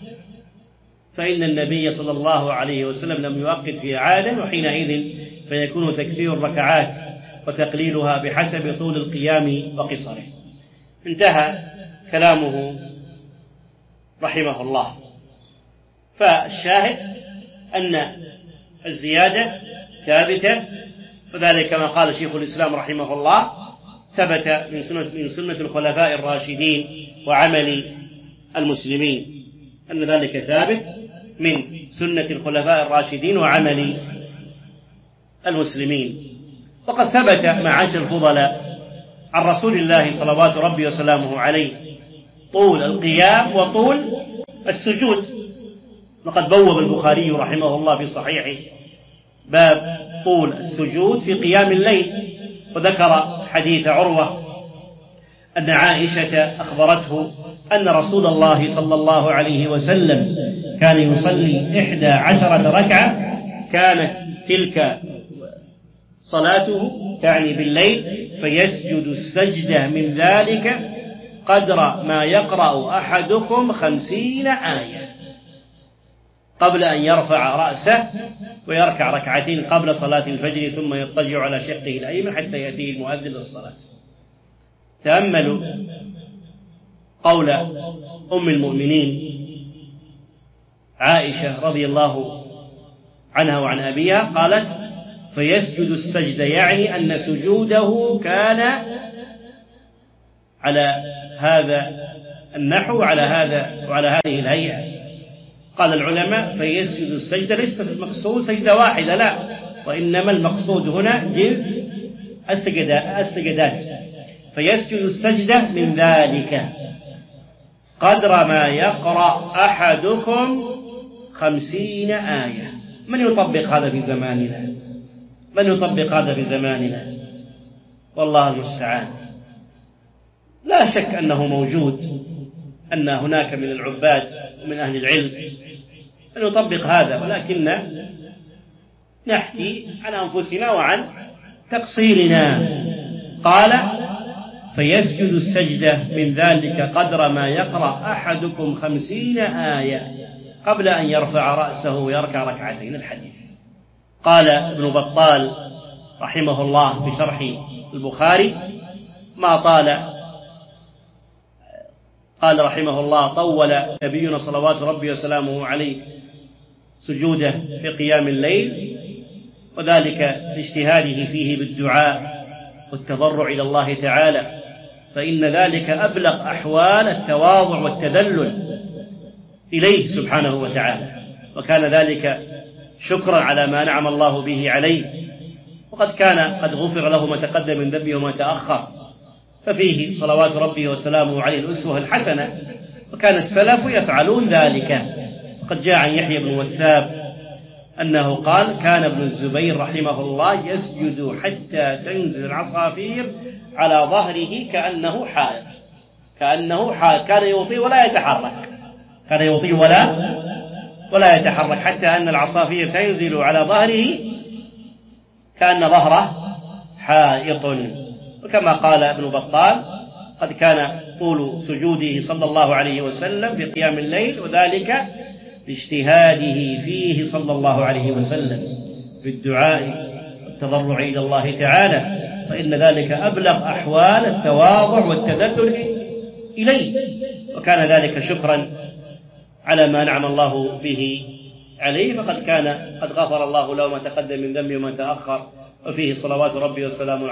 فإن النبي صلى الله عليه وسلم لم يؤقت في عادة، وحينئذ فيكون تكثير الركعات وتقليلها بحسب طول القيام وقصره. انتهى كلامه رحمه الله. فالشاهد أن الزيادة ثابتة، وذلك كما قال شيخ الإسلام رحمه الله: ثبت من سنة الخلفاء الراشدين وعمل المسلمين، أن ذلك ثابت من سنة الخلفاء الراشدين وعمل المسلمين. وقد ثبت معاشر الفضلاء عن رسول الله صلوات ربي وسلامه عليه طول القيام وطول السجود. وقد بوب البخاري رحمه الله في صحيحه باب طول السجود في قيام الليل، وذكر حديث عروة أن عائشة أخبرته أن رسول الله صلى الله عليه وسلم كان يصلي 11 ركعة، كانت تلك صلاته تعني بالليل، فيسجد السجدة من ذلك قدر ما يقرأ أحدكم 50 آية قبل أن يرفع رأسه ويركع ركعتين قبل صلاة الفجر، ثم يضطجع على شقه الأيمن حتى يأتيه المؤذن للصلاة. تأملوا قول أم المؤمنين عائشة رضي الله عنها وعن أبيها، قالت: فيسجد السجدة، يعني أن سجوده كان على هذا النحو وعلى هذه الهيئة. قال العلماء فيسجد السجدة ليست المقصود سجدة واحدة، لا، وإنما المقصود هنا جنس السجدات. فيسجد السجدة من ذلك قدر ما يقرأ أحدكم 50 آية. من يطبق هذا في زماننا؟ من يطبق هذا في زماننا؟ والله المستعان. لا شك أنه موجود، أن هناك من العباد ومن أهل العلم من يطبق هذا، ولكن نحكي عن أنفسنا وعن تقصيرنا. قال فيسجد السجدة من ذلك قدر ما يقرأ أحدكم 50 آية قبل أن يرفع رأسه ويركع ركعتين. الحديث. قال ابن بطال رحمه الله في شرح البخاري ما طال، قال رحمه الله طول نبينا صلوات ربي وسلامه عليه سجوده في قيام الليل، وذلك لاجتهاده فيه بالدعاء والتضرع إلى الله تعالى، فإن ذلك أبلغ أحوال التواضع والتذلل إليه سبحانه وتعالى، وكان ذلك شكرا على ما نعم الله به عليه، وقد كان قد غفر له ما تقدم من ذنبه وما تأخر، ففيه صلوات ربه وسلامه عليه الأسوة الحسنة، وكان السلف يفعلون ذلك. وقد جاء عن يحيى بن وثاب أنه قال كان ابن الزبير رحمه الله يسجد حتى تنزل العصافير على ظهره كأنه حائط، كان يطيع ولا يتحرك، كان يطيع ولا يتحرك، حتى أن العصافير تنزل على ظهره كأن ظهره حائط. وكما قال ابن بطال قد كان طول سجوده صلى الله عليه وسلم في قيام الليل، وذلك لاجتهاده فيه صلى الله عليه وسلم بالدعاء والتضرع إلى الله تعالى، فإن ذلك أبلغ أحوال التواضع والتذلل إليه، وكان ذلك شكرا على ما نعم الله به عليه، فقد كان قد غفر الله له ما تقدم من ذنبه وما تأخر، وفيه صلوات ربي وسلامه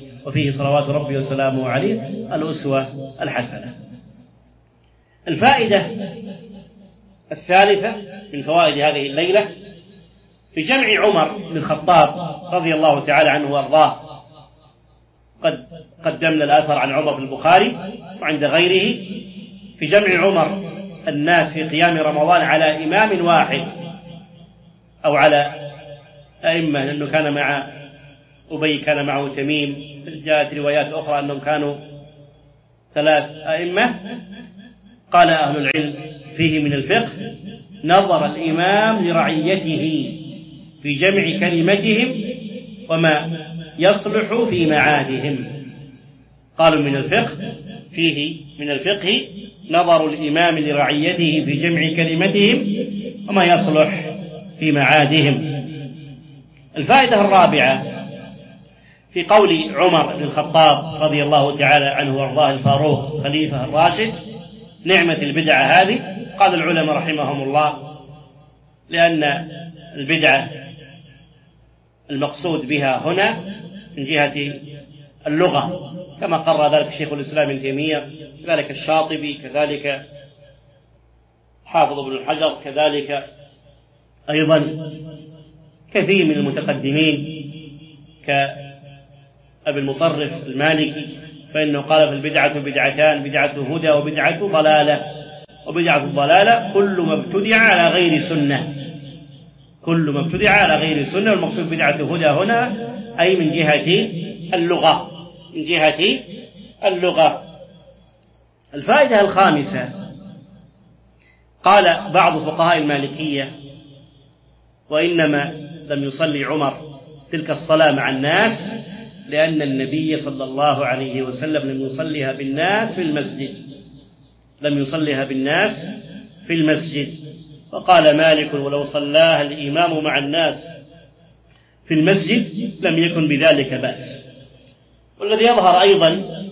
عليه الأسوة الحسنة. الفائدة الثالثة من فوائد هذه الليلة في جمع عمر بن الخطاب رضي الله تعالى عنه وارضاه. قد قدمنا الآثر عن عمر في البخاري وعند غيره في جمع عمر الناس في قيام رمضان على إمام واحد أو على أئمة، لأنه كان مع أبي كان معه تميم، جاءت روايات أخرى أنهم كانوا 3 أئمة. قال أهل العلم فيه من الفقه نظر الإمام لرعيته في جمع كلمتهم وما يصلح في معادهم. قالوا من الفقه فيه من الفقه نظر الإمام لرعيته في جمع كلمتهم وما يصلح في معادهم. الفائدة الرابعة في قول عمر بن الخطاب رضي الله تعالى عنه وارضاه الفاروق خليفة الراشد نعمة البدعة هذه. قال العلماء رحمهم الله لأن البدعة المقصود بها هنا من جهة اللغة، كما قرر ذلك شيخ الإسلام ابن تيمية، كذلك الشاطبي، كذلك حافظ ابن الحجر، كذلك أيضا كثير من المتقدمين كأبي المطرف المالكي، فإنه قال في البدعة بدعتان: بدعة هدى وبدعة ضلالة. وبدعة الضلالة كل ما ابتدع على غير سنة، كل ما ابتدع على غير سنة. والمقصود بدعة هدى هنا أي من جهة اللغة، من جهة اللغة. الفائدة الخامسة قال بعض فقهاء المالكية: وإنما لم يصلي عمر تلك الصلاة مع الناس لأن النبي صلى الله عليه وسلم لم يصليها بالناس في المسجد، لم يصليها بالناس في المسجد. وقال مالك: ولو صلاها الإمام مع الناس في المسجد لم يكن بذلك بأس. والذي يظهر أيضا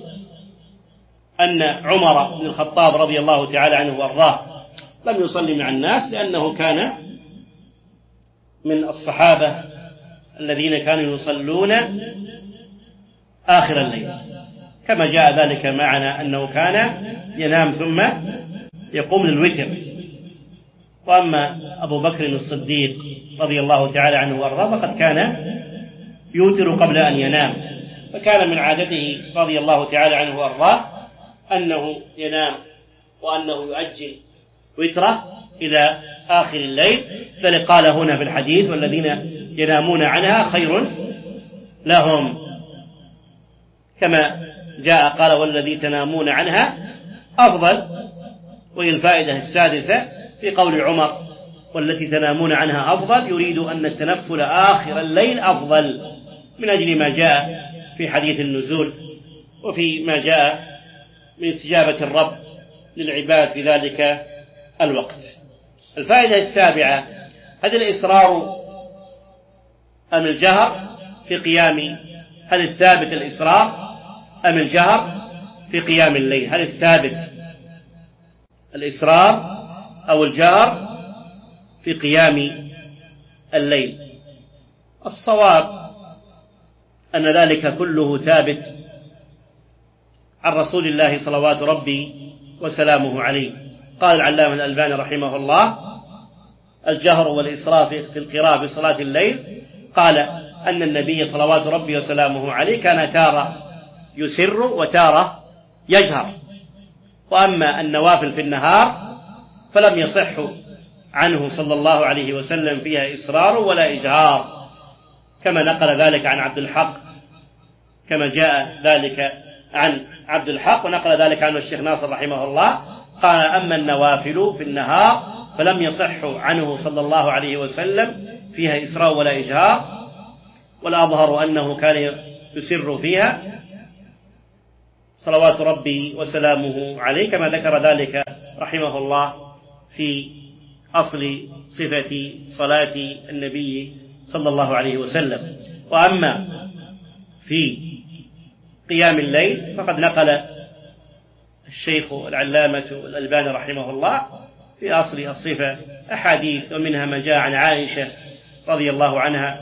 أن عمر بن الخطاب رضي الله تعالى عنه وارضاه لم يصلي مع الناس لأنه كان من الصحابة الذين كانوا يصلون آخر الليل، كما جاء ذلك معنا أنه كان ينام ثم يقوم للوتر، وأما أبو بكر الصديق رضي الله تعالى عنه وأرضاه فقد كان يوتر قبل أن ينام، فكان من عادته رضي الله تعالى عنه وأرضاه أنه ينام وأنه يؤجل وتره إلى آخر الليل، ذلك قال هنا في الحديث: والذين ينامون عنها خير لهم، كما جاء قال: والذي تنامون عنها أفضل. وهي الفائدة السادسة في قول عمر: والتي تنامون عنها أفضل، يريد أن التنفل آخر الليل أفضل، من أجل ما جاء في حديث النزول وفي ما جاء من استجابة الرب للعباد في ذلك الوقت. الفائدة السابعة: هل الإصرار أم الجهر في قيام؟ هل الثابت الإصرار أم الجهر في قيام الليل؟ هل الثابت الإصرار أو الجهر في قيام الليل؟ الصواب أن ذلك كله ثابت عن رسول الله صلوات ربي وسلامه عليه. قال العلامة الألباني رحمه الله: الجهر والإصرار في القراءة في صلاة الليل، قال أن النبي صلوات ربي وسلامه عليه كان تارة يسر وتارة يجهر. وأما النوافل في النهار فلم يصح عنه صلى الله عليه وسلم فيها إصرار ولا إجهار، كما نقل ذلك عن عبد الحق، كما جاء ذلك عن عبد الحق ونقل ذلك عنه الشيخ ناصر رحمه الله. قال: أما النوافل في النهار فلم يصح عنه صلى الله عليه وسلم فيها إصرار ولا إجهار، والأظهر أنه كان يسر فيها صلوات ربي وسلامه عليه، كما ذكر ذلك رحمه الله في أصل صفة صلاة النبي صلى الله عليه وسلم. وأما في قيام الليل فقد نقل الشيخ العلامة الألباني رحمه الله في أصل الصفة أحاديث، ومنها ما جاء عن عائشة رضي الله عنها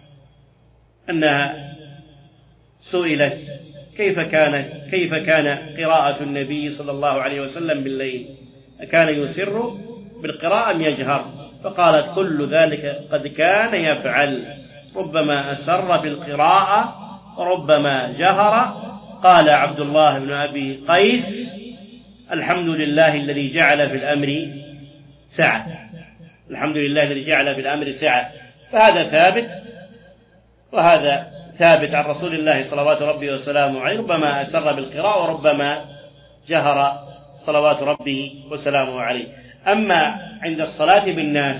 أنها سئلت: كيف كان قراءة النبي صلى الله عليه وسلم بالليل؟ أكان يسر بالقراءة أم يجهر؟ فقالت: كل ذلك قد كان يفعل، ربما أسر بالقراءة وربما جهر. قال عبد الله بن أبي قيس: الحمد لله الذي جعل في الأمر سعة. الحمد لله الذي جعل في الأمر سعة. فهذا ثابت، وهذا ثابت عن رسول الله صلوات ربي وسلامه عليه، ربما أسر بالقراءة وربما جهر صلوات ربي وسلامه عليه. أما عند الصلاة بالناس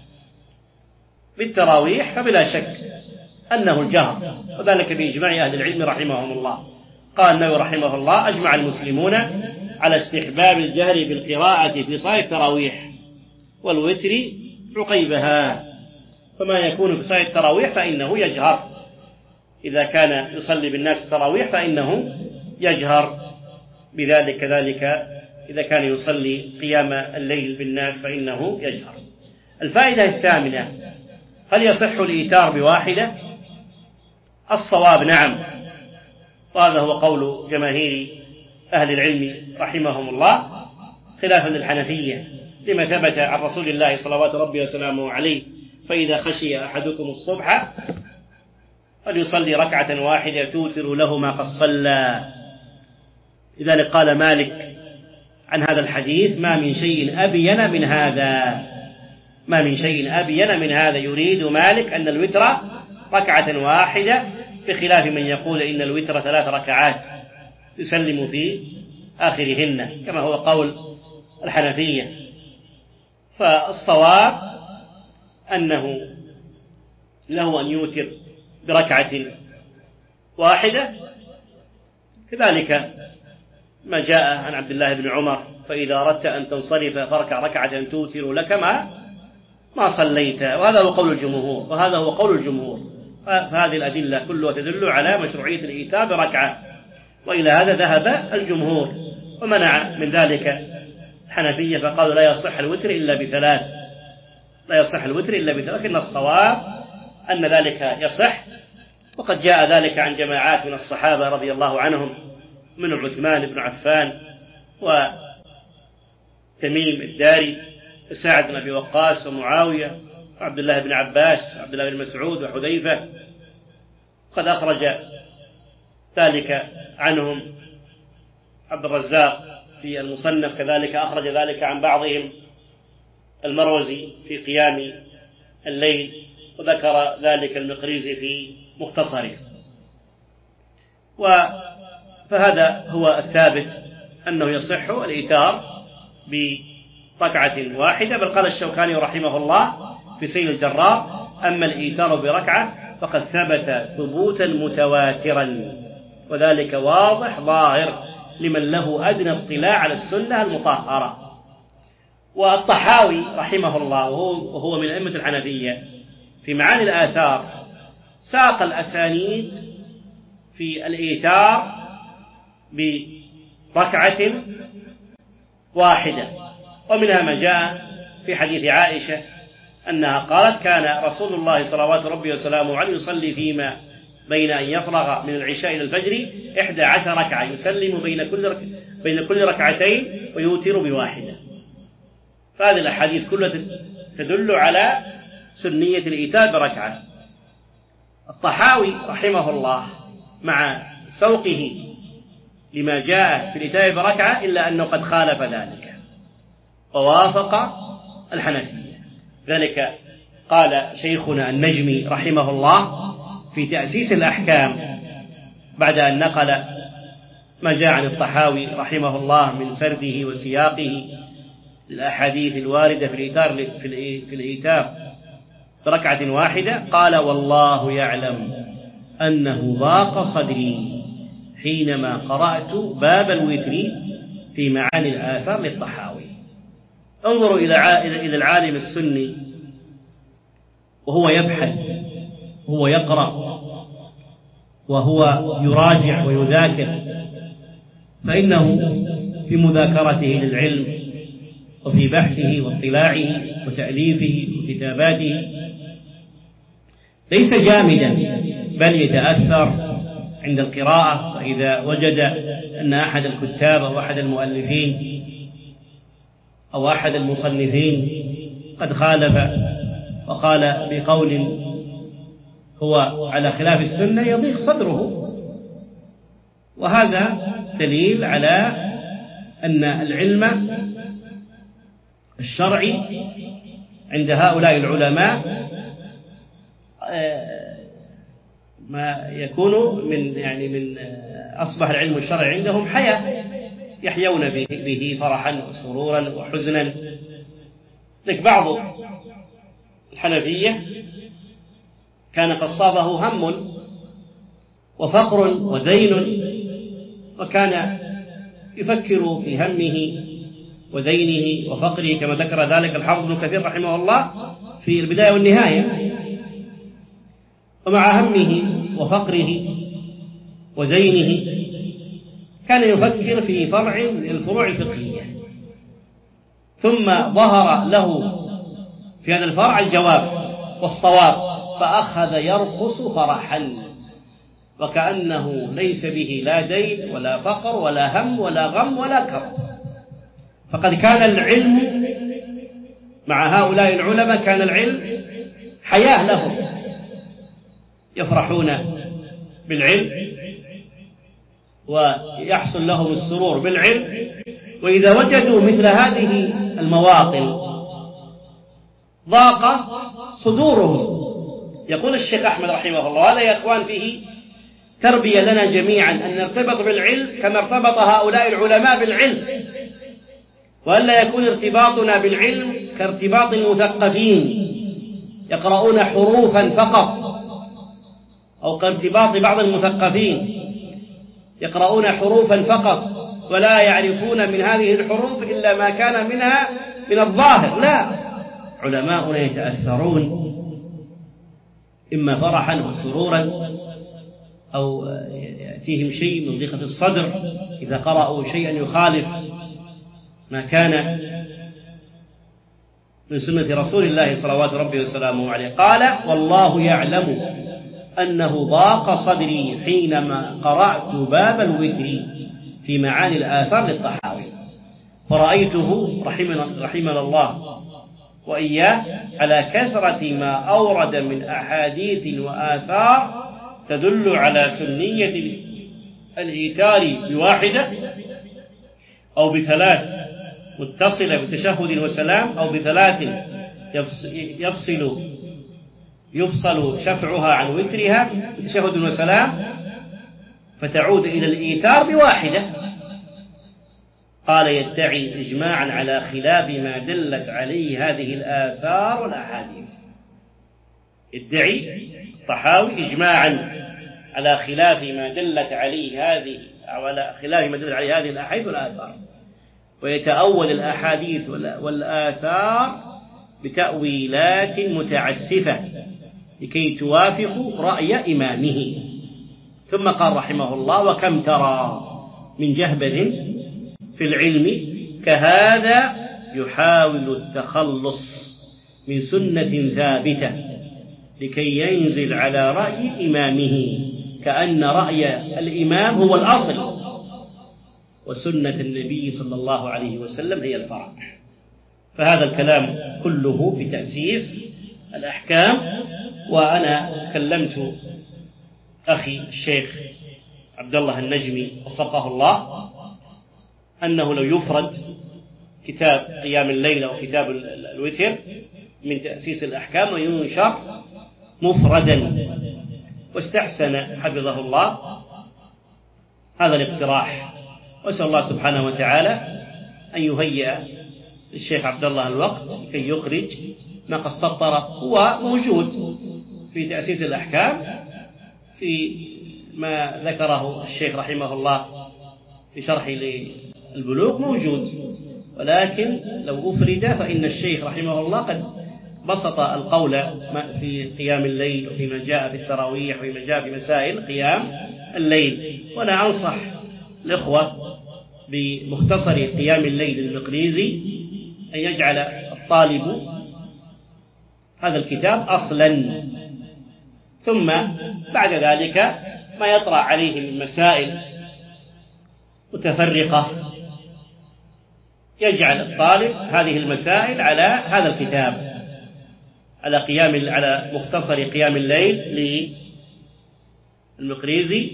بالتراويح فبلا شك أنه الجهر، وذلك بإجماع أهل العلم رحمهم الله. قال النووي رحمه الله: أجمع المسلمون على استحباب الجهر بالقراءة في صلاة التراويح والوتر عقيبها، فما يكون في صلاة التراويح فإنه يجهر، إذا كان يصلي بالناس التراويح فإنه يجهر بذلك، كذلك إذا كان يصلي قيام الليل بالناس فإنه يجهر. الفائدة الثامنة: هل يصح الإيتار بواحدة؟ الصواب نعم، وهذا هو قول جماهير أهل العلم رحمهم الله، خلافا للحنفية، لما ثبت عن رسول الله صلوات ربي وسلامه عليه: فإذا خشي أحدكم الصبح فليصلي ركعة واحدة توتر له ما قد صلى. لذلك قال مالك عن هذا الحديث: ما من شيء أبين من هذا، ما من شيء أبين من هذا. يريد مالك أن الوتر ركعة واحدة، بخلاف من يقول إن الوتر 3 ركعات يسلم في آخرهن، كما هو قول الحنفية. فالصواب أنه له أن يوتر بركعة واحدة، كذلك ما جاء عن عبد الله بن عمر: فإذا أردت أن تنصرف فاركع ركعة توتر لك ما صليت. وهذا هو قول الجمهور، وهذا هو قول الجمهور. فهذه الأدلة كلها تدل على مشروعية الإيتاء بركعة، وإلى هذا ذهب الجمهور، ومنع من ذلك الحنفية فقالوا: لا يصح الوتر إلا ب3، لا يصح الوتر إلا ب3. لكن الصواب أن ذلك يصح، وقد جاء ذلك عن جماعات من الصحابة رضي الله عنهم، من عثمان بن عفان وتميم الداري سعد بن أبي وقاص ومعاوية وعبد الله بن عباس وعبد الله بن مسعود وحذيفة، قد أخرج ذلك عنهم عبد الرزاق في المصنف، كذلك أخرج ذلك عن بعضهم المروزي في قيام الليل، وذكر ذلك المقريزي في مختصره. فهذا هو الثابت أنه يصح الإيتار بركعة واحدة، بل قال الشوكاني رحمه الله في سيل الجرار: أما الإيتار بركعة فقد ثبت ثبوتا متواترا، وذلك واضح ظاهر لمن له أدنى اطلاع على السنة المطهرة. والطحاوي رحمه الله وهو من أئمة الحنفية في معاني الآثار ساق الأسانيد في الإيتار بركعة واحدة، ومنها ما جاء في حديث عائشة أنها قالت: كان رسول الله صلوات ربي وسلامه عليه يصلي فيما بين أن يفرغ من العشاء إلى الفجر 11 ركعة، يسلم بين كل ركعتين ويوتر بواحدة. فهذه الأحاديث كلها تدل على سنية الإيتار بركعة. الطحاوي رحمه الله مع سوقه لما جاء في الإيتار بركعة إلا أنه قد خالف ذلك ووافق الحنفية. ذلك قال شيخنا النجمي رحمه الله في تأسيس الأحكام بعد أن نقل ما جاء عن الطحاوي رحمه الله من سرده وسياقه الأحاديث الواردة في الإيتار بركعة واحدة، قال: والله يعلم أنه ضاق صدري حينما قرأت باب الوتر في معاني الآثار للطحاوي. انظروا إلى العالم السني وهو يبحث وهو يقرأ وهو يراجع ويذاكر، فإنه في مذاكرته للعلم وفي بحثه واطلاعه وتأليفه وكتاباته ليس جامدا، بل يتأثر عند القراءة، وإذا وجد أن أحد الكتاب أو أحد المؤلفين أو أحد المصنفين قد خالف وقال بقول هو على خلاف السنة يضيق صدره. وهذا دليل على أن العلم الشرعي عند هؤلاء العلماء ما يكون من أصبح العلم الشرعي عندهم حياة يحيون به فرحا وسرورا وحزنا. لك بعض الحنفية كان قد صابه هم وفقر ودين، وكان يفكر في همه ودينه وفقره كما ذكر ذلك الحافظ ابن كثير رحمه الله في البداية والنهاية. ومع همه وفقره ودينه كان يفكر في فرع من الفروع الفقهية، ثم ظهر له في هذا الفرع الجواب والصواب فأخذ يرقص فرحا وكأنه ليس به لا دين ولا فقر ولا هم ولا غم ولا كرب. فقد كان العلم مع هؤلاء العلماء كان العلم حياة لهم، يفرحون بالعلم ويحصل لهم السرور بالعلم، وإذا وجدوا مثل هذه المواطن ضاق صدورهم. يقول الشيخ أحمد رحمه الله: هذا يا أخوان فيه تربية لنا جميعا أن نرتبط بالعلم كما ارتبط هؤلاء العلماء بالعلم، وألا يكون ارتباطنا بالعلم كارتباط المثقفين يقرؤون حروفا فقط، أو كارتباط بعض المثقفين يقرؤون حروفا فقط ولا يعرفون من هذه الحروف إلا ما كان منها من الظاهر. لا، علماؤنا يتأثرون إما فرحا وسرورا أو يأتيهم شيء من ضيقة الصدر إذا قرأوا شيئا يخالف ما كان من سنة رسول الله صلوات ربي وسلامه عليه. قال: والله يعلم أنه ضاق صدري حينما قرأت باب الوتر في معاني الآثار للطحاوي، فرأيته رحمنا الله وإياه على كثرة ما أورد من أحاديث وآثار تدل على سنية الإيتار بواحدة أو بثلاث متصلة بتشهد وسلام، أو بثلاث يفصل شفعها عن وترها بتشهد وسلام فتعود إلى الإيتار بواحدة. قال يدعي إجماعا على خلاف ما دلت عليه هذه الآثار والأحاديث. يدعي الطحاوي إجماعا على خلاف ما دلت عليه هذه الأحاديث والآثار، ويتأول الأحاديث والآثار بتأويلات متعسفة لكي توافق رأي إمامه. ثم قال رحمه الله: وكم ترى من جهبذ في العلم كهذا يحاول التخلص من سنة ثابتة لكي ينزل على رأي إمامه، كأن رأي الإمام هو الأصل وسنة النبي صلى الله عليه وسلم هي الفرع. فهذا الكلام كله في تأسيس الأحكام. وأنا كلمت أخي الشيخ عبد الله النجمي وفقه الله أنه لو يفرد كتاب قيام الليل أو كتاب الوتر من تأسيس الأحكام وينشر مفردا، واستحسن حفظه الله هذا الاقتراح. وأسأل الله سبحانه وتعالى أن يهيئ الشيخ عبد الله الوقت كي يخرج ما قد سطر. هو موجود في تأسيس الأحكام في ما ذكره الشيخ رحمه الله في شرح للبلوغ موجود، ولكن لو أفرد فإن الشيخ رحمه الله قد بسط القول في قيام الليل وفيما جاء في التراويح وفيما جاء في مسائل قيام الليل. وأنا أنصح الإخوة بمختصر قيام الليل المقريزي أن يجعل الطالب هذا الكتاب أصلا، ثم بعد ذلك ما يطرأ عليه من مسائل متفرقة يجعل الطالب هذه المسائل على هذا الكتاب، على مختصر قيام الليل للمقريزي،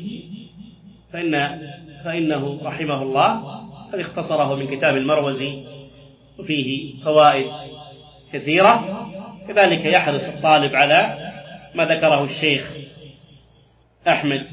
فإنه رحمه الله قد اختصره من كتاب المروزي وفيه فوائد كثيرة. كذلك يحرص الطالب على ما ذكره الشيخ أحمد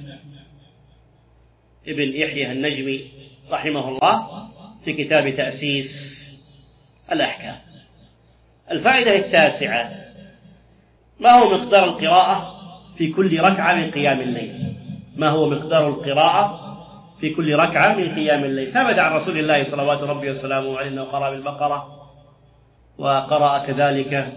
ابن يحيى النجمي رحمه الله في كتاب تأسيس الأحكام. الفائدة التاسعة: ما هو مقدار القراءة في كل ركعة من قيام الليل؟ ما هو مقدار القراءة في كل ركعة من قيام الليل؟ ثبت عن رسول الله صلوات ربي وسلامه عليه أنه قرأ بالبقرة، وقرأ كذلك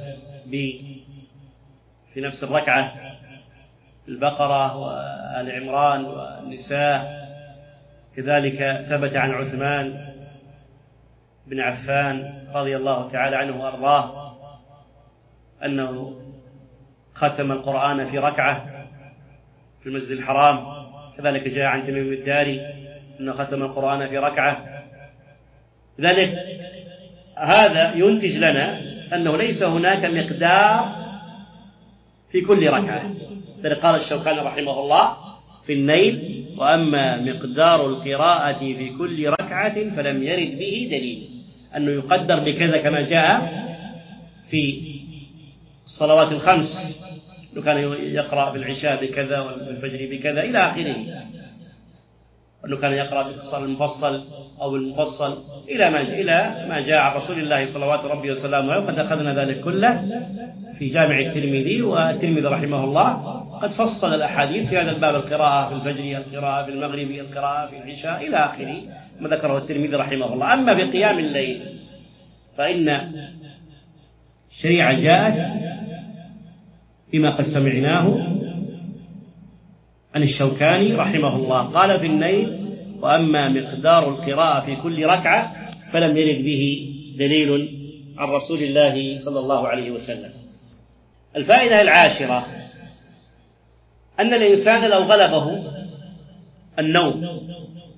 في نفس الركعة البقرة وآل عمران والنساء. كذلك ثبت عن عثمان بن عفان رضي الله تعالى عنه وأرضاه أنه ختم القرآن في ركعة في المسجد الحرام. كذلك جاء عن تميم الداري أنه ختم القرآن في ركعة. لذلك هذا ينتج لنا أنه ليس هناك مقدار في كل ركعة. لذلك قال الشوكاني رحمه الله في النيل: وأما مقدار القراءة في كل ركعة فلم يرد به دليل، أنه يقدر بكذا كما جاء في الصلوات الخمس، لو كان يقرأ بالعشاء بكذا والفجر بكذا إلى آخره، أنه كان يقرأ بالاختصار المفصل أو المفصل إلى ما جاء عن رسول الله صلوات ربي وسلامه عليه. وقد أخذنا ذلك كله في جامع الترمذي، والترمذي رحمه الله قد فصل الأحاديث في هذا الباب: القراءة في الفجر، القراءة في المغرب، القراءة في العشاء إلى آخره ما ذكره الترمذي رحمه الله. أما بقيام الليل فإن الشريعة جاءت بما قد سمعناه عن الشوكاني رحمه الله، قال في النيل: وأما مقدار القراءة في كل ركعة فلم يرد به دليل عن رسول الله صلى الله عليه وسلم. الفائدة العاشرة: أن الإنسان لو غلبه النوم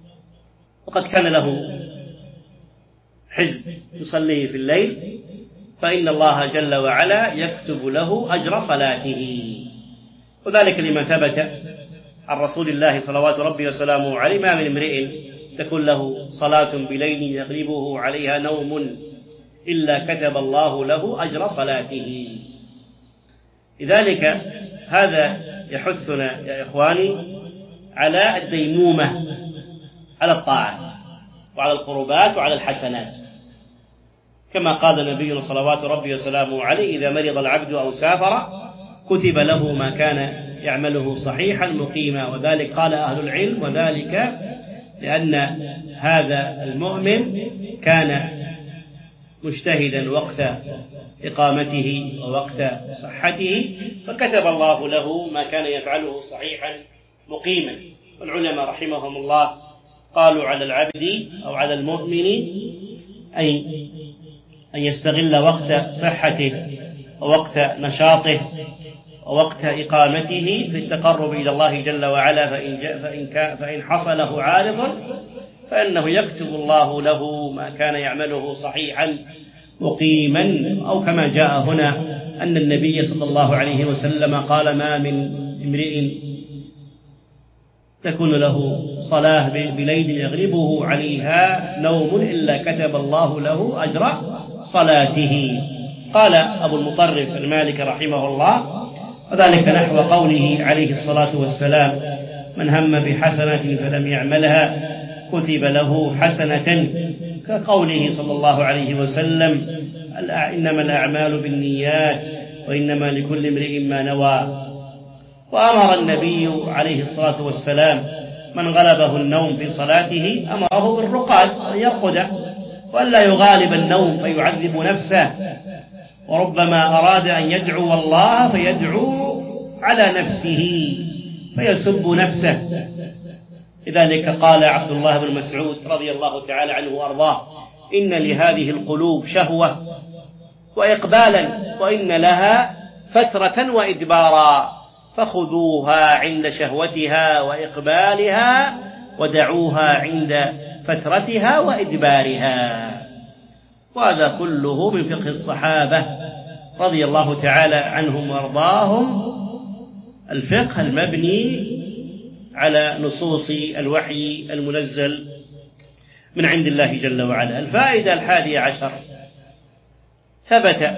وقد كان له حزب يصليه في الليل فإن الله جل وعلا يكتب له أجر صلاته. وذلك لما ثبت عن رسول الله صلوات ربي وسلامه عليه: ما من امرئ تكون له صلاة بليل يغلبه عليها نوم إلا كتب الله له أجر صلاته. لذلك هذا يحثنا يا إخواني على الديمومة على الطاعات وعلى القربات وعلى الحسنات، كما قال نبينا صلوات ربي وسلامه عليه: إذا مرض العبد أو سافر كتب له ما كان يعمله صحيحا مقيما. وذلك قال أهل العلم: وذلك لأن هذا المؤمن كان مجتهدا وقت إقامته ووقت صحته، فكتب الله له ما كان يفعله صحيحا مقيما. والعلماء رحمهم الله قالوا على العبد أو على المؤمن أن يستغل وقت صحته ووقت نشاطه ووقت إقامته في التقرب إلى الله جل وعلا، فإن حصله عارض فإنه يكتب الله له ما كان يعمله صحيحا مقيما. أو كما جاء هنا أن النبي صلى الله عليه وسلم قال: ما من امرئ تكون له صلاة بليل يغلبه عليها نوم إلا كتب الله له أجر صلاته. قال أبو المطرف المالكي رحمه الله: وذلك نحو قوله عليه الصلاة والسلام: من هم بحسنة فلم يعملها كتب له حسنة، كقوله صلى الله عليه وسلم: إنما الأعمال بالنيات وإنما لكل امرئ ما نوى. وأمر النبي عليه الصلاة والسلام من غلبه النوم في صلاته أمره بالرقاد، أن يرقد وألا يغالب النوم فيعذب نفسه، وربما أراد أن يدعو الله فيدعو على نفسه فيسب نفسه. لذلك قال عبد الله بن مسعود رضي الله تعالى عنه وأرضاه: إن لهذه القلوب شهوة وإقبالا، وإن لها فترة وإدبارا، فخذوها عند شهوتها وإقبالها ودعوها عند فترتها وإدبارها. وهذا كله من فقه الصحابة رضي الله تعالى عنهم وارضاهم، الفقه المبني على نصوص الوحي المنزل من عند الله جل وعلا. الفائدة 11 ثبت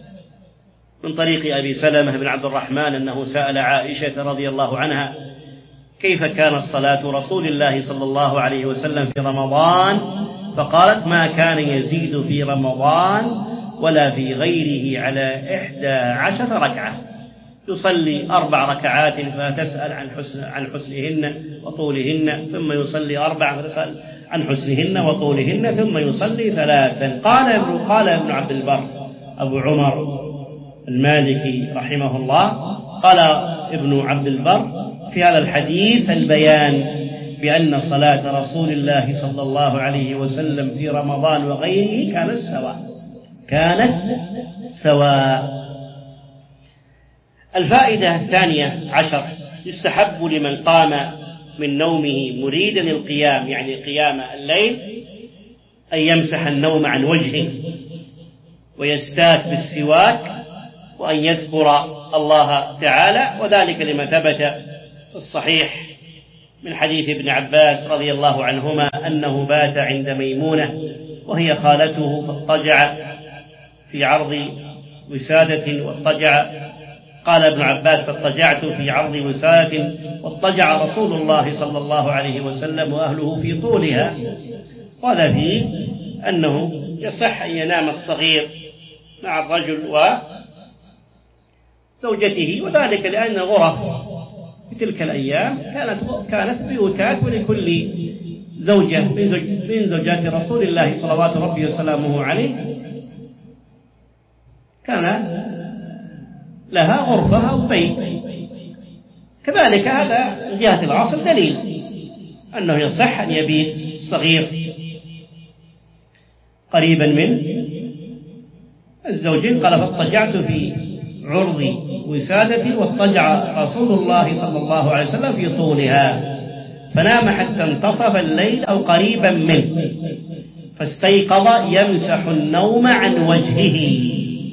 من طريق أبي سلمة بن عبد الرحمن أنه سأل عائشة رضي الله عنها: كيف كانت صلاة رسول الله صلى الله عليه وسلم في رمضان؟ فقالت: ما كان يزيد في رمضان ولا في غيره على 11 ركعة، يصلي 4 ركعات فتسأل عن حسنهن وطولهن، ثم يصلي 4 فتسأل عن حسنهن وطولهن، ثم يصلي 3. قال ابن عبد البر أبو عمر المالكي رحمه الله: قال ابن عبد البر في هذا الحديث البيان بأن صلاة رسول الله صلى الله عليه وسلم في رمضان وغيره كانت سواء. الفائدة 12 يستحب لمن قام من نومه مريدا القيام، يعني قيام الليل، أن يمسح النوم عن وجهه ويستاك بالسواك وأن يذكر الله تعالى، وذلك لما ثبت في الصحيح من حديث ابن عباس رضي الله عنهما أنه بات عند ميمونة وهي خالته، فاضطجع في عرض وسادة واضطجع. قال ابن عباس: فاضطجعت في عرض وسادة واضطجع رسول الله صلى الله عليه وسلم وأهله في طولها. وهذا فيه أنه يصح أن ينام الصغير مع الرجل وزوجته، وذلك لأن غرف في تلك الأيام كانت بيوتات، ولكل زوجة من زوجات رسول الله صلوات ربي وسلامه عليه كان لها غرفة أو بيت. كذلك هذا من جهة العصر دليل أنه يصح أن يبيت الصغير قريبا من الزوجين. قال: فاضطجعت في عرض وسادتي واضطجع رسول الله صلى الله عليه وسلم في طولها، فنام حتى انتصف الليل أو قريبا منه، فاستيقظ يمسح النوم عن وجهه.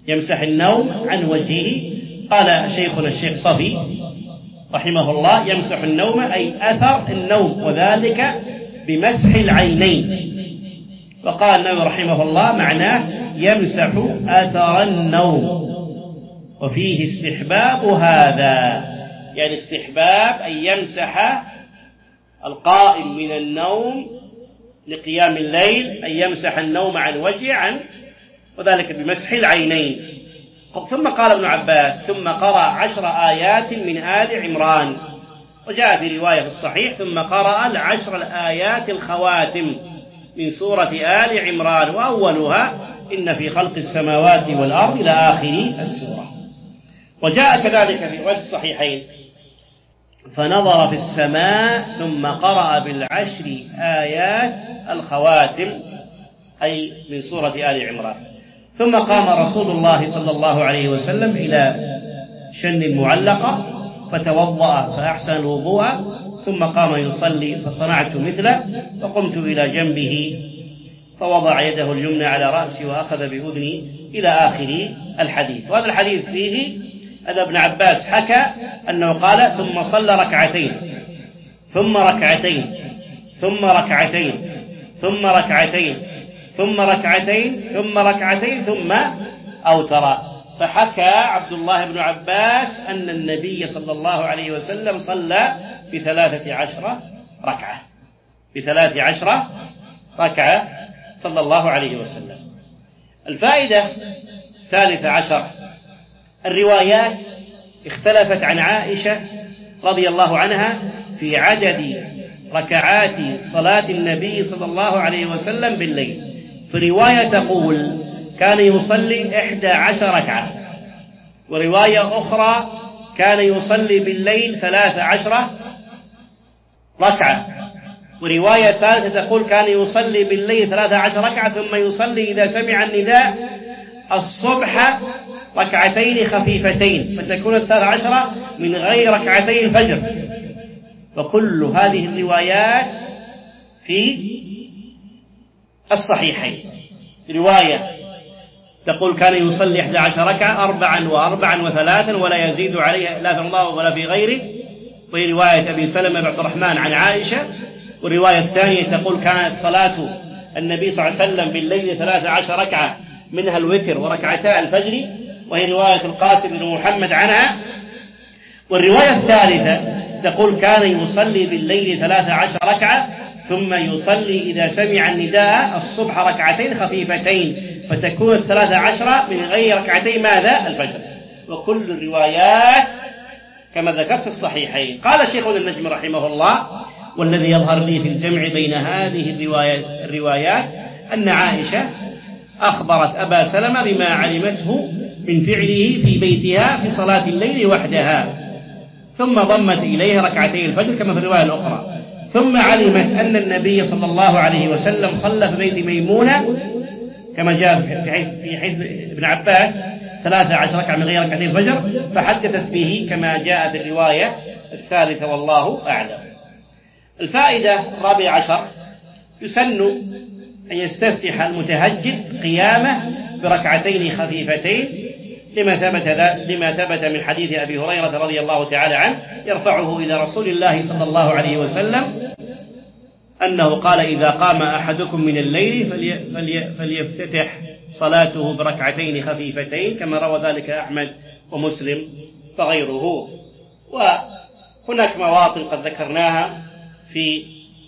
يمسح النوم عن وجهه. قال شيخنا الشيخ صفي رحمه الله: يمسح النوم أي أثر النوم، وذلك بمسح العينين. وقال النووي رحمه الله: معناه يمسح أثر النوم، وفيه استحباب هذا، يعني استحباب أن يمسح القائم من النوم لقيام الليل، أن يمسح النوم عن وجهه وذلك بمسح العينين. ثم قال ابن عباس: ثم قرأ 10 آيات من آل عمران. وجاء في رواية في الصحيح: ثم قرأ 10 الآيات الخواتم من سورة آل عمران، وأولها إن في خلق السماوات والأرض إلى آخر السورة. وجاء كذلك في رواية الصحيحين: فنظر في السماء ثم قرأ ب10 آيات الخواتم، أي من سورة آل عمران. ثم قام رسول الله صلى الله عليه وسلم إلى شن المعلقة فتوضأ فأحسن الوضوء، ثم قام يصلي فصنعت مثله، فقمت إلى جنبه فوضع يده اليمنى على رأسي وأخذ بأذني إلى آخر الحديث. وهذا الحديث فيه أن ابن عباس حكى أنه قال: ثم صلى ركعتين ثم ركعتين ثم ركعتين ثم ركعتين ثم ركعتين ثم ركعتين ثم أوتر. فحكى عبد الله بن عباس أن النبي صلى الله عليه وسلم صلى ب13 ركعة، ب13 ركعة صلى الله عليه وسلم. الفائدة 13: الروايات اختلفت عن عائشة رضي الله عنها في عدد ركعات صلاة النبي صلى الله عليه وسلم بالليل. في رواية تقول كان يصلي 11 ركعة، ورواية أخرى كان يصلي بالليل 13 ركعة، ورواية ثالثة تقول كان يصلي بالليل 13 ركعة ثم يصلي إذا سمع النداء الصبح ركعتين خفيفتين، فتكون 13 من غير ركعتي الفجر. وكل هذه الروايات في الصحيحين. رواية تقول كان يصلي 11 ركعة 4 و4 و3 ولا يزيد عليها لا في الله ولا في غيره، وهي رواية أبي سلمة بن عبد الرحمن عن عائشة. والرواية الثانية تقول كانت صلاة النبي صلى الله عليه وسلم بالليل 13 ركعة منها الوتر وركعتا الفجر، وهي رواية القاسم بن محمد عنها. والرواية الثالثة تقول كان يصلي بالليل 13 ركعة ثم يصلي إذا سمع النداء الصبح ركعتين خفيفتين، فتكون 13 من غير ركعتين ماذا؟ الفجر. وكل الروايات كما ذكرت في الصحيحين. قال شيخنا النجم رحمه الله: والذي يظهر لي في الجمع بين هذه الروايات أن عائشة أخبرت أبا سلمة بما علمته من فعله في بيتها في صلاة الليل وحدها، ثم ضمت إليها ركعتي الفجر كما في الرواية الأخرى، ثم علمت أن النبي صلى الله عليه وسلم صلى في بيت ميمونة كما جاء في حديث ابن عباس 13 ركعة من غير ركعتي الفجر، فحدثت به كما جاء في الرواية الثالثة والله أعلم. الفائدة 14: يسن أن يستفتح المتهجد قيامه بركعتين خفيفتين لما ثبت من حديث أبي هريرة رضي الله تعالى عنه يرفعه إلى رسول الله صلى الله عليه وسلم أنه قال: إذا قام أحدكم من الليل فليفتتح صلاته بركعتين خفيفتين، كما روى ذلك أحمد ومسلم فغيره. وهناك مواطن قد ذكرناها في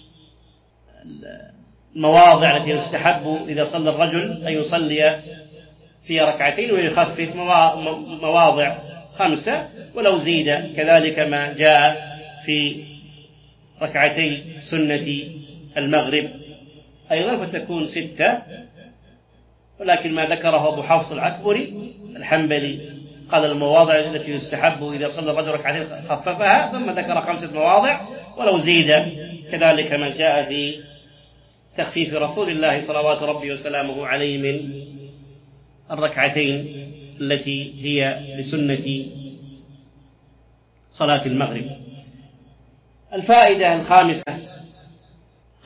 المواضع التي يستحب إذا صلى الرجل أن يصلي في ركعتين ويخفف، مواضع 5 ولو زيد، كذلك ما جاء في ركعتي سنة المغرب أيضا فتكون 6. ولكن ما ذكره أبو حفص العكبري الحنبلي قال المواضع التي يستحب إذا صلى الرجل ركعتين خففها، ثم ذكر 5 مواضع ولو زيد، كذلك ما جاء في تخفيف رسول الله صلوات ربي وسلامه عليه من الركعتين التي هي لسنة صلاة المغرب. الفائدة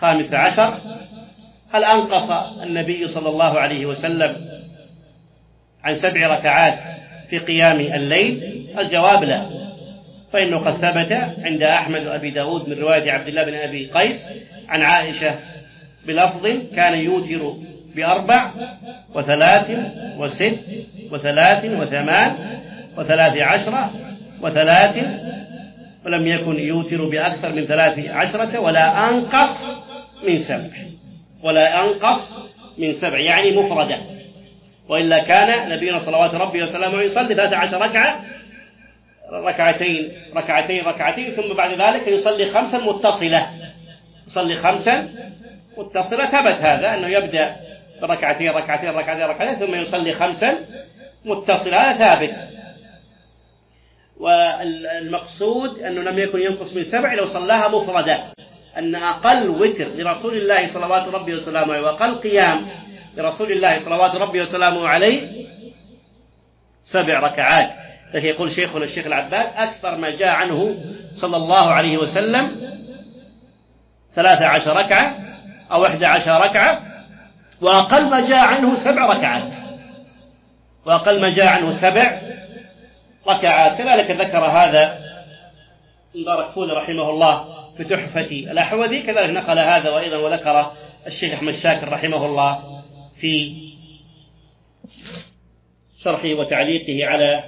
15: هل أنقص النبي صلى الله عليه وسلم عن 7 ركعات في قيام الليل؟ الجواب لا، فإنه قد ثبت عند أحمد وأبي داود من رواية عبد الله بن أبي قيس عن عائشة بلفظ كان يوتر ب4 و3 و6 و3 و8 و13 و3، ولم يكن يوتر بأكثر من 13 ولا أنقص من 7، ولا أنقص من 7 يعني مفردة. وإلا كان نبينا صلوات ربي وسلامه يصلي 13 ركعة، ركعتين ركعتين ركعتين، ثم بعد ذلك يصلي 5 متصلة، يصلي 5 متصلة. ثبت هذا أنه يبدأ بركعتين ركعتين ركعتين ركعتين ثم يصلي 5 متصلة، هذا ثابت. والمقصود أنه لم يكن ينقص من 7 لو صلاها مفردة، أن أقل وتر لرسول الله صلوات ربي وسلامه وأقل قيام لرسول الله صلوات ربي وسلامه عليه 7 ركعات. لكن يقول شيخنا الشيخ العباد أكثر ما جاء عنه صلى الله عليه وسلم 13 ركعة أو 11 ركعة، وأقل ما جاء عنه 7 ركعات، وأقل ما جاء عنه 7 ركعات. كذلك ذكر هذا مباركفوري رحمه الله في تحفة الأحوذي، كذلك نقل هذا وأيضا وذكر الشيخ أحمد شاكر رحمه الله في شرحه وتعليقه على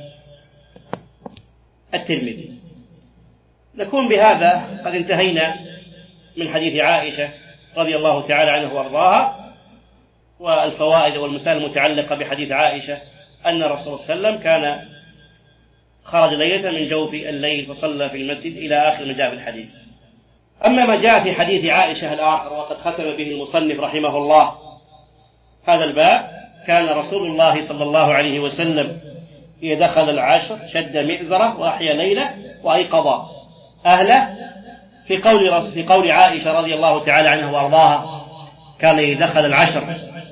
الترمذي. نكون بهذا قد انتهينا من حديث عائشة رضي الله تعالى عنه وارضاها، والفوائد والمسائل المتعلقة بحديث عائشة أن الرسول صلى الله عليه وسلم كان خرج ليلة من جوف الليل فصلى في المسجد إلى آخر ما جاء في الحديث. أما ما جاء في حديث عائشة الآخر وقد ختم به المصنف رحمه الله هذا الباب، كان رسول الله صلى الله عليه وسلم إذا دخل العشر شد مئزره وأحيا ليلة وأيقظ أهله. في قول عائشة رضي الله تعالى عنها وأرضاها كان إذا دخل العشر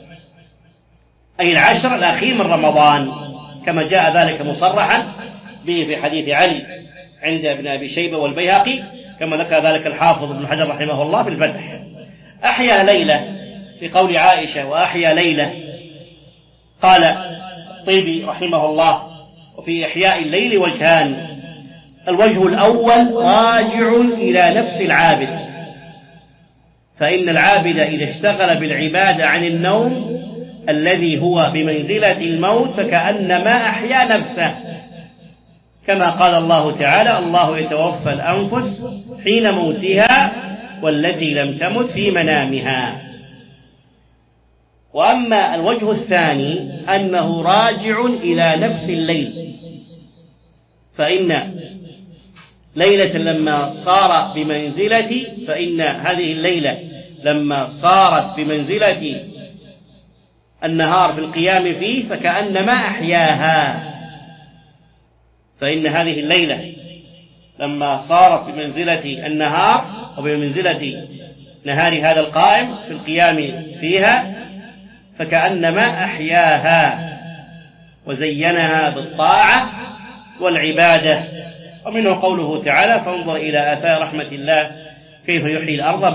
أي العشر الأخير من رمضان، كما جاء ذلك مصرحا به في حديث علي عند ابن أبي شيبة والبيهقي، كما ذكر ذلك الحافظ ابن حجر رحمه الله في الفتح. أحيا ليلة في قول عائشة وأحيا ليلة، قال الطيبي رحمه الله وفي إحياء الليل وجهان: الوجه الأول راجع إلى نفس العابد، فإن العابد إذا اشتغل بالعبادة عن النوم الذي هو بمنزلة الموت فكأنما أحيا نفسه، كما قال الله تعالى: الله يتوفى الأنفس حين موتها والتي لم تمت في منامها. وأما الوجه الثاني أنه راجع إلى نفس الليل، فإن ليلة لما صار بمنزلة فإن هذه الليلة لما صارت بمنزلة النهار في القيام فيه فكأنما أحياها، فإن هذه الليلة لما صارت بمنزلة النهار وبمنزلة نهار هذا القائم في القيام فيها فكأنما أحياها وزينها بالطاعة والعبادة. ومنه قوله تعالى: فانظر إلى آثار رحمة الله كيف يحيي الأرض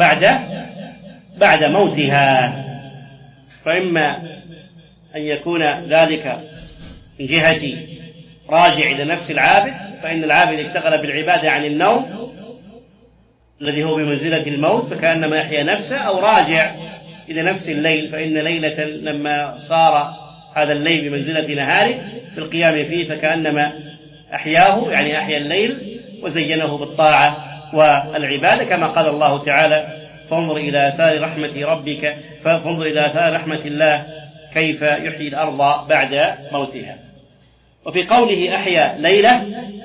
بعد موتها. فإما أن يكون ذلك من جهة راجع إلى نفس العابد، فإن العابد اشتغل بالعبادة عن النوم الذي هو بمنزلة الموت فكأنما يحيا نفسه، أو راجع إلى نفس الليل، فإن ليلة لما صار هذا الليل بمنزلة نهاره في القيام فيه فكأنما أحياه، يعني أحيا الليل وزينه بالطاعة والعبادة، كما قال الله تعالى: فانظر إلى آثار رحمة ربك فانظر إلى آثار رحمة الله كيف يحيي الأرض بعد موتها. وفي قوله أحيا ليلة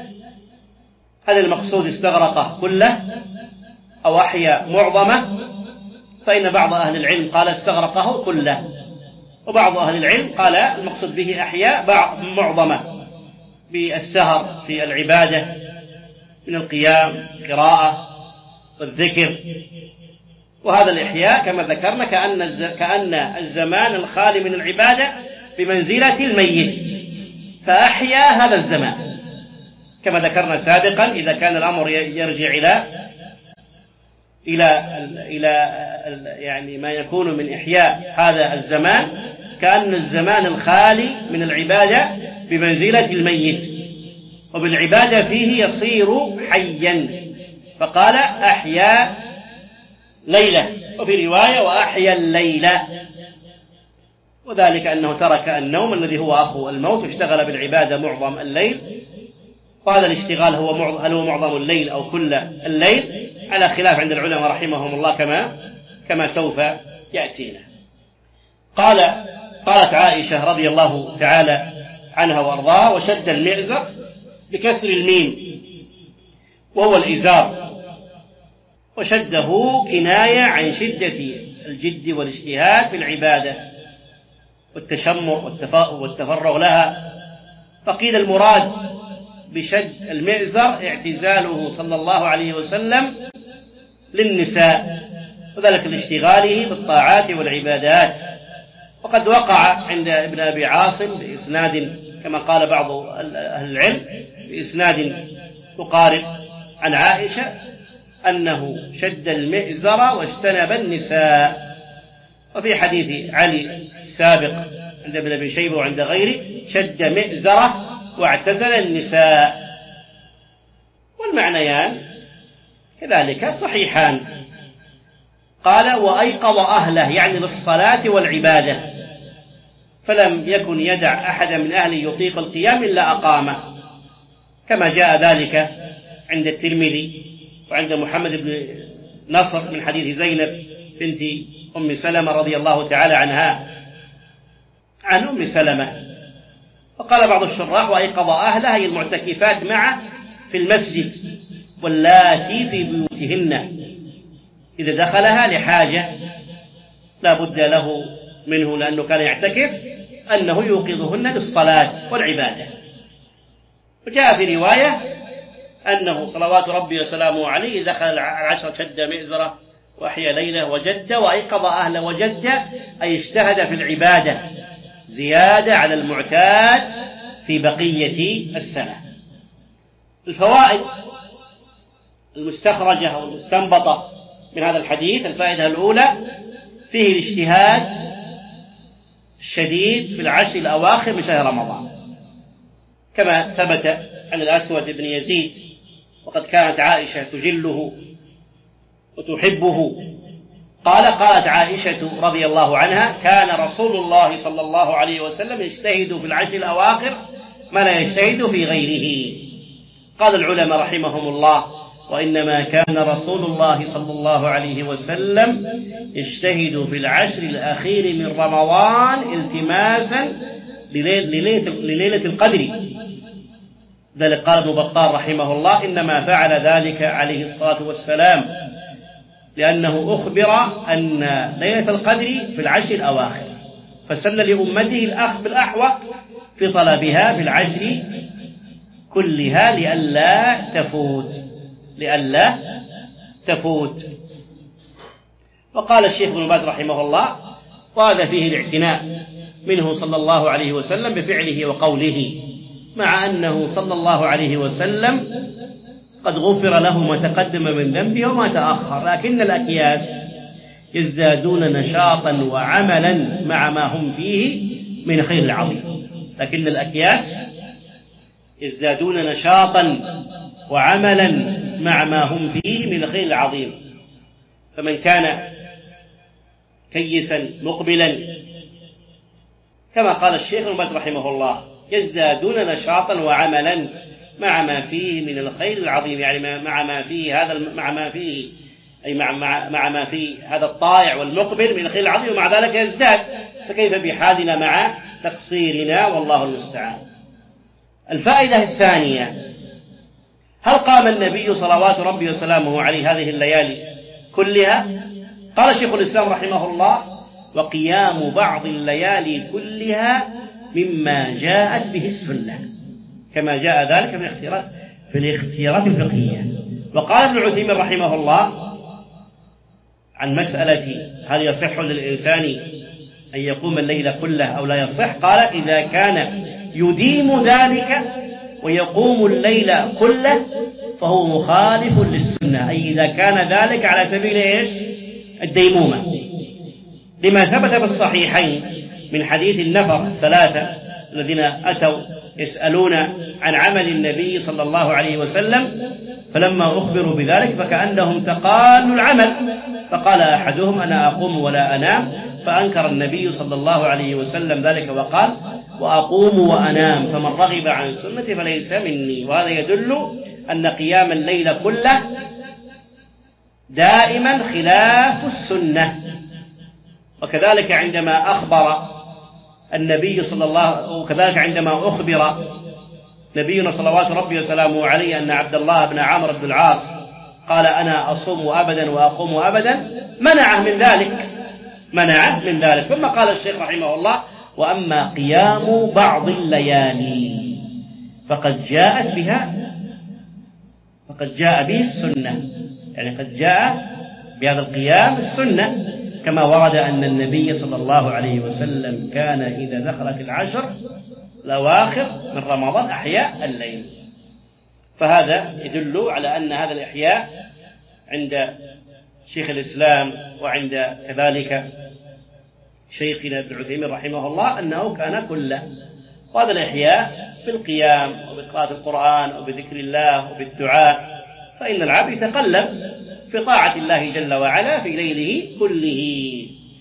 هل المقصود استغرق كله أو أحيا معظمه؟ فإن بعض أهل العلم قال استغرقه كله، وبعض أهل العلم قال المقصود به أحيا معظمه بالسهر في العبادة من القيام القراءة والذكر. وهذا الإحياء كما ذكرنا كأن الزمان الخالي من العبادة بمنزلة الميت، فأحيا هذا الزمان كما ذكرنا سابقا. إذا كان الأمر يرجع إلى يعني ما يكون من إحياء هذا الزمان كأن الزمان الخالي من العبادة بمنزلة الميت، وبالعبادة فيه يصير حيا، فقال أحيا ليلة، وفي رواية وأحيا الليلة، وذلك أنه ترك النوم الذي هو أخو الموت واشتغل بالعبادة معظم الليل. وهذا الاشتغال هل هو معظم الليل أو كل الليل، على خلاف عند العلماء رحمهم الله كما سوف يأتينا. قالت عائشة رضي الله تعالى عنها وأرضاها: وشد المئزر بكسر الميم وهو الإزار، وشده كناية عن شدة الجد والاجتهاد في العبادة والتشمر والتفرغ لها. فقيل المراد بشد المئزر اعتزاله صلى الله عليه وسلم للنساء، وذلك لاشتغاله بالطاعات والعبادات. وقد وقع عند ابن أبي عاصم بإسناد كما قال بعض أهل العلم بإسناد مقارب عن عائشة أنه شد المئزر واجتنب النساء. وفي حديث علي السابق عند ابن أبي شيبة وعند غيره شد مئزره واعتزل النساء، والمعنيان كذلك صحيحان. قال: وأيقظ أهله، يعني للصلاة والعبادة، فلم يكن يدع أحدا من أهله يطيق القيام إلا أقامه، كما جاء ذلك عند الترمذي وعند محمد بن نصر من حديث زينب بنت أم سلمة رضي الله تعالى عنها عن أم سلمة. وقال بعض الشراح: وأيقظ أهلها أي المعتكفات معه في المسجد، واللاتي في بيوتهن إذا دخلها لحاجة لا بد له منه لأنه كان يعتكف أنه يوقظهن للصلاة والعبادة. وجاء في رواية أنه صلوات ربي وسلامه عليه دخل العشر شد مئزرة وأحيا ليلة وجد وأيقظ أهله. وجد أي اجتهد في العبادة زيادة على المعتاد في بقية السنة. الفوائد المستخرجة أو المستنبطة من هذا الحديث: الفائدة الأولى فيه الاجتهاد الشديد في العشر الأواخر من شهر رمضان، كما ثبت عن الأسود بن يزيد، وقد كانت عائشة تجله وتحبه. قالت عائشة رضي الله عنها: كان رسول الله صلى الله عليه وسلم يجتهد في العشر الأواخر ما لا يجتهد في غيره. قال العلماء رحمهم الله: وإنما كان رسول الله صلى الله عليه وسلم يجتهد في العشر الأخير من رمضان التماسا لليلة القدر. ذلك قال ابن بطال رحمه الله: إنما فعل ذلك عليه الصلاة والسلام لأنه أخبر أن ليلة القدر في العشر الأواخر، فسن لأمته الأخذ بالأحوط في طلبها في العشر كلها لئلا تفوت. وقال الشيخ ابن باز رحمه الله: وهذا فيه الاعتناء منه صلى الله عليه وسلم بفعله وقوله، مع أنه صلى الله عليه وسلم قد غفر له ما تقدم من ذنبه وما تأخر، لكن الأكياس يزدادون نشاطا وعملا مع ما هم فيه من خير العظيم. لكن الأكياس يزدادون نشاطا وعملا مع ما هم فيه من الخير العظيم. فمن كان كيسا مقبلا كما قال الشيخ ابن باز رحمه الله: يزدادون نشاطا وعملا مع ما فيه من الخير العظيم، يعني مع ما فيه هذا الطائع والمقبل من الخير العظيم، ومع ذلك يزداد، فكيف بحالنا مع تقصيرنا؟ والله المستعان. الفائدة الثانية: هل قام النبي صلوات ربي وسلامه عليه هذه الليالي كلها؟ قال شيخ الإسلام رحمه الله: وقيام بعض الليالي كلها مما جاءت به السنة، كما جاء ذلك في الاختيارات الفقهية. وقال ابن عثيمين رحمه الله عن مسألة هل يصح للإنسان أن يقوم الليل كله أو لا يصح، قال: إذا كان يديم ذلك ويقوم الليل كله فهو مخالف للسنة، أي إذا كان ذلك على سبيل الديمومة، لما ثبت في الصحيحين من حديث النفر الثلاثة الذين أتوا يسألون عن عمل النبي صلى الله عليه وسلم، فلما أخبروا بذلك فكأنهم تقالوا العمل، فقال أحدهم أنا أقوم ولا أنام، فأنكر النبي صلى الله عليه وسلم ذلك وقال وأقوم وأنام فمن رغب عن سنتي فليس مني. وهذا يدل أن قيام الليل كله دائما خلاف السنة. وكذلك عندما أخبر النبي صلى الله وكذلك عندما أخبر نبينا صلوات ربي وسلامه عليه أن عبد الله بن عمرو بن العاص قال أنا أصوم أبدا وأقوم أبدا منعه من ذلك. ثم قال الشيخ رحمه الله وأما قيام بعض الليالي فقد جاء به السنة، يعني قد جاء بهذا القيام السنة، كما ورد أن النبي صلى الله عليه وسلم كان إذا دخلت العشر الأواخر من رمضان أحيا الليل. فهذا يدل على أن هذا الإحياء عند شيخ الإسلام وعند كذلك شيخنا ابن عثيمين رحمه الله أنه كان كله. وهذا الإحياء بالقيام وبقراءة القرآن وبذكر الله وبالدعاء، فإن العبد يتقلب في طاعة الله جل وعلا في ليله كله.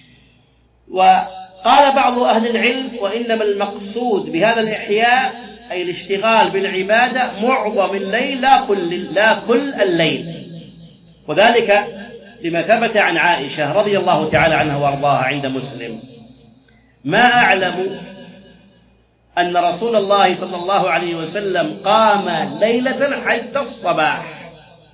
وقال بعض أهل العلم وإنما المقصود بهذا الإحياء أي الاشتغال بالعبادة معظم الليل لا كل الليل، وذلك لما ثبت عن عائشة رضي الله تعالى عنها وارضاها عند مسلم ما أعلم أن رسول الله صلى الله عليه وسلم قام ليلة حتى الصباح.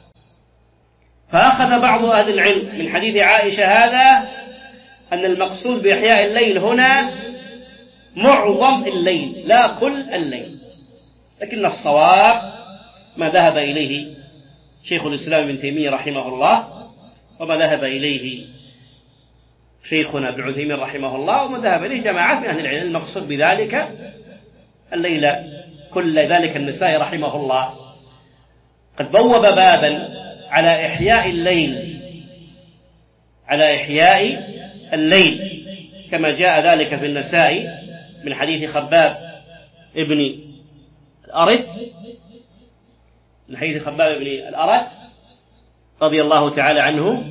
فأخذ بعض أهل العلم من حديث عائشة هذا أن المقصود بإحياء الليل هنا معظم الليل لا كل الليل، لكن الصواب ما ذهب إليه شيخ الإسلام ابن تيمية رحمه الله، وما ذهب إليه شيخنا ابن عثيمين رحمه الله، وما ذهب إليه جماعات من أهل العلم. المقصود بذلك الليل كل ذلك. النسائي رحمه الله قد بوب بابا على إحياء الليل كما جاء ذلك في النسائي من حديث خباب ابن الأرت رضي الله تعالى عنه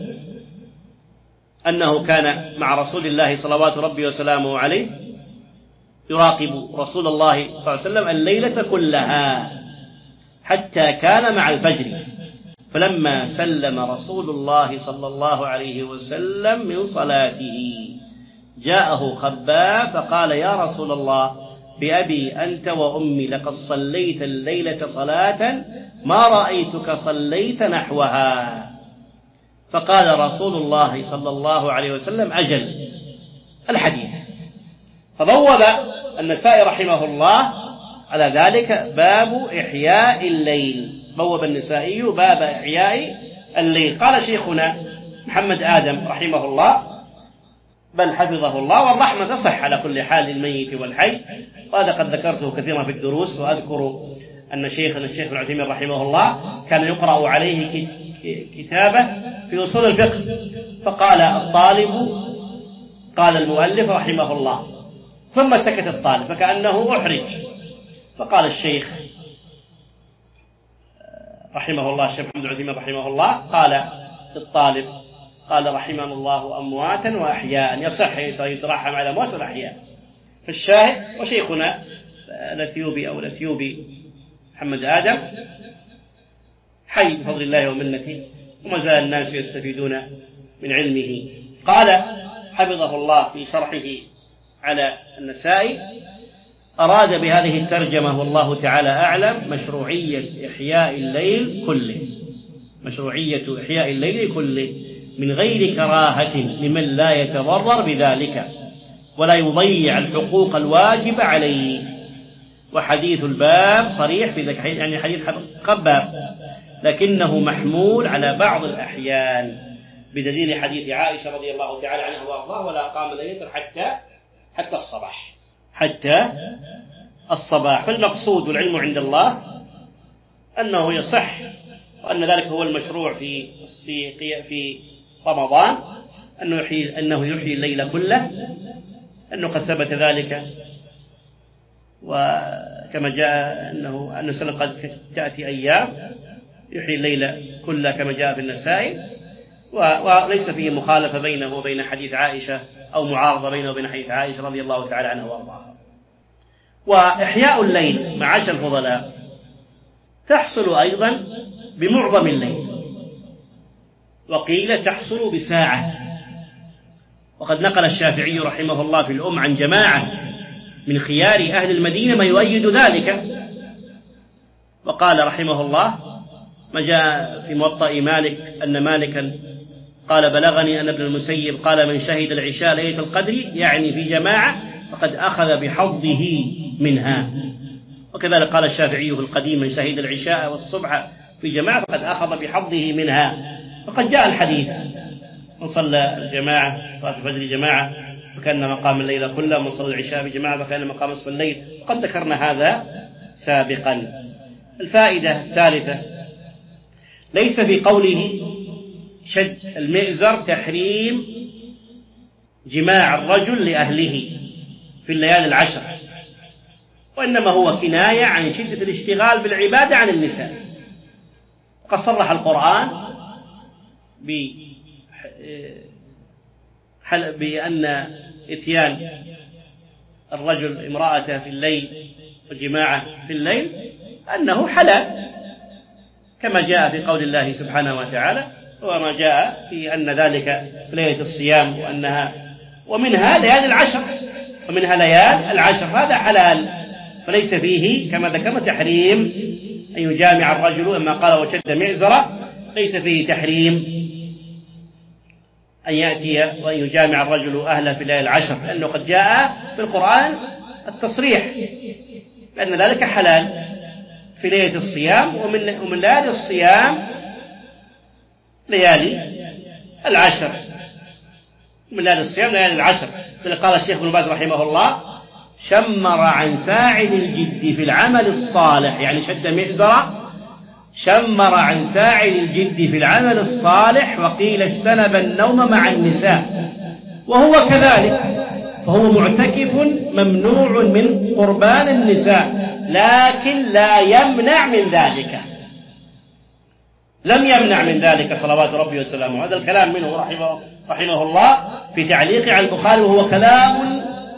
أنه كان مع رسول الله صلوات ربي وسلامه عليه يراقب رسول الله صلى الله عليه وسلم الليلة كلها حتى كان مع الفجر، فلما سلم رسول الله صلى الله عليه وسلم من صلاته جاءه خباب فقال يا رسول الله بأبي أنت وأمي لقد صليت الليلة صلاة ما رأيتك صليت نحوها. فقال رسول الله صلى الله عليه وسلم أجل الحديث. فبوب النسائي رحمه الله على ذلك باب إحياء الليل، بوب النسائي باب إحياء الليل. قال شيخنا محمد آدم رحمه الله بل حفظه الله والرحمة تصح على كل حال للميت والحي، وهذا قد ذكرته كثيرا في الدروس. وأذكر أن شيخنا الشيخ ابن عثيمين رحمه الله كان يقرأ عليه كتابه في أصول الفقه، فقال الطالب قال المؤلف رحمه الله، ثم سكت الطالب فكأنه أحرج، فقال الشيخ رحمه الله الشيخ محمد عثيمين رحمه الله قال للطالب قال رحمنا الله أمواتا وأحياء، يصح يترحم على أموات والأحياء. فالشاهد وشيخنا الأثيوبي محمد آدم حي بفضل الله ومنته، وما زال الناس يستفيدون من علمه. قال حفظه الله في شرحه على النسائي أراد بهذه الترجمة والله تعالى أعلم مشروعية إحياء الليل كله من غير كراهة لمن لا يتضرر بذلك ولا يضيع الحقوق الواجبة عليه. وحديث الباب صريح في ذلك، يعني حديث خباب، لكنه محمول على بعض الأحيان بدليل حديث عائشة رضي الله تعالى عنها وارضاها ولا قام ليلة حتى الصباح. فالمقصود والعلم عند الله أنه يصح، وأن ذلك هو المشروع في رمضان، أنه يحيي الليل كله أنه قد ثبت ذلك، وكما جاء أنه سلم قد تأتي أيام يحيي الليل كله كما جاء في النسائي، وليس فيه مخالفة بينه وبين حديث عائشة أو معارضة بينه وبين حديث عائشة رضي الله تعالى عنها وأرضاها. وإحياء الليل معاشر الفضلاء تحصل أيضا بمعظم الليل، وقيل تحصل بساعة. وقد نقل الشافعي رحمه الله في الأم عن جماعة من خيار أهل المدينة ما يؤيد ذلك، وقال رحمه الله ما جاء في موطأ مالك أن مالكا قال بلغني أن ابن المسيب قال من شهد العشاء ليلة القدر يعني في جماعة فقد أخذ بحظه منها. وكذلك قال الشافعي في القديم من شهد العشاء والصبح في جماعة فقد أخذ بحظه منها. فقد جاء الحديث من صلى الجماعة صلاة الفجر جماعة فكان مقام الليل كله، من صلى العشاء بجماعة فكان مقام نصف الليل، وقد ذكرنا هذا سابقا. الفائدة الثالثة ليس في قوله شد المئزر تحريم جماع الرجل لأهله في الليالي العشر، وإنما هو كناية عن شدة الاشتغال بالعبادة عن النساء. وقد صرح القرآن بأن إتيان الرجل امرأته في الليل وجماعه في الليل أنه حلال، كما جاء في قول الله سبحانه وتعالى وما جاء في أن ذلك في ليلة الصيام ومنها ليالي العشر، ومنها ليالي العشر، هذا حلال. فليس فيه كما ذكرنا تحريم أن يجامع الرجل، أما قال وشد معزرة ليس فيه تحريم أن يأتي وأن يجامع الرجل أهله في ليالي العشر، لأنه قد جاء في القرآن التصريح بأن ذلك حلال في ليلة الصيام، ومن ليالي الصيام ليالي العشر، من ليالي الصيام ليالي العشر. قال الشيخ ابن باز رحمه الله شمر عن ساعد الجد في العمل الصالح، يعني شد مئزرة شمر عن ساعد الجد في العمل الصالح، وقيل اجتنب النوم مع النساء وهو كذلك، فهو معتكف ممنوع من قربان النساء، لكن لا يمنع من ذلك، لم يمنع من ذلك صلوات ربي وسلامه. هذا الكلام منه رحمه الله في تعليقه على البخاري، وهو كلام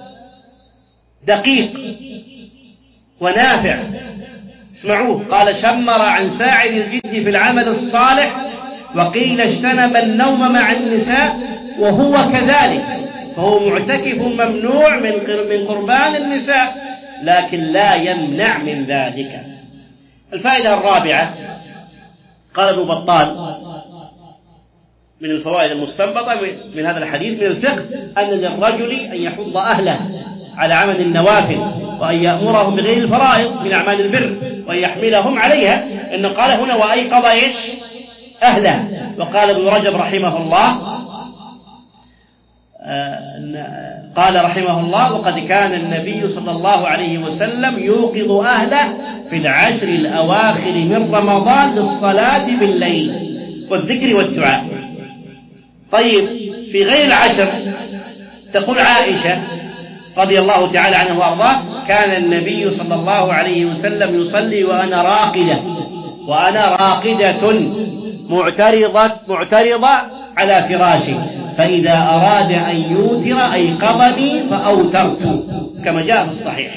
دقيق ونافع. اسمعوه، قال شمر عن ساعد الجد في العمل الصالح، وقيل اجتنب النوم مع النساء وهو كذلك، فهو معتكف ممنوع من قربان النساء، لكن لا يمنع من ذلك. الفائدة الرابعة قال ابن بطال من الفوائد المستنبطة من هذا الحديث من الفقه أن للرجل أن يحض أهله على عمل النوافل، وأن يأمرهم بغير الفرائض من أعمال البر، وأن يحملهم عليها. إنه قال هنا وأيقظ أهله. وقال ابن رجب رحمه الله قال رحمه الله وقد كان النبي صلى الله عليه وسلم يوقظ أهله في العشر الأواخر من رمضان للصلاة بالليل والذكر والدعاء. طيب في غير العشر تقول عائشة رضي الله تعالى عنه وأرضاه كان النبي صلى الله عليه وسلم يصلي وأنا راقدة معترضة على فراشي، فإذا أراد أن يوتر أيقظني فأوترت، كما جاء في الصحيح.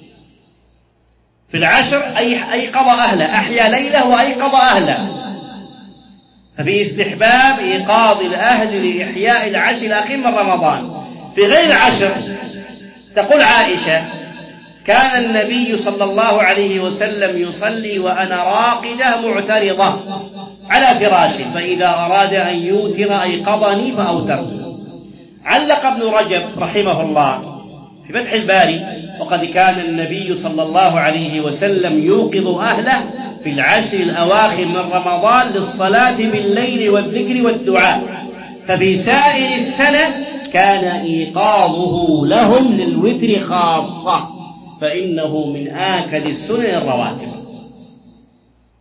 في العشر أيقظ أهله، أحيا ليله وأيقظ أهله، ففي استحباب إيقاظ الأهل لإحياء العشر الأخير من رمضان. في غير العشر تقول عائشة كان النبي صلى الله عليه وسلم يصلي وأنا راقدة معترضة على فراشه، فإذا أراد أن يوتر أيقظني فأوترت. علق ابن رجب رحمه الله في فتح الباري وقد كان النبي صلى الله عليه وسلم يوقظ أهله في العشر الأواخر من رمضان للصلاة بالليل والذكر والدعاء، ففي سائر السنة كان إيقاظه لهم للوتر خاصة، فإنه من آكد السنن الرواتب.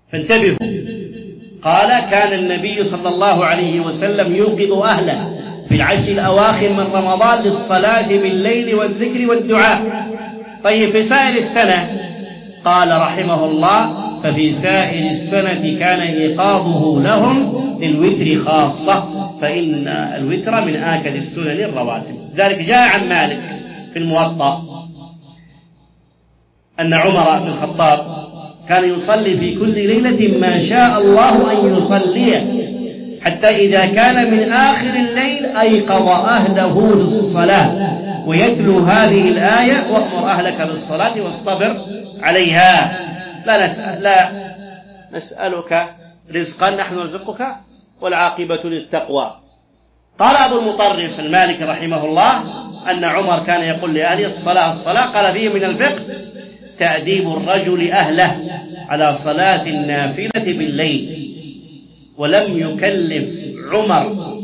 فانتبهوا، قال كان النبي صلى الله عليه وسلم يوقظ أهله في في العشر الأواخر من رمضان للصلاة بالليل والذكر والدعاء. طيب في سائر السنة قال رحمه الله ففي سائر السنة كان إيقاظه لهم للوتر خاصة فإن الوتر من آكد السنن الرواتب. ذلك جاء عن مالك في الموطأ أن عمر بن الخطاب كان يصلي في كل ليلة ما شاء الله أن يصليه حتى إذا كان من آخر الليل أيقظ أهله للصلاة ويتلو هذه الآية وأمر أهلك بالصلاة واصطبر عليها لا نسألك رزقا نحن نرزقك والعاقبة للتقوى. قال أبو المطرف المالك رحمه الله أن عمر كان يقول لأهله الصلاة قال فيه من الفقه تأديب الرجل أهله على صلاة النافلة بالليل. ولم يكلف عمر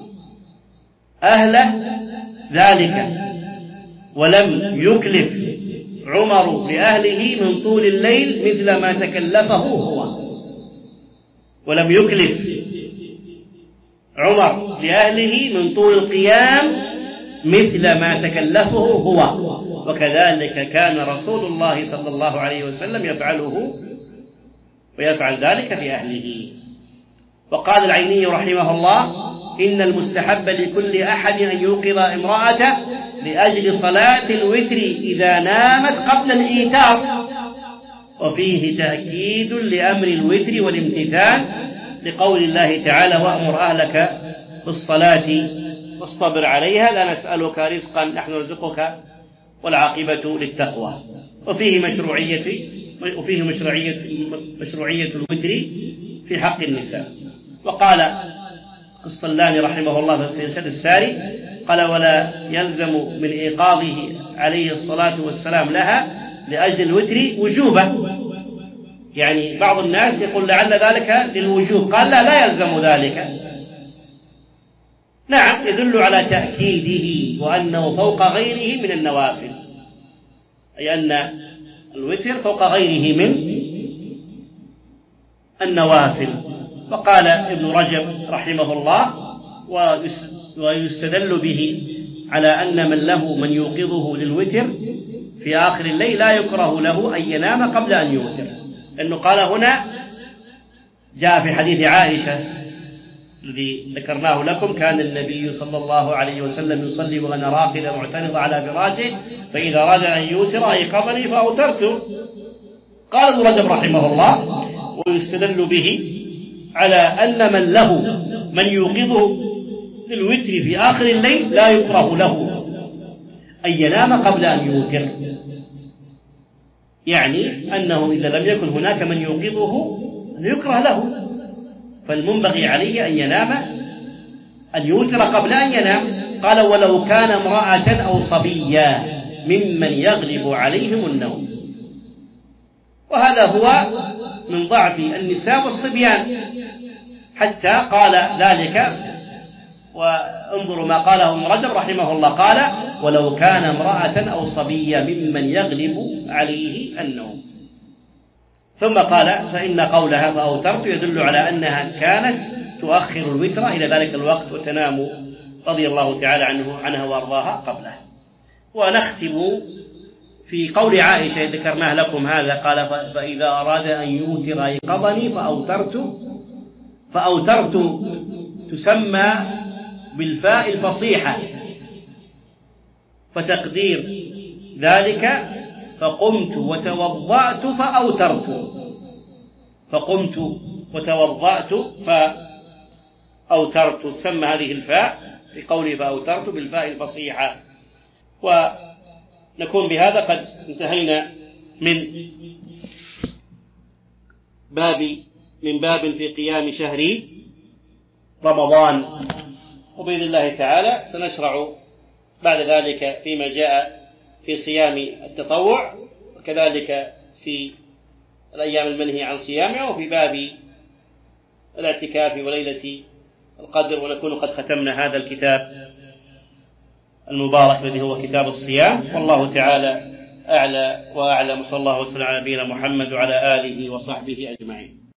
أهله ذلك ولم يكلف عمر لأهله من طول الليل مثل ما تكلفه هو. ولم يكلف عمر لأهله من طول القيام مثل ما تكلفه هو. وكذلك كان رسول الله صلى الله عليه وسلم يفعله ويفعل ذلك في أهله. وقال العيني رحمه الله إن المستحب لكل أحد أن يوقظ امرأته لأجل صلاة الوتر إذا نامت قبل الإيتار. وفيه تأكيد لأمر الوتر والامتثال لقول الله تعالى وأمر أهلك بالصلاة واصطبر عليها لا نسألك رزقا نحن نرزقك والعاقبة للتقوى. وفيه مشروعية الوتر في حق النساء. وقال الصلاني رحمه الله في إرشاد الساري قال ولا يلزم من إيقاظه عليه الصلاة والسلام لها لأجل الوتر وجوبه. يعني بعض الناس يقول لعل ذلك للوجوب، قال لا يلزم ذلك. نعم يدل على تأكيده وأنه فوق غيره من النوافل، أي أن الوتر فوق غيره من النوافل. وقال ابن رجب رحمه الله ويستدل به على أن من له من يوقظه للوتر في آخر الليل لا يكره له أن ينام قبل أن يوتر، لأنه قال هنا جاء في حديث عائشة الذي ذكرناه لكم كان النبي صلى الله عليه وسلم يصلي وأنا راقدة معترضة على فراشه فإذا أراد أن يوتر أيقظني فأوترت. قال ابن رجب رحمه الله ويستدل به على أن من له من يوقظه للوتر في آخر الليل لا يكره له أن ينام قبل أن يوتر، يعني أنه إذا لم يكن هناك من يوقظه أن يكره له، فالمنبغي عليه أن ينام أن يوتر قبل أن ينام. قال ولو كان امرأة أو صبيا ممن يغلب عليهم النوم. وهذا هو من ضعف النساء والصبيان حتى قال ذلك. وانظروا ما قاله ابن رجب رحمه الله قال ولو كان امرأة أو صبيا ممن يغلب عليه النوم. ثم قال فإن قولها فأوترت يدل على أنها كانت تؤخر الوتر إلى ذلك الوقت وتنام رضي الله تعالى عنها وأرضاها قبله. ونختم في قول عائشة ذكرناه لكم هذا قال فإذا أراد أن يوتر أيقظني فأوترت تسمى بالفاء الفصيحة، فتقدير ذلك فقمت وتوضأت فأوترت تسمى هذه الفاء في قوله فأوترت بالفاء الفصيحة. ونكون بهذا قد انتهينا من باب في قيام شهر رمضان، وبإذن الله تعالى سنشرع بعد ذلك فيما جاء في صيام التطوع وكذلك في الأيام المنهي عن صيامها وفي باب الاعتكاف وليلة القدر. ونكون قد ختمنا هذا الكتاب المبارك الذي هو كتاب الصيام، والله تعالى أعلى وأعلم. صلى الله وسلم على نبينا محمد وعلى آله وصحبه أجمعين.